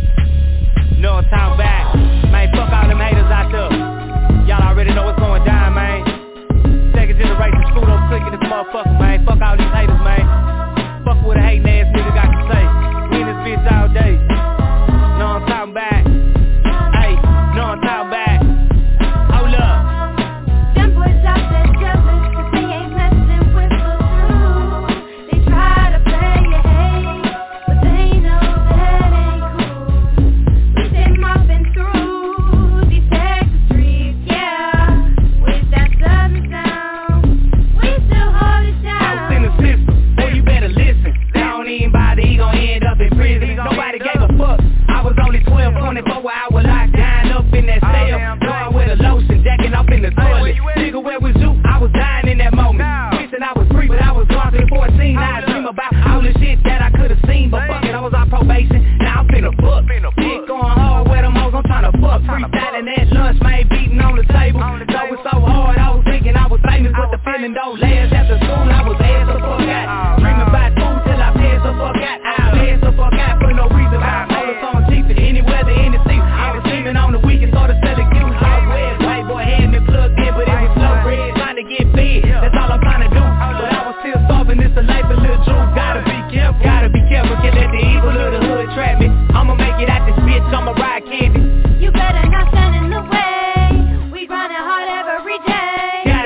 No time back, man, fuck all them haters out there. Y'all already know what's going down, man. Second generation school up clicking this motherfucker, man. Fuck all these haters, man. Fuck what a hating ass nigga got to say. We in this bitch all day. No I'm talking back. Hey, no I'm talking back. Hold up. Them boys out there jealous, cause they ain't messing with us through. They try to play you hate, but they know that ain't cool. We stay mopping through these Texas streets, yeah. With that southern sound, we still hold it down. I was in the system, boy you better listen. They don't even bother, he gon' end up in prison. Nobody gave a fuck. I was only twelve, twenty-four hour locked down up in that cell. Going with a lotion, jacking up in the toilet. Nigga, where was you? I was dying in that moment. Wishing I was free, but I was drunk at fourteen. Now I dream about all the shit that I could've seen. But fuck it, I was on probation. Now I'm finna book. Dick going hard, where them hoes, I'm tryna fuck. Freestyling at lunch, man, beating on the table. Though it's so hard, I was thinking I was famous, but the feeling don't last. After school, I was ass the fuck out. Dreaming about food till I passed the fuck out. I passed the fuck out for no reason. Bipolar song cheap to any weather, any season. I was steaming on the weekend, started selling cues. Like West, white boy had me plugged in, but it was slow red, trying to get fed. That's all I'm trying to do. But I was still starving, it's the life of Lil Drew. Gotta be careful, gotta be careful, can't let the evil of the hood trap me. I'ma make it out this bitch, I'ma ride candy. You better not stand in the way. We grinding hard every day. Gotta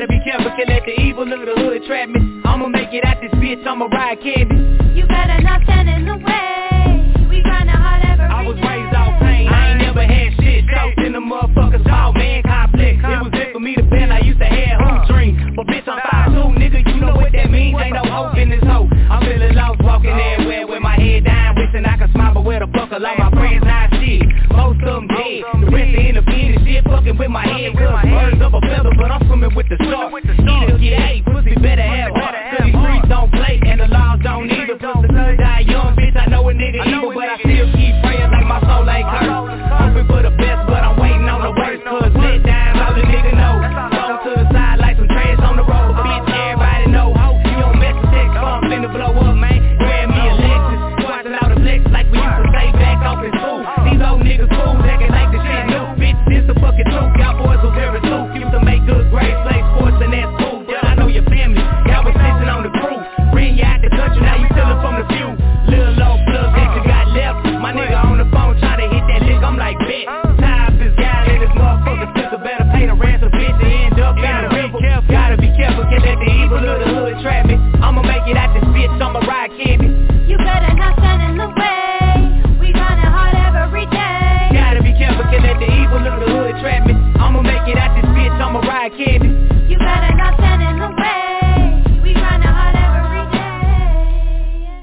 can let the evil of the hood trap me. I'ma make it out this bitch, I'ma ride candy. You better not stand in the way. We grindin' hard every day. I was raised off pain, I ain't never had shit. Choked in the motherfuckers, all man complex. It was good for me to bet I used to have hoop dreams. But bitch, I'm five two, nigga, you know what that means. Ain't no hope in this hoe. I'm feeling lost, walking everywhere with my head down, wishing I could smile, but where the fuck are all my friends not shit? Most of them dead, the rest are independent shit, fucking with my head, cause birds of a feather, but I'm swimming with the shark. Either get eight, pussy better have heart, cause these streets don't play, and the laws don't either. Plus the sun die young, bitch, I know a nigga evil, but I still keep praying like my soul ain't cursed. Hoping for the best, but I'm waiting on the worst, cause let down all the nigga know. Throw to the side like some trash on the road, bitch, everybody know. You don't mess with sex, I'm finna blow up, man. Grab me a Lexus, watching all the flex like we used to say back off in school. These old niggas cool, acting like the shit new, bitch, this the fucking truth. Y'all boys were very true, used to make good grades, play sports, and that's cool. Yeah, I know your family, y'all was snitching on the crew. Bring you out the country, now you stealing from the few. Lil' low plug that you got left. My nigga on the phone trying to hit that lick, I'm like, bet. Time this guy and this motherfucker sister better pay the ransom, bitch, and end up in the river. Gotta be careful, can't let the evil of the hood trap me. I'ma make it out this bitch, I'ma ride candy. You better not stand in the way. We grindin' hard every day. Gotta be careful, can't let the evil of the hood trap me. I'ma make it out this bitch, I'ma ride candy. You better not stand in the way. We grindin' hard every day.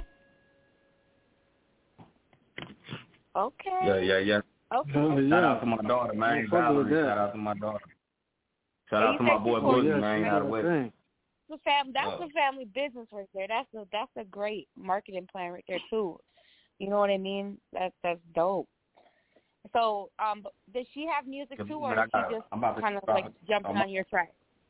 Okay. Yeah, yeah, yeah. Okay. Shout out to my daughter, man. Valerie. Shout out to my daughter. Shout out to my boy Boogie, man. Out of West. The fam- that's Uh, a family business right there. That's a that's a great marketing plan right there too. You know what I mean? That's that's dope. So, um, does she have music too, or But I is got- she just I'm about to kind of stop like it. jumping I'm- on your track?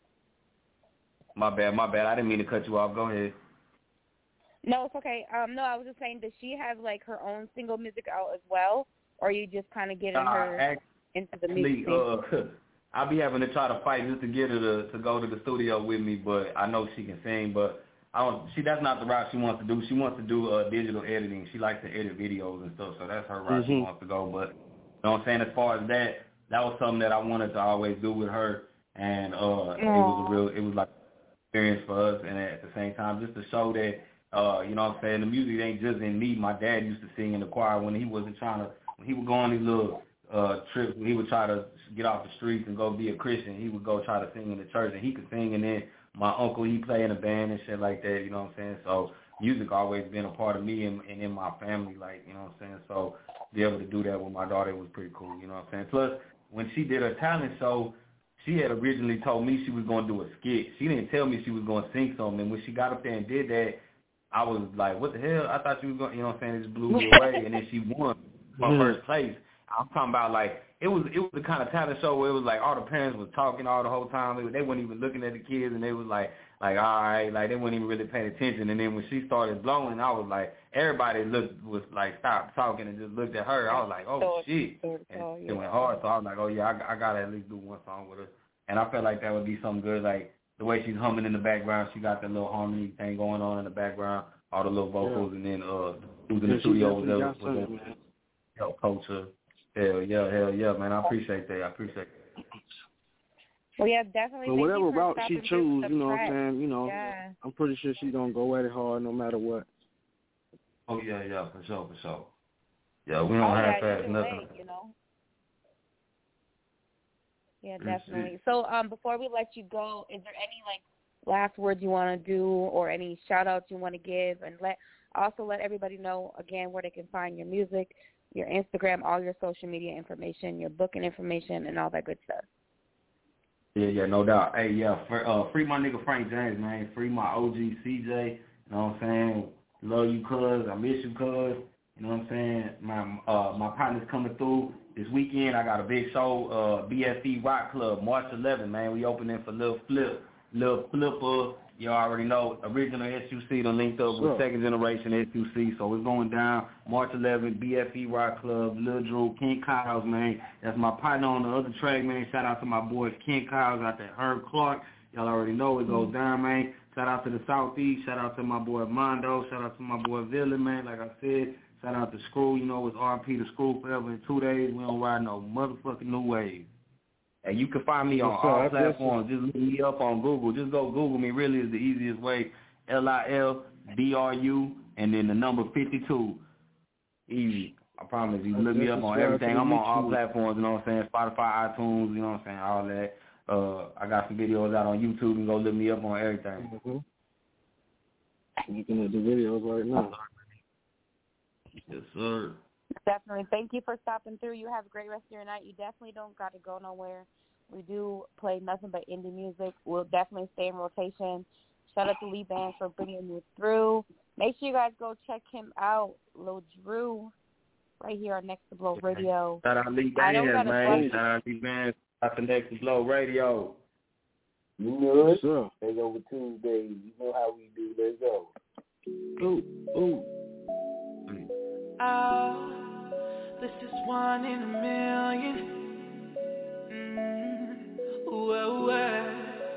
My bad, my bad. I didn't mean to cut you off. Go ahead. No, it's okay. Um, no, I was just saying, does she have like her own single music out as well, or are you just kind of getting Nah, her act- into the music? Actually, scene? uh, I'll be having to try to fight just to get her to, to go to the studio with me, but I know she can sing, but I don't, she, that's not the route she wants to do. She wants to do uh, digital editing. She likes to edit videos and stuff, so that's her route Mhm. she wants to go. But, you know what I'm saying, as far as that, that was something that I wanted to always do with her, and uh, it was a real, it was like experience for us, and at the same time, just to show that, uh, you know what I'm saying, the music ain't just in me. My dad used to sing in the choir when he wasn't trying to, when he would go on these little uh, trips, he would try to get off the streets and go be a Christian. He would go try to sing in the church, and he could sing, and then my uncle, he played in a band and shit like that, you know what I'm saying? So music always been a part of me and, and in my family, like, you know what I'm saying? So be able to do that with my daughter was pretty cool, you know what I'm saying? Plus, when she did her talent show, she had originally told me she was going to do a skit. She didn't tell me she was going to sing something, and when she got up there and did that, I was like, what the hell? I thought you was going to, you know what I'm saying? It just blew me away, and then she won for Mhm. first place. I'm talking about, like, it was it was the kind of talent show where it was like all the parents was talking all the whole time. It, they weren't even looking at the kids, and they was like, like all right, like they weren't even really paying attention. And then when she started blowing, I was like, everybody looked was like stopped talking and just looked at her. I was like, oh shit, and it went hard. So I was like, oh yeah, I, I gotta at least do one song with her. And I felt like that would be something good, like the way she's humming in the background. She got that little harmony thing going on in the background, all the little vocals, yeah. And then uh, who's in yeah, the studio was there, was was there, help culture. Hell yeah, hell yeah, man. I appreciate that. I appreciate that. Well, yeah, definitely. But whatever route she choose, you know what I'm saying, you know, yeah. I'm pretty sure she's going to go at it hard no matter what. Oh, yeah, yeah, for sure, for sure. Yeah, we don't oh, have yeah, fast nothing. Way, you know? Yeah, definitely. So um, before we let you go, is there any, like, last words you want to do or any shout-outs you want to give? And let also let everybody know, again, where they can find your music, your Instagram, all your social media information, your booking information, and all that good stuff. Yeah, yeah, no doubt. Hey, yeah, for, uh, free my nigga Frank James, man. Free my O G C J. You know what I'm saying? Love you, cuz. I miss you, cuz. You know what I'm saying? My uh, my partner's coming through this weekend. I got a big show, uh, B F E Rock Club, March eleventh, man. We opening for Lil Flip, Lil Flipper. You already know, original S U C done linked up with sure. second generation S U C, so it's going down March eleventh, B F E Rock Club, Lil Drew, King Kyles, man. That's my partner on the other track, man. Shout out to my boys King Kyles out there, Herb Clark. Y'all already know it goes down, man. Shout out to the Southeast. Shout out to my boy Mondo. Shout out to my boy Villain, man. Like I said, shout out to Screw. You know, it's R P to Screw forever in two days. We don't ride no motherfucking new wave. And you can find me on Yes, sir. all I platforms. Just look me up on Google. Just go Google me. Really is the easiest way. L I L B R U and then the number fifty-two. Easy. I promise you. Look me up on everything. I'm on all platforms, you know what I'm saying? Spotify, iTunes, you know what I'm saying? All that. Uh, I got some videos out on YouTube. And go look me up on everything. Mm-hmm. Looking at the videos right now. Yes, sir. Definitely. Thank you for stopping through. You have a great rest of your night. You definitely don't got to go nowhere. We do play nothing but indie music. We'll definitely stay in rotation. Shout out to Lee Band for bringing you through. Make sure you guys go check him out, Lil Drew, right here on Next to Blow Radio. Shout out Lee Band, man. Shout out Lee Band. Shout out to Next to Blow Radio. You know it. Sure. Take over Tuesdays. You know how we do. Let's go. Ooh, ooh. Oh, this is one in a million. Mm, whoa, whoa.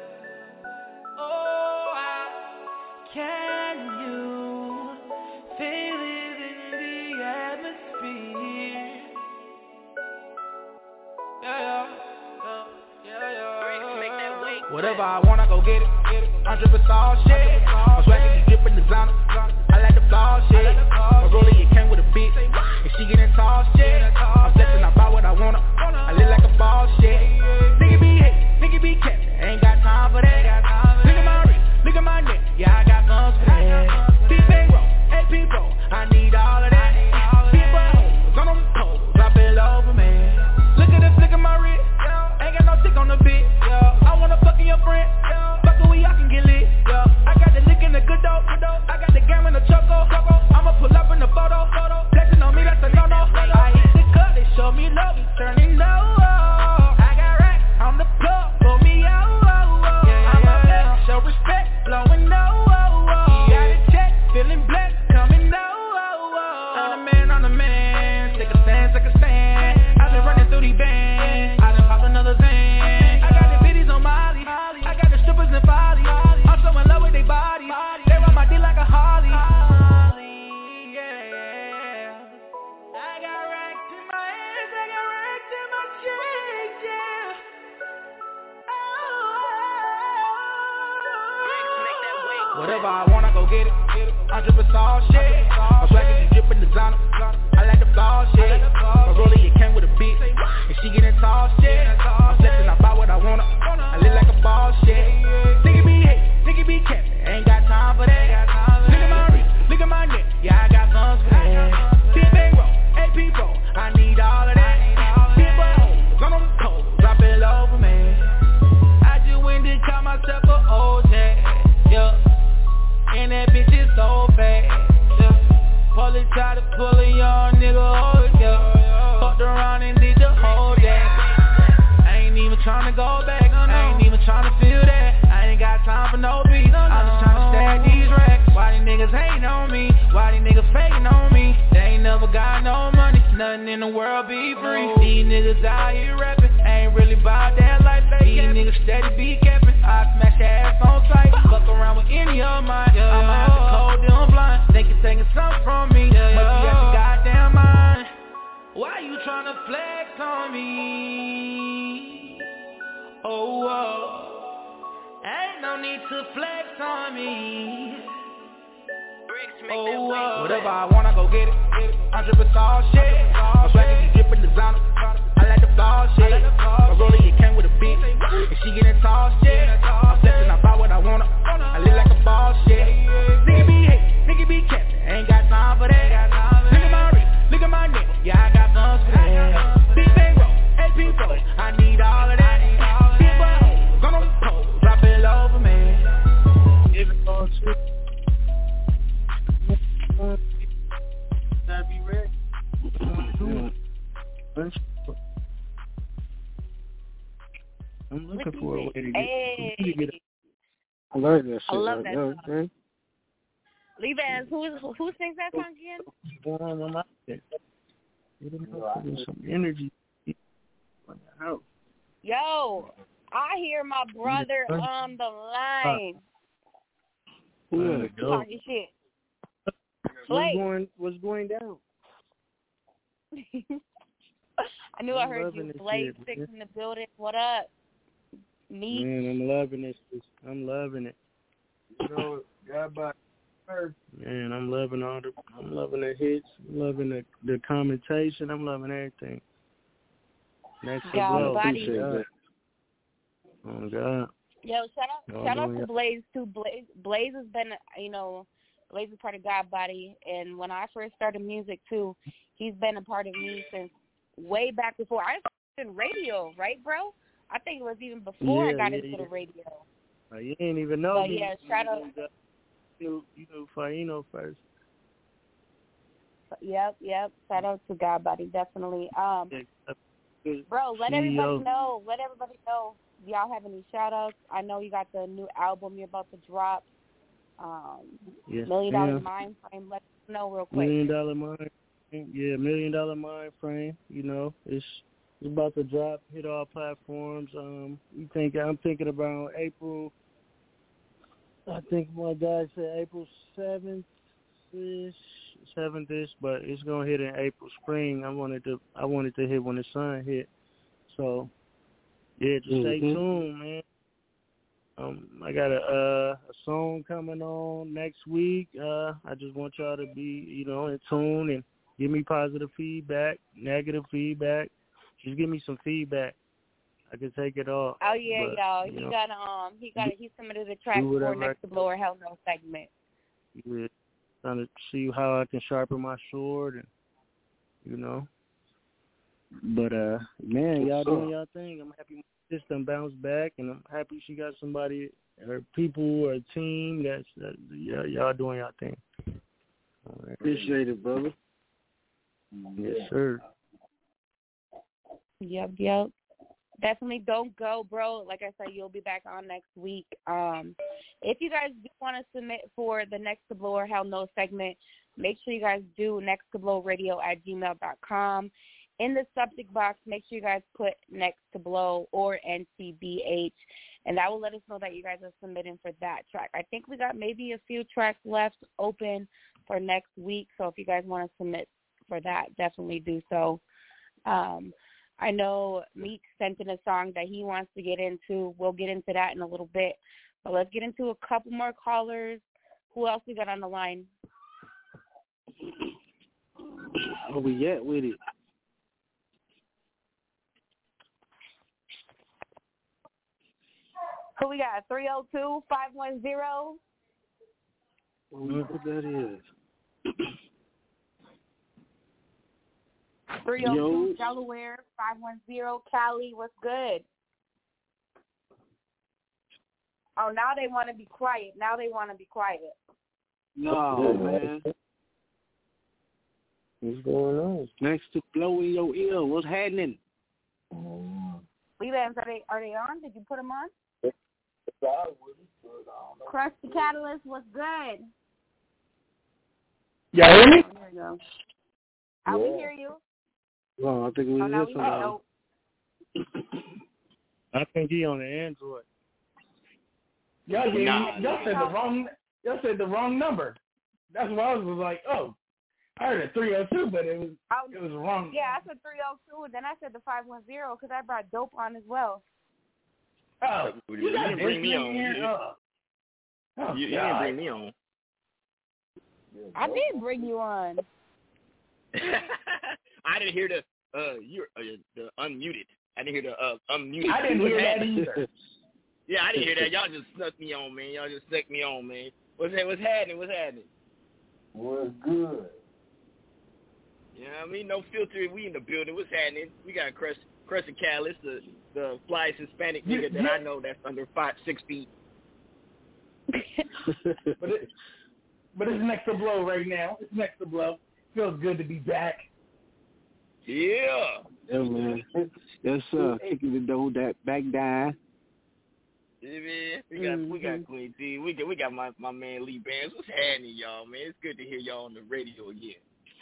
Oh, I, can you feel it in the atmosphere? Yeah, yeah, yeah, yeah, yeah. Whatever I want, I go get it. I'm drippin' all shit. I'm swaggin' the drippin' designer. I like the flaw shit. My roller, it came with a bitch. And she getting tall shit. I'm flexing, I buy what I wanna. I live like a ball shit. Nigga be hate, nigga be kept. Ain't got time for that. Look at my wrist, look at my neck. Yeah, I got guns for that. Big bang roll, hey people, I need all of that. Big boy hoes, on them poles, drop it low for me. Look at the flick of my wrist. Ain't got no dick on the bit. I wanna fuck in your friend. Fuck with we, I can get lit. I got the lick in the good dope. I got the game in the choco. I'ma pull up in the photo. Flexing on me, that's a no-no. I hit the cut, they show me love, it's turning low. I got racks on the plug, pull me out. I'm a bitch, show respect, blowing no. You got a check, feeling blessed, coming no. I'm the man, I'm the man. Take a stand, take a stand. I've been running through these bands. I done popped another thing. I got the biddies on Molly. I got the strippers in Folly. I'm so in love with their bodies. They run my dick like a Harley. Whatever I want, I go get it. I'm drippin' all shit. I'm swaggin' the drippin' designer. I like the flaw shit. My roller, it came with a bitch. And she getting tall shit. I'm flexin', I buy what I wanna. I live like a ball shit. Nigga be hate, nigga be kept. Ain't got time for that. Look at my wrist, look at my neck. Yeah, I got guns for that. Big bang roll, hey people, I need all of that. Big boy hoes, on them poles, drop it low for me. I just went to call myself a O J. Yeah. And that bitch is so fast, yeah. Police try to pull a young nigga over, yeah. Fucked around and did the whole dance. I ain't even tryna go back, I ain't even tryna feel that. I ain't got time for no beat, I'm just tryna stack these racks. Why these niggas hating on me? Why these niggas faking on me? They ain't never got no money, nothing in the world be free. These niggas out here rapping, ain't really about that life. These niggas steady be capping, I smash your ass on sight. Fuck around with any of mine, I'ma have to cold them blind. Think you're taking something from me, but you got your goddamn mind. Why you tryna flex on me? Oh, whoa. Ain't no need to flex on me. Oh, whoa. Whatever I want, I go get it. I'm drippin' all shit. I'm swaggin' the drippin' designer. I like the flaw shit. My roller, it came with a bitch. And she getting tall shit. I'm flexin', I buy what I wanna. I live like a ball shit. Nigga be hate, nigga be kept. Ain't got time for that. Look at my wrist, look at my neck. Yeah, I got guns for that. Big bang roll, hey people, I need all of that. Big boy hoes, on them poles, drop it low for me. If it's all shit. Gotta be ready. I'm looking for a way to get, hey. to get I like that shit. I love right that now, song. okay? Lee Vance, who, who sings that song again? What's going on in my head? There's some energy in the house. Yo, I hear my brother on the line. Who is talking shit? What's going, what's going down? I knew I'm I heard loving you. this Blaze shit, Six man. in the building. What up? Me. Man, I'm loving this. I'm loving it. You know, God by her. Man, I'm loving all the. I'm loving the hits. I'm loving the the commentation. I'm loving everything. Next to God blow. body. God. Oh God. Yo, shout out, Oh, shout out no, to yeah. Blaze too. Blaze, Blaze has been, you know, Blaze is part of God Body, and when I first started music too, he's been a part of me since way back before I started in radio, right, bro? I think it was even before Yeah, I got yeah, into yeah. the radio. Uh, you ain't even know But me. yeah, shout out. You knew, you knew Faino first. Yep, yep. Shout out to God Body, definitely. Um, bro, let C E O. everybody know. Let everybody know. Do y'all have any shout outs? I know you got the new album you're about to drop. Um, Yes, Million Dollar ma'am. Mind Frame. Let us know real quick. Million dollar mind, yeah, million dollar mind frame. You know, it's it's about to drop, hit all platforms. Um, you think I'm thinking about April. I think my guy said April seventh ish, seventh ish, but it's gonna hit in April, spring. I wanted to, I wanted to hit when the sun hit. So, yeah, just stay Mhm. tuned, man. Um, I got a uh, a song coming on next week. Uh, I just want y'all to be, you know, in tune and give me positive feedback, negative feedback. Just give me some feedback. I can take it all. Oh yeah, but, y'all. you He know, got um he got he submitted a track do for whatever Next to Blow or Hell No segment. Yeah, trying to see how I can sharpen my sword, and you know. But uh, man, y'all doing y'all thing. I'm happy my system bounced back, and I'm happy she got somebody or people or a team that's that, yeah, y'all doing y'all thing. All right. Appreciate it, brother. Yes, sir. Yep, yep. Definitely don't go, bro. Like I said, you'll be back on next week. Um, if you guys do want to submit for the Next to Blow or Hell No segment, make sure you guys do next to blow radio at gmail dot com. In the subject box, make sure you guys put Next to Blow or N C B H, and that will let us know that you guys are submitting for that track. I think we got maybe a few tracks left open for next week, so if you guys want to submit for that, definitely do so. Um, I know Meek sent in a song that he wants to get into. We'll get into that in a little bit. But let's get into a couple more callers. Who else we got on the line? Where we at with it? Who we got? three oh two, five one zero? What that is? three oh two Yo. Delaware, five one zero Cali. What's good? Oh, now they want to be quiet. Now they want to be quiet. No, man. What's going on? Next to blow in your ear. What's happening? Lelands, are they are they on? Did you put them on? Crush the Catalyst. What's good? Y'all hear me? Oh, there you go. I we hear you. Oh, I think we Oh, now hear we somebody. know. I think he on the Android. Y'all, gave Nah, me, y'all said the wrong. Y'all said the wrong number. That's why I was like, oh, I heard a three oh two, but it was Oh, it was wrong. Yeah, I said three oh two, and then I said the five one zero because I brought Dope on as well. Oh, You you got didn't bring me this on. here? You, Oh. Oh, you, you God. didn't bring me on. I did bring you on. I didn't hear the uh you uh, the unmuted. I didn't hear the uh unmuted. I didn't What's hear that happening? either. Yeah, I didn't hear that. Y'all just snuck me on, man. Y'all just snuck me on, man. What's that? What's happening? What's happening? What's good? You know what I mean? No filter. We in the building. What's happening? We got Crush Crescent Callis, the the flyest Hispanic nigga that I know that's under five six feet. but it, but it's next to blow right now. It's next to blow. Feels good to be back. Yeah. Yeah, man. Yes, sir. Kicking the door that back down. Yeah, man. We got mm-hmm. we got Queen T. We got we got my, my man Lee Bands. What's happening, y'all, man? It's good to hear y'all on the radio again.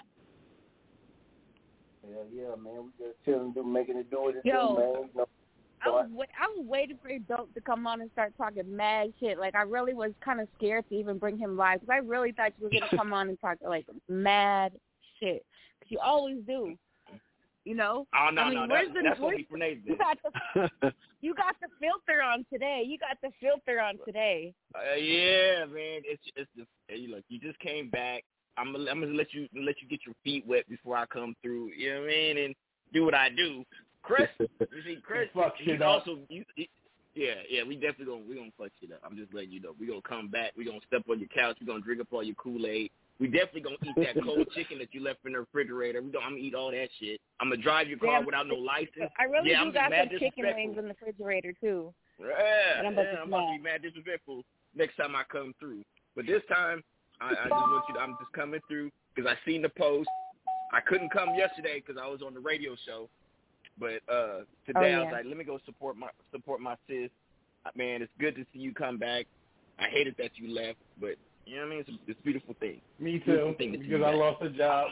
Yeah, yeah, man. We just chilling, do making it do it, Yo, man. You know, I was wait, I was waiting for Dope to come on and start talking mad shit. Like I really was kind of scared to even bring him live because I really thought you were gonna come on and talk like mad shit. Cause you always do. You know? Oh no, I mean, no, where's that's, the, that's gonna where's, be for Nate. you got the you got the filter on today. You got the filter on today. Uh, yeah, man. It's it's just hey, look. You just came back. I'm gonna I'm gonna let you let you get your feet wet before I come through. You know what I mean? And do what I do. Chris, you see, Chris, fuck he's shit up. also you, he, yeah, yeah. We definitely gonna we gonna fuck shit up. I'm just letting you know. We gonna come back. We gonna step on your couch. We gonna drink up all your Kool-Aid. We definitely gonna eat that cold chicken that you left in the refrigerator. We don't. I'm gonna eat all that shit. I'm gonna drive your car Damn, without no license. I really yeah, do I'm got mad some chicken disrespectful. wings in the refrigerator too. Yeah, And I'm about yeah, to I'm about to smash. be mad disrespectful next time I come through. But this time, I, I just want you to, I'm just coming through because I seen the post. I couldn't come yesterday because I was on the radio show. But uh, today Oh, I was yeah. like, let me go support my support my sis. Uh, Man, it's good to see you come back. I hated that you left, but you know what I mean? It's a, it's a beautiful thing. Me Beautiful too, thing that you because I back. lost a job.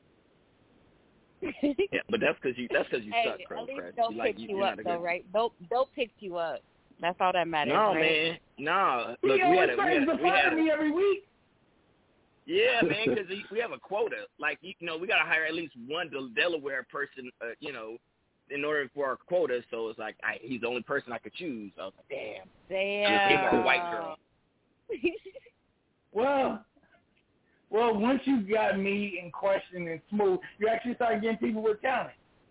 Yeah, but that's because you that's because you Hey, suck, Crow. at least Crash. Dope You like, picked you, you you're up not a though, good- right? Dope Dope picked you up. That's all that matters, No, right? man. No. He Look, we always had a, we tries had, to we had fire a, me every week. Yeah, man, because we have a quota. Like, you know, we got to hire at least one Del- Delaware person, uh, you know, in order for our quota. So it's like, I, he's the only person I could choose. I was like, damn. Damn. Give him a white girl. Well, well, once you got me in question and smooth, you actually start getting people with talent.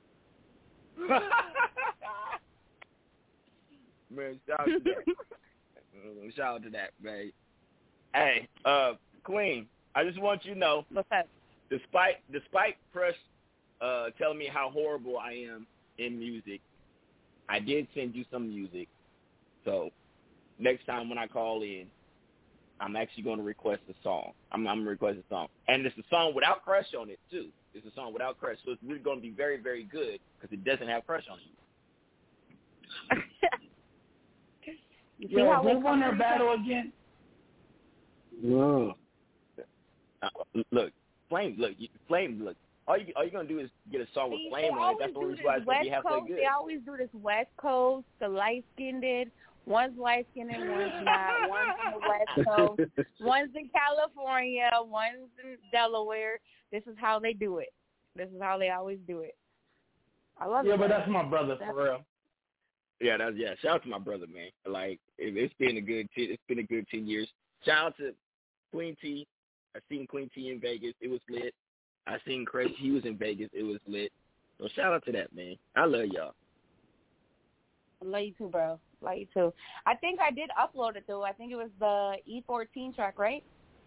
Man, shout out to that. Mm, shout out to that, man. Hey, uh, Queen, I just want you to know, what's up? Despite despite press uh, telling me how horrible I am in music, I did send you some music. So next time when I call in, I'm actually going to request a song. I'm, I'm going to request a song. And it's a song without Crush on it, too. It's a song without Crush. So it's really going to be very, very good because it doesn't have Crush on it. You see Yo, how who we won come their to battle again? No. Uh, look, Flame, look, you, Flame, look. All you all you're going to do is get a song with See, Flame they on it. That's always the do reason this why it's going to West be halfway Coast. good. They always do this West Coast, the light-skinned. One's light-skinned and one's not. One's in the West Coast. One's in California. One's in Delaware. This is how they do it. This is how they always do it. I love Yeah, it. but that's my brother, That's- for real. Yeah, that's yeah. Shout out to my brother, man. Like it, it's been a good, t- it's been a good ten years. Shout out to Queen T. I seen Queen T in Vegas. It was lit. I seen Chris. He was in Vegas. It was lit. So shout out to that, man. I love y'all. I love you too, bro. Love you too. I think I did upload it though. I think it was the E fourteen track, right?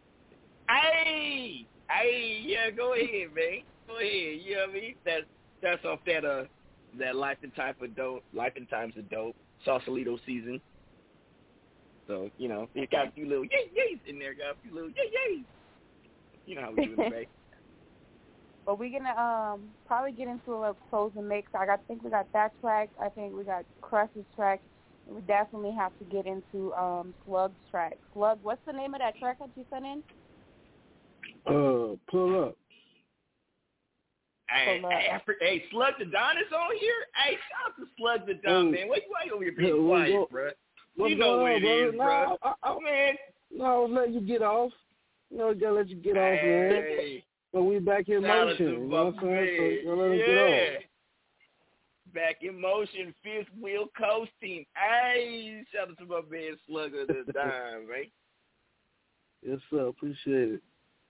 Hey, hey, yeah, go ahead, man. Go ahead. You know what I mean? That's that's off that uh that Life and Time of Dope, Life and Times of Dope, Sausalito season. So you know, it got a few little yay yays in there. Got a few little yay yays. You know how we do it, man. But we're gonna um probably get into a little closing mix. I got, think we got that track. I think we got Crush's track. And we definitely have to get into um Slug's track. Slug, what's the name of that track that you sent in? Uh, pull up. Hey, Pull up. hey, I for- hey, Slug the Don is on here. Hey, shout out to Slug the Don, Hey. man. Why you why you over here Yeah, being what's quiet, go- bro? What's You know going what on, it brother? is, No, bro. I, I, Man, no, I was letting you get off. You know, gotta let you get off, man. hey, But we back in shout out motion. to You know what I'm my saying? So gotta let man. him Yeah. get off. Back in motion, fifth wheel coasting. Hey, shout out to my man Slugger the Don, man. Yes, sir. Appreciate it.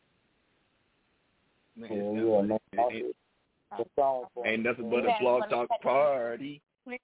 Man, Yeah, it's yeah, not- man. it- it- The song for Ain't nothing but Yeah, a blog you wanna talk set- party.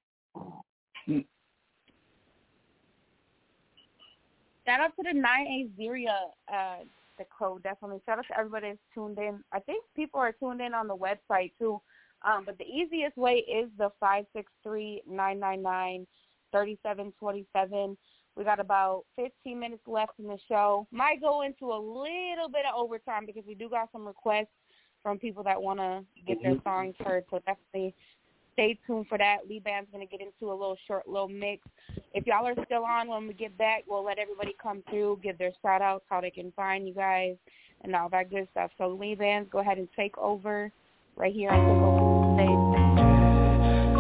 Shout out to the nine eight zero, uh, the code, definitely. Shout out to everybody that's tuned in. I think people are tuned in on the website, too. Um, but the easiest way is the five six three, nine nine nine, three seven two seven. We got about fifteen minutes left in the show. Might go into a little bit of overtime because we do got some requests from people that want to get their songs heard. So definitely stay tuned for that. Lee Band's going to get into a little short little mix. If y'all are still on when we get back, we'll let everybody come through, give their shout-outs, how they can find you guys, and all that good stuff. So Lee Bands, go ahead and take over right here on Takeover Stage.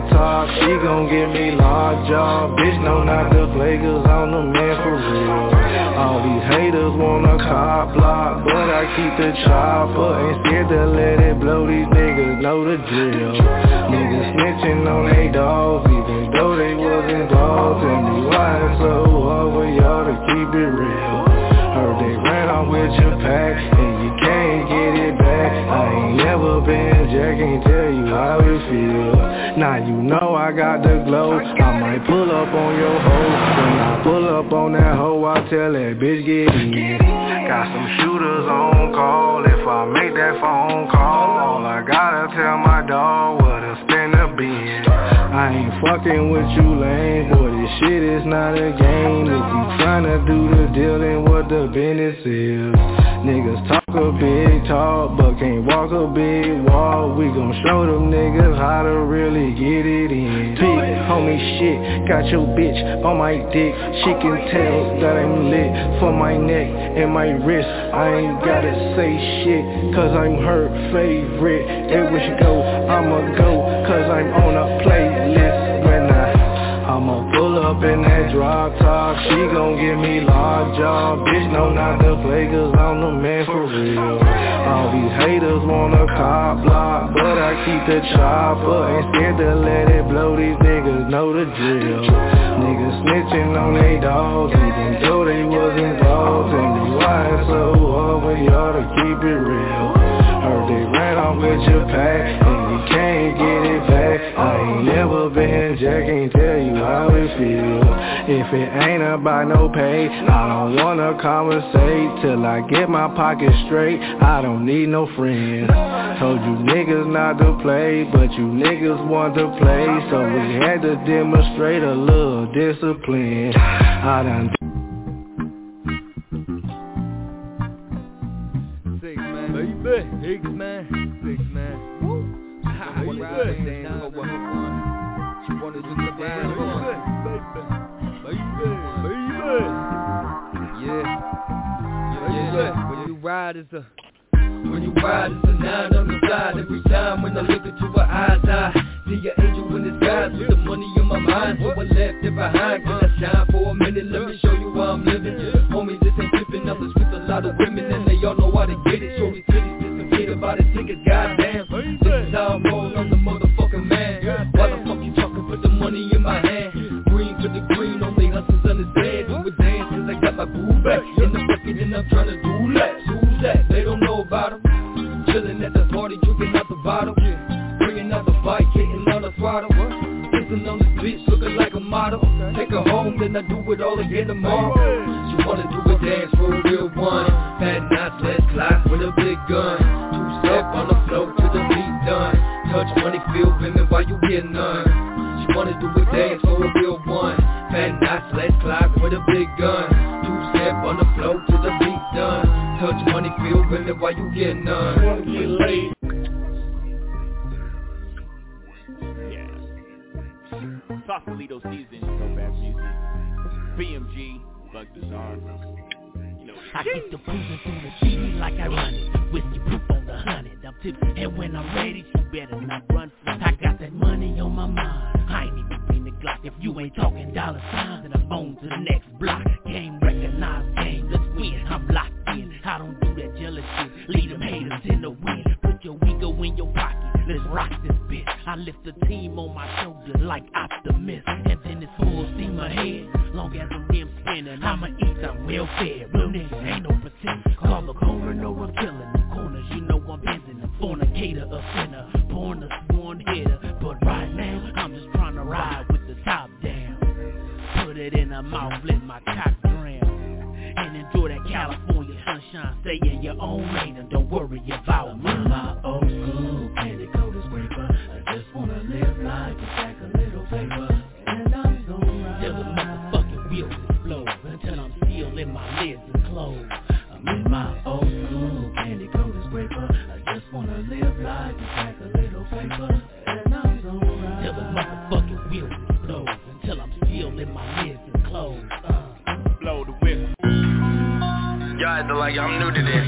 drop top, she gon' give me large jaw. Bitch know not to play cause I'm the man for real. All these haters wanna cop block, but I keep the chopper. Ain't scared to let it blow, these niggas know the drill. Niggas snitching on they dogs, even though they wasn't dogs. Tell me why it's so hard for y'all to keep it real. Heard they ran off with your pack, and you can't get it back. I ain't never been Jack, can't tell you how it feel. Now you know I got the glow, I might pull up on your hoe. When I pull up on that hoe, I tell that bitch get in. Got some shooters on call, if I make that phone call, all I gotta tell my dog where to spend the bin. I ain't fucking with you lame, boy, this shit is not a game. If you tryna do the deal, then what the business is. Niggas talk a big talk, but can't walk a big walk. We gon' show them niggas how to really get it in. Big homie shit, got your bitch on my dick. She can tell that I'm lit for my neck and my wrist. I ain't gotta say shit, cause I'm her favorite. Everywhere she go, I'ma go, cause I'm on a playlist. When I I'ma pull up in that drop top, she gon' give me large jaw. Bitch know not to play cause I'm the man for real. All these haters wanna cop block, but I keep the chopper. Ain't scared to let it blow, these niggas know the drill. Niggas snitching on they dogs, even though they wasn't dogs. Tell me why it's so hard for y'all to keep it real. Heard they ran off with your pack, and you can't get it back. I ain't never been Jack, can't tell you how it feel. If it ain't about no pay, I don't wanna conversate till I get my pocket straight. I don't need no friends. Told you niggas not to play, but you niggas want to play, so we had to demonstrate a little discipline. I done Six man, baby, six man, six man. Woo! I wanna ride and dance for what fun. She wanna do the dance for what, baby, baby, baby. Yeah, yeah, yeah. When you ride, it's a when you ride, it's a nine on the side. Every time when I look into her eyes, I see an angel in disguise with the money on my mind. So I left it behind. Can I shine for a minute? Let me show you how I'm living. Homie, this ain't flipping. I'm just with a lot of women and they all know how to get it. Show these titties, just forget about it. Think it's goddamn. This is how I'm rolling on the motherfucking man. Why the fuck you talking? Put the money in my hand. Green for the green, only hustlers understand. Do a dance cause I got my groove back in the bucket and I'm trying to do laps. Who's that? They don't know about him. Chillin' at the party, drinking out the bottle. Bringing out the bike, hitting on the throttle. Kissing on the streets, looking like a model. Take her home, then I do it all again tomorrow. She wanna do a dance for a real one. Fat knots, let's clock with a big gun. Two step on the floor to the beat done. Touch money, feel women while you get none. She wanna do a dance for a real one. Fat knots, let's clock with a big gun. Two step on the floor to the beat done. Touch money, feel women while you get none. Wanna get laid. Sausalito season, go back music. B M G, Bug Bizarre. You know, I get the cruising through the city like I run it. Whiskey proof on the hundred. I'm tipsy, and when I'm ready, you better not run. I got that money on my mind. I ain't even been the Glock. If you ain't talking dollar signs, then I'm on to the next block. Game recognized, game, let's win. I'm locked in. I don't do that jealous shit. Leave them haters in the wind. Put your ego in your pocket. Let's rock this bitch. I lift the team on my shoulders like optimist. And then it's full steam ahead. Long as I'm them spinning, I'ma eat some well fed. Real niggas ain't no percent. Call the coroner, I'm killing the corners. You know I'm busy. Fornicator, a sinner. Born a sworn hitter. But right now, I'm just trying to ride with the top down. Put it in her mouth, let my cock drown. And enjoy that California sunshine. Stay in your own lane and don't worry about me. My old school candy coated scraper. I just wanna live life and pack a little flavor. And I'm so right. Till the motherfucking wheels explode. Until I'm still in my lids and clothes. I'm in my old school candy coated scraper. I just wanna live life and pack a little flavor. And I'm so right. Till the motherfucking wheels explode. Until I'm still in my lids and clothes. Uh. Blow the whip. Y'all acting like I'm new to this.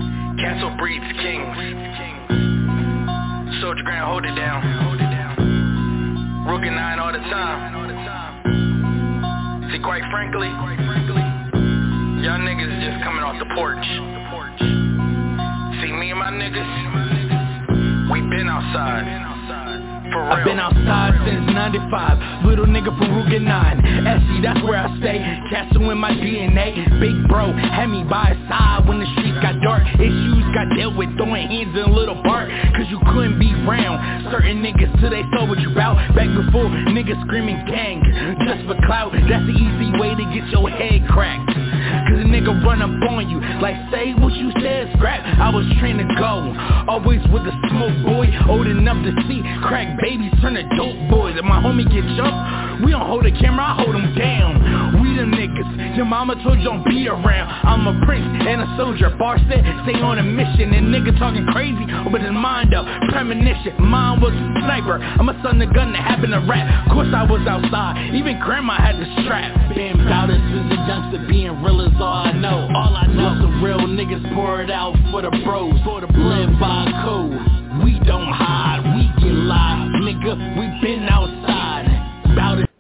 Castle breeds kings. Soldier Grand, hold it down. Rook and nine all the time. See, quite frankly, y'all niggas is just coming off the porch. See, me and my niggas, we been outside. I've been outside since ninety-five, little nigga from Rugen nine, S C, that's where I stay, Castle in my D N A, big bro, had me by his side when the streets got dark, issues got dealt with, throwing hands in a little bark, cause you couldn't be round, certain niggas till they saw what you bout, back before niggas screaming gang, just for clout, that's the easy way to get your head cracked, cause a nigga run up on you, like say what you said, scrap, I was trained to go, always with a smoke boy, old enough to see, crack babies turn to dope boys. If my homie get jumped, we don't hold the camera, I hold him down. We them niggas, your mama told you don't be around. I'm a prince and a soldier, bar said stay on a mission. And nigga talking crazy, but his mind up, premonition. Mine was a sniper, I'm a son of gun that happened to rap. Of course I was outside, even grandma had the strap. Being proud of since a youngster, being real is all I know. All I know, some real niggas pour it out for the bros, for the live by code. We don't hide, we get live, nigga, we been outside, bout it.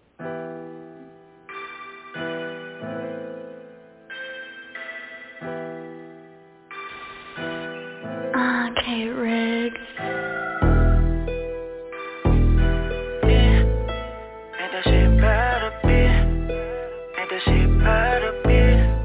Okay, Riggs. Yeah, ain't that shit better be? Ain't that shit better be?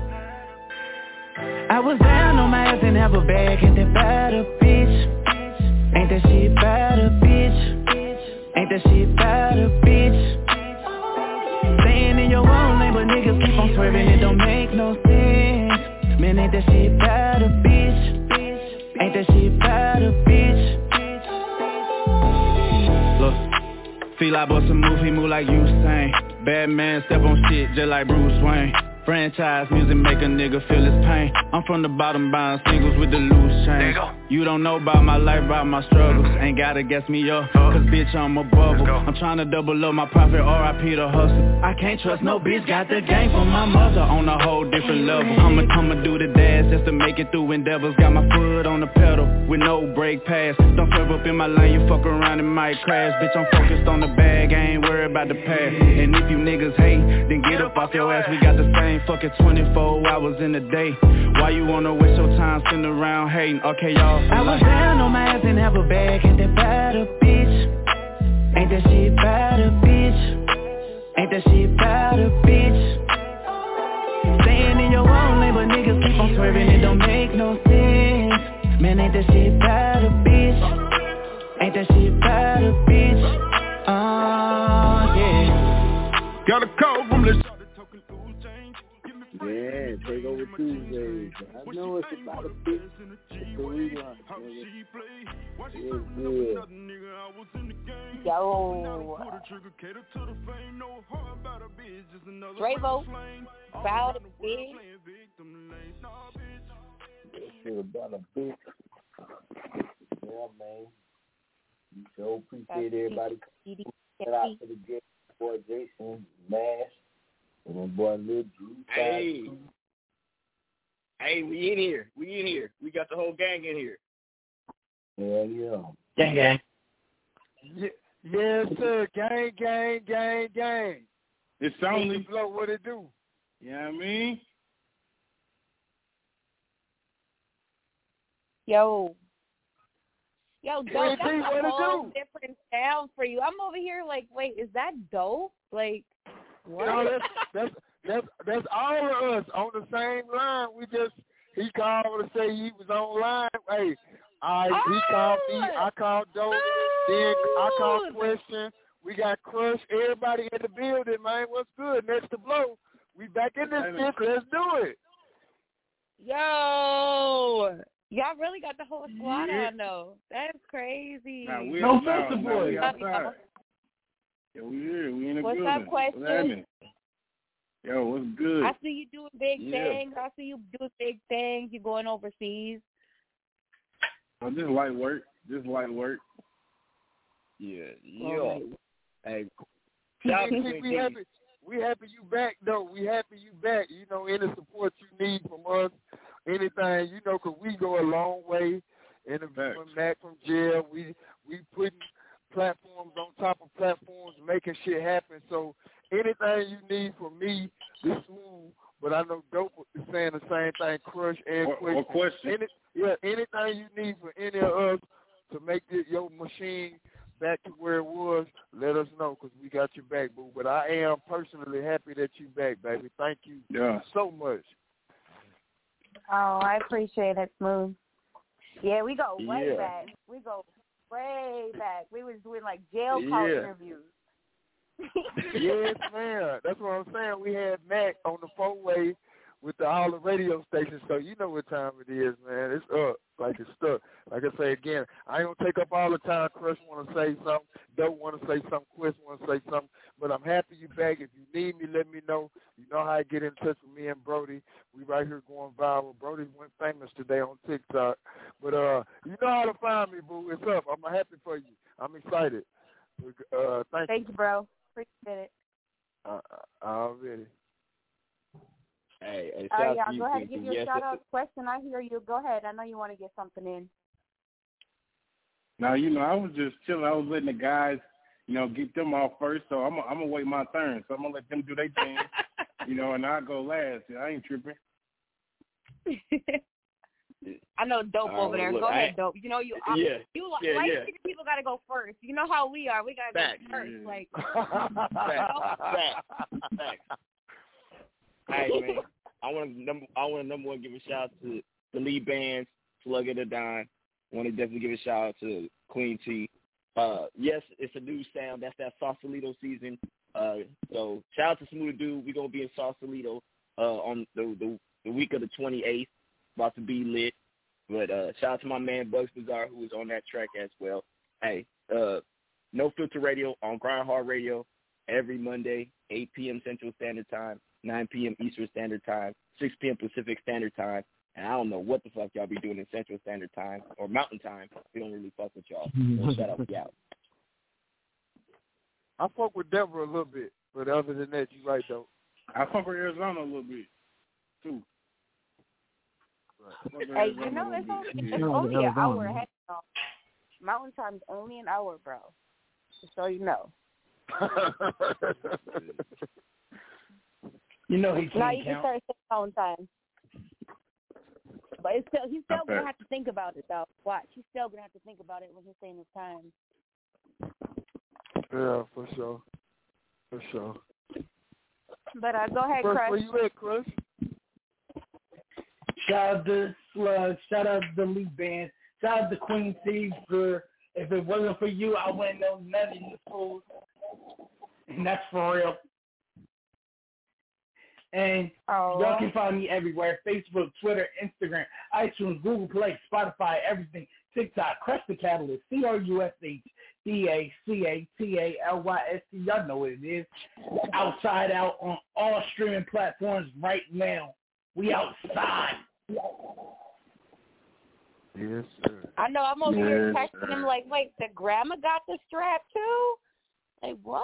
I was down on my ass and have a bag, ain't that better, bitch? Ain't that shit better, bitch? Ain't that shit better, bitch? Staying in your own lane, but niggas keep on swerving, it don't make no sense. Man, ain't that shit better, bitch? Ain't that shit better, bitch? Look, feel like bought some move, he move like Usain. Bad man step on shit just like Bruce Wayne. Franchise music make a nigga feel his pain. I'm from the bottom buying singles with the loose change. You don't know about my life, about my struggles. Ain't gotta guess me up, cause bitch I'm a bubble. I'm trying to double up my profit, R I P the hustle. I can't trust no bitch, got the game from my mother on a whole different level. I'ma I'ma do the dash just to make it through endeavors. Got my foot on the pedal with no brake pass. Don't serve up in my lane, you fuck around and might crash. Bitch I'm focused on the bag, I ain't worried about the past. And if you niggas hate, then get up off your ass. We got the same fucking twenty-four hours in a day. Why you wanna waste your time sitting around hating? Okay, y'all. I was down on my ass and have a bag, ain't that better, bitch? Ain't that shit better, bitch? Ain't that shit better, bitch? Staying in your own lane, but niggas keep on swerving, it don't make no sense. Man, ain't that shit better, bitch? Ain't that shit better, bitch? Oh, yeah. Got a call from the Yeah, take over Tuesdays. I know it's about a bit. It's a rerun. It's good. Yo. Dravo. Proud of big. Shit about a bit. Yeah, man. We so appreciate everybody. Shout out to the good boy Jason Mash. And my boy Lil Drew. Hey. Hey, we in here. We in here. We got the whole gang in here. Yeah, yeah. Gang, gang. Yeah, yes, sir. Gang, gang, gang, gang. It's only blow what it do. You know what I mean? Yo. Yo, dope, that's what a it whole do? different sound for you. I'm over here like, wait, is that dope? Like, what? You know, that's, that's, that's, that's all of us on the same line. We just, he called to say he was online. Hey, I, oh, he called me, I called Dope, oh. then I called Question. We got Crush, everybody in the building, man. What's good? Next to Blow. We back in this bitch. Let's do it. Yo. Y'all really got the whole squad yeah. on, though. That's crazy. Nah, we no outside. filter Nah, boy. we outside. Yeah, we here. We in the What's building. up, Question? What's happening? Yo, what's good? I see you doing big yeah. things. I see you doing big things. You going overseas. Oh, just light work. Just light work. Yeah, All yo. right. Hey, we, shout out to we, we happy. We happy you back, though. We happy you back. You know, any support you need from us, anything, you know, because we go a long way. And from back from jail, we we putting platforms on top of platforms, making shit happen. So anything you need from me, this Smooth, but I know Dope is saying the same thing, Crush and Or- Question. or Question. Any, yeah, anything you need for any of us to make this, your machine back to where it was, let us know because we got your back, boo. But I am personally happy that you back, baby. Thank you Yeah. so much. Oh, I appreciate it, Smooth. Yeah, we go way Yeah. back. We go way back. We was doing like jail call Yeah. interviews. Yes, man. That's what I'm saying. We had Mac on the four-way with the all the radio stations, so you know what time it is, man. It's up, like it's stuck. Like I say again, I ain't gonna take up all the time. Crush want to say something, Dope want to say something, Quest want to say something, but I'm happy you back. If you need me, let me know. You know how I get in touch with me and Brody. We right here going viral. Brody went famous today on TikTok, but uh, you know how to find me, boo. It's up. I'm happy for you. I'm excited. Uh, thank, Thank you, bro. Appreciate it. Uh, already. Hey, hey, All right, shout out y'all. to Go ahead and give Quincy. your Yes, shout sir. out. Question, I hear you. Go ahead. I know you want to get something in. Now, you know, I was just chilling. I was letting the guys, you know, get them off first. So I'm, I'm gonna wait my turn. So I'm gonna let them do their thing, you know, and I go last. I ain't tripping. I know Dope Uh, over there. look, Go I- ahead, Dope. You know you. Yeah, You yeah, like yeah. people got to go first. You know how we are. We got to Facts. go first. Like. Facts. Facts. Facts. Hey man, I want to number I want to number one give a shout out to the lead bands, Slug of the Dime. I want to definitely give a shout out to Queen T. Uh, yes, it's a new sound. That's that Sausalito season. Uh, so shout out to Smooth Dude. We're gonna be in Sausalito uh, on the, the the week of the twenty-eighth. About to be lit. But uh, shout out to my man Bugs Bazaar who was on that track as well. Hey, uh, No Filter Radio on Grind Hard Radio every Monday, eight p.m. Central Standard Time, nine p.m. Eastern Standard Time, six p.m. Pacific Standard Time. And I don't know what the fuck y'all be doing in Central Standard Time or Mountain Time. We don't really fuck with y'all. So shut up, y'all. I fuck with Denver a little bit, but other than that, you right though. I fuck with Arizona a little bit too. Hey, you know it's only, it's only an hour ahead. Now. Mountain Time's only an hour, bro. Just so you know. You know he Now can't you can count. start saying Mountain Time. But it's still, he's still Okay. gonna have to think about it though. Watch, he's still gonna have to think about it when he's saying his time. Yeah, for sure. For sure. But uh, go ahead, Crush, Crush. where you at, Crush? Shout out to Slug. Shout out to the lead band. Shout out to Queen T for if it wasn't for you, I wouldn't know none of you fools. And that's for real. And oh. y'all can find me everywhere. Facebook, Twitter, Instagram, iTunes, Google Play, Spotify, everything. TikTok, Crush the Catalyst, C R U S H D A C A T A L Y S T. Y'all know what it is. Outside Out on all streaming platforms right now. We outside. Yes, sir. I know I'm over here Yes, texting sir. him like, wait, the grandma got the strap too? Like what?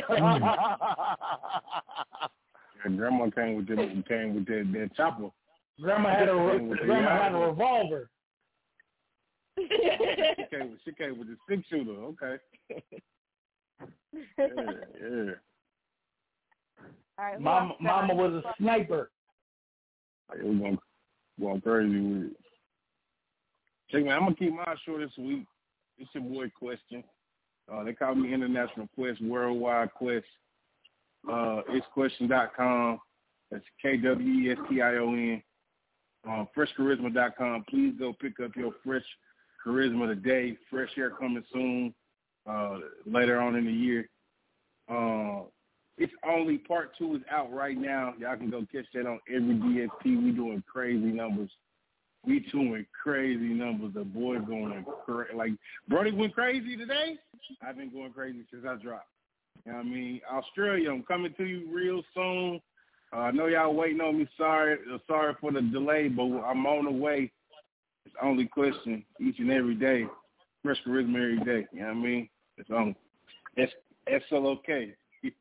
Yeah, grandma came with that came with that, that chopper. Grandma had a Came with the- grandma had a revolver. she came with she came with the six shooter. Okay. Yeah, yeah. All right, who Mama, else? mama was a sniper. Like, we're going going crazy with it. Check me, I'm gonna keep mine short this week. It's your boy Question. Uh, they call me International Quest, Worldwide Quest. Uh, it's question dot com. That's K W E S T I O N. Um, fresh charisma dot com. Please go pick up your Fresh Charisma today. Fresh Air coming soon, uh, later on in the year. Uh, it's only part two is out right now. Y'all can go catch that on every D S P. We doing crazy numbers. We doing crazy numbers. The boy going crazy. Like, Brody went crazy today. I've been going crazy since I dropped. You know what I mean? Australia, I'm coming to you real soon. Uh, I know y'all waiting on me. Sorry, uh, sorry for the delay, but I'm on the way. It's only Question each and every day. Fresh Charisma every day. You know what I mean? It's on. It's S L O K.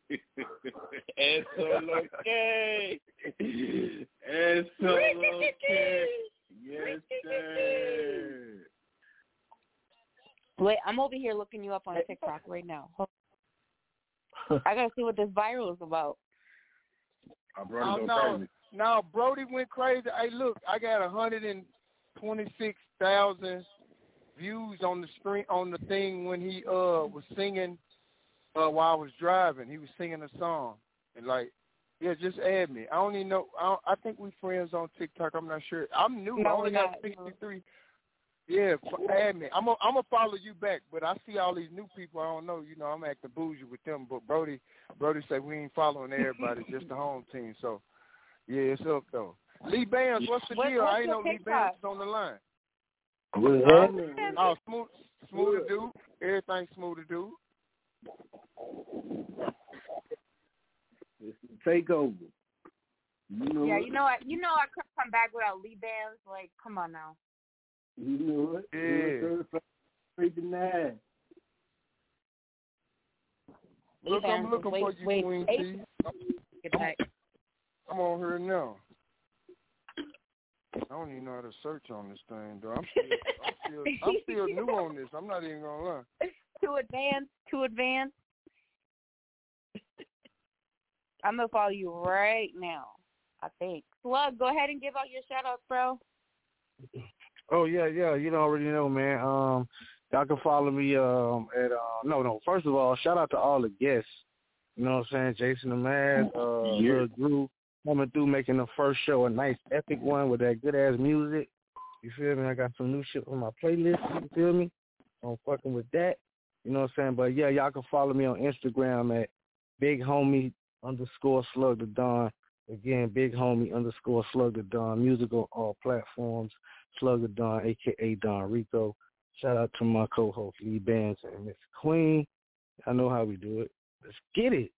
S L O K. S L O K. Yes, sir. Wait, I'm over here looking you up on TikTok right now. Hold- I gotta see what this viral is about. Oh, no, no, Brody went crazy. Hey, look, I got one hundred twenty-six thousand views on the screen on the thing when he uh was singing uh while I was driving. He was singing a song, and like, yeah, just add me. I don't even know. I, don't, I think we friends on TikTok. I'm not sure. I'm new. No, I only we're got not, sixty-three. No. Yeah, add me. I'm gonna I'm gonna follow you back, but I see all these new people. I don't know. You know, I'm acting bougie with them. But Brody, Brody said we ain't following everybody, just the home team. So, yeah, it's up though. Lee Bands, what's the what, deal? what's I ain't know Lee Bands is on the line. Good. Huh? Oh, smooth, smooth to do. Everything smooth to do. It's the takeover. You know yeah, what? you know what? You know I couldn't come back without Lee Bands. Like, come on now. You know what? Yeah. Straight to nine. Look, I'm looking wait, for you, wait, Queen wait. T. Get back. I'm on here now. I don't even know how to search on this thing, though. I'm still, I'm still, I'm still new on this. I'm not even gonna lie. Too advanced. Too advanced. I'm gonna follow you right now. I think. Slug, go ahead and give out your shout outs, bro. Oh yeah, yeah. You don't already know, man. Um, y'all can follow me um at uh no no. First of all, shout out to all the guests. You know what I'm saying? Jason the Mad, uh, yeah. Lil Drew coming through, making the first show a nice epic one with that good ass music. You feel me? I got some new shit on my playlist. You feel me? I'm fucking with that. You know what I'm saying? But yeah, y'all can follow me on Instagram at Big Homie underscore Slug the Don. Again, Big Homie underscore Slug the Don. Music on all platforms. Slug the Don, a k a. Don Rico. Shout out to my co-host, Lee Bands and Miss Queen. I know how we do it. Let's get it.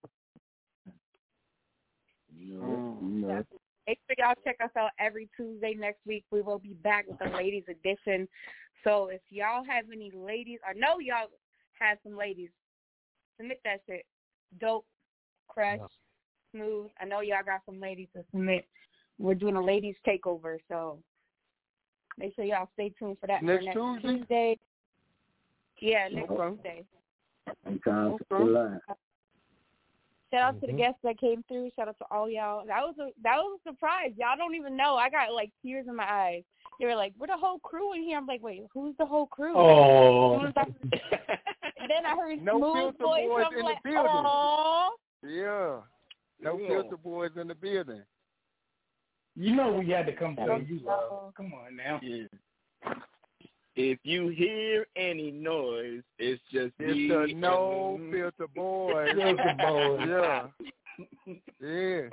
You know, you know. Make sure y'all check us out every Tuesday next week. We will be back with the ladies edition. So if y'all have any ladies, I know y'all have some ladies, submit that shit. Dope, Crush, yeah. Smooth. I know y'all got some ladies to submit. We're doing a ladies takeover, so make sure y'all stay tuned for that. Next, for next Tuesday? Tuesday. Yeah, next okay. Tuesday. Okay. Shout out to the guests that came through. Shout out to all y'all. That was a that was a surprise. Y'all don't even know. I got like tears in my eyes. They were like, "We're the whole crew in here." I'm like, "Wait, who's the whole crew?" Oh. And then I heard no Smooth filter voice. boys I'm in like, the building. Aww. Yeah. No yeah. filter boys in the building. You know we had to come to you, love. Come on now. Yeah. If you hear any noise, it's just it's me. the no and... filter boys. Filter boys. Yeah. Yeah.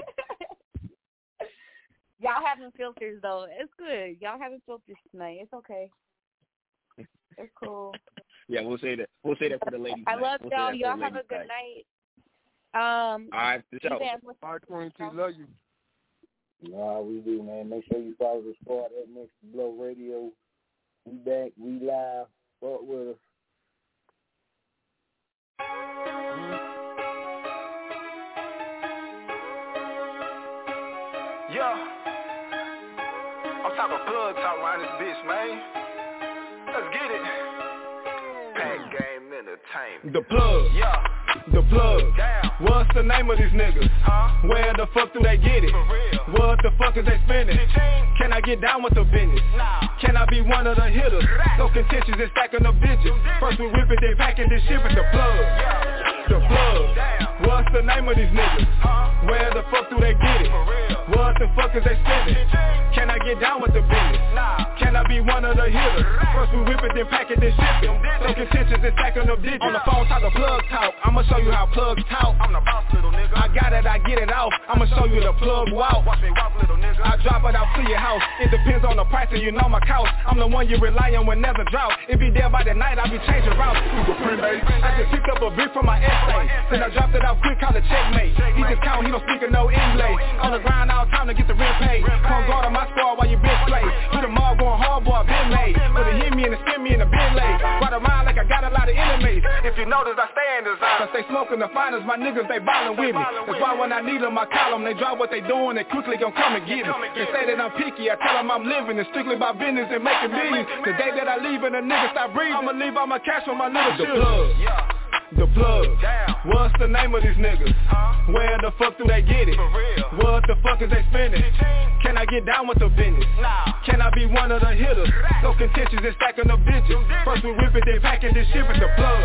Y'all having filters though. It's good. Y'all having filters tonight. It's okay. It's cool. Yeah, we'll say that. We'll say that for the ladies. I night. love we'll y'all. Y'all have a good night. night. Um. All right, for sure. All right, Queen T, love you. Nah, we do, man. Make sure you follow the squad at Next to Blow Radio. We back, we live. Fuck with us. Yeah. I'm talking plug talk around this bitch, man. Let's get it. Pack Game Entertainment. The plug. Yeah. The plug. Damn. What's the name of these niggas? Huh? Where the fuck do they get it? For real. What the fuck is they spending? Can I get down with the business? Nah. Can I be one of the hitters? So contentious and stacking up digits. First we whip it, then packing this shit with the plug. Yeah. The plug. Damn. What's the name of these niggas? Huh? Where the fuck do they get it? For real. What the fuck is they spending? Can I get down with the business? Nah. Can I be one of the hitters? First we whip it, then pack it, then ship it. So contentious and stacking up digits. On the phone talk the plug talk. I'ma show you how plugs talk. I'm the boss, little nigga. I got it, I get it off. I'ma show you the plug walk. Watch me walk, little nigga. I drop it out to your house. It depends on the price and you know my couch. I'm the one you rely on when there's a drought. It be there by the night, I be changing routes. I just picked up a brick from my essay. Then I dropped it out quick, call it checkmate. He just count, he don't speak of no English. On the grind all time to get the rent paid. Come guard on my squad while you bitch play. Hit them all going hard, boy, been made. But it hit me and it spin me in the Bentley. Ride around like I got a lot of enemies. If you notice, I stay in design. Cause they smoking the finest, my niggas, they ballin' with me. That's why when I need them, I call them. They drop what they doing, they quickly gon' come and get me. They say that I'm picky, I tell them I'm living. It's strictly about business and making millions. The day that I leave and the niggas stop breathing, I'ma leave all my cash on my little children. Yeah. The plug. What's the name of these niggas? Where the fuck do they get it? What the fuck is they spending? Can I get down with the business? Can I be one of the hitters? So contentious and stacking up bitches. First we whip it, then packing this shit with the plug.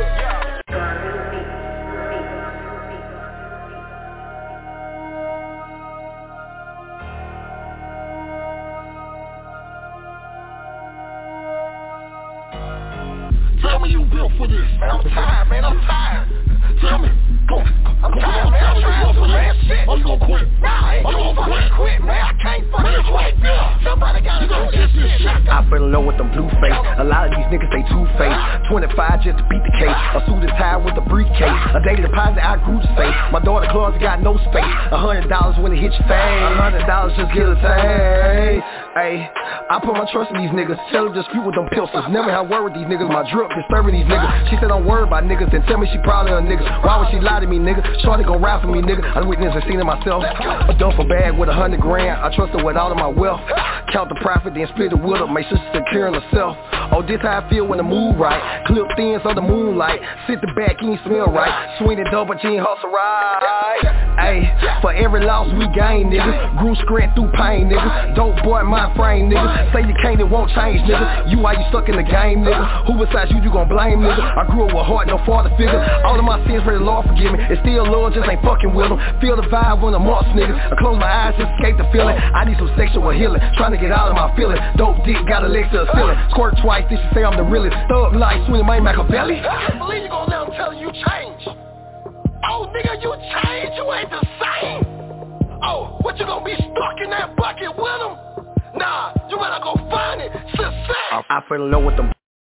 Tell me you built for this, man. I'm tired, man. I'm tired. Tell me. Go. I'm tired, man. I'm trying for that shit. Oh, you gon' quit? Nah, I ain't gonna fucking quit, man. I can't fucking quit. Somebody gotta go get this shit. I fell in love with them blue face. A lot of these niggas, they two-faced. twenty-five just to beat the case. A suit is tied with a briefcase. A daily deposit, I grew to space. My daughter closet got no space. A hundred dollars when it hit your face. A hundred dollars just get a taste. Ayy, I put my trust in these niggas. Tell them dispute with them pistols. Never have word with these niggas. My drip disturbing these niggas. She said don't worry about niggas. Then tell me she probably on niggas. Why would she lie to me, nigga? Shorty gon' ride for me, nigga. I witnessed and seen it myself. A duffel bag with a hundred grand. I trust her with all of my wealth. Count the profit, then split it with her. Make sure she's securing herself. Oh, this how I feel when the mood right. Clip thins on the moonlight. Sit the back, you ain't smell right. Swing it double, you ain't hustle right. Ayy, for every loss we gain, nigga. Grew scratch through pain, nigga. Dope boy, my frame, nigga. Say you can't, it won't change, nigga. You why you stuck in the game, nigga. Who besides you, you gon' blame, nigga? I grew up with heart, no father figure. All of my sins, pray the Lord forgive me. It's still Lord, just ain't fucking with them. Feel the vibe when I'm lost, nigga. I close my eyes, just escape the feeling. I need some sexual healing. Trying to get out of my feelings. Dope dick, got a leg to the ceiling. Squirt twice, this should say I'm the realest. Thug life, swinging my Machiavelli. I can't believe you gon' let them tell you you change. Oh, nigga, you change, you ain't the same. Oh, what you gonna be stuck in that bucket with them? Nah, you better go find it. Success. I, I fell in love with them.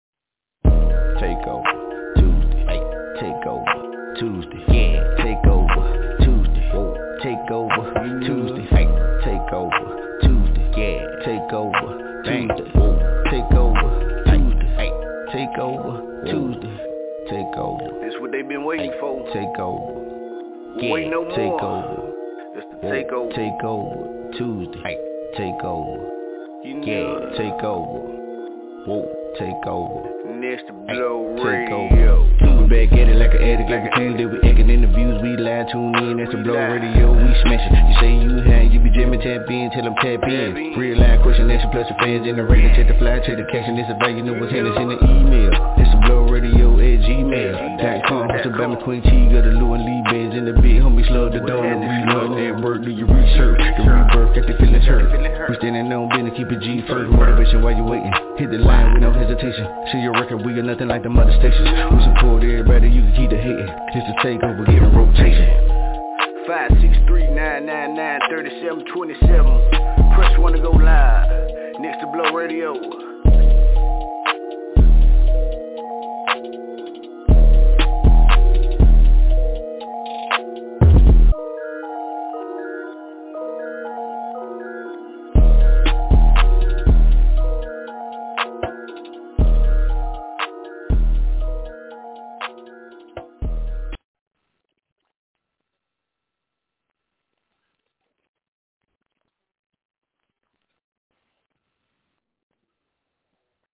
Take over Tuesday. Hey, take over Tuesday. Yeah, take over Tuesday. Whoa, take over Tuesday. Hey, take over Tuesday. Yeah, take over Tuesday. Whoa, take over Tuesday. Hey, take over Tuesday. Take over. This what they been waiting hey, for. Take over. Yeah, Wait no take more. over. It's the take over. Take over Tuesday. Hey, take over. You know yeah, take over. Whoa, take over. Next to blow hey, radio. We back at it like an addict, like a Tuesday. We acting interviews, we lie, tune in. That's the blow radio, we smashing. You say you hang, you be jamming, tap in, tell them tap in. Real line question, action plus the fans in the radio. Check the fly, check the caption. This about you know what's in, it's in the email. This the blow radio at gmail dot com. What's about me, Queen T, got the Lou and Lee bands in the big homies, love the dog. We run that work, do your research. The rebirth, got the feelings hurt. We standing on business, keep it G first. Motivation while you waiting. Hit the line with no hesitation. See your record, we got nothing like the mother stations. We support everybody, you can keep the hating. Just to take over, get a rotation. Five six three nine nine nine thirty seven twenty seven. Press one to go live. Next to blow radio.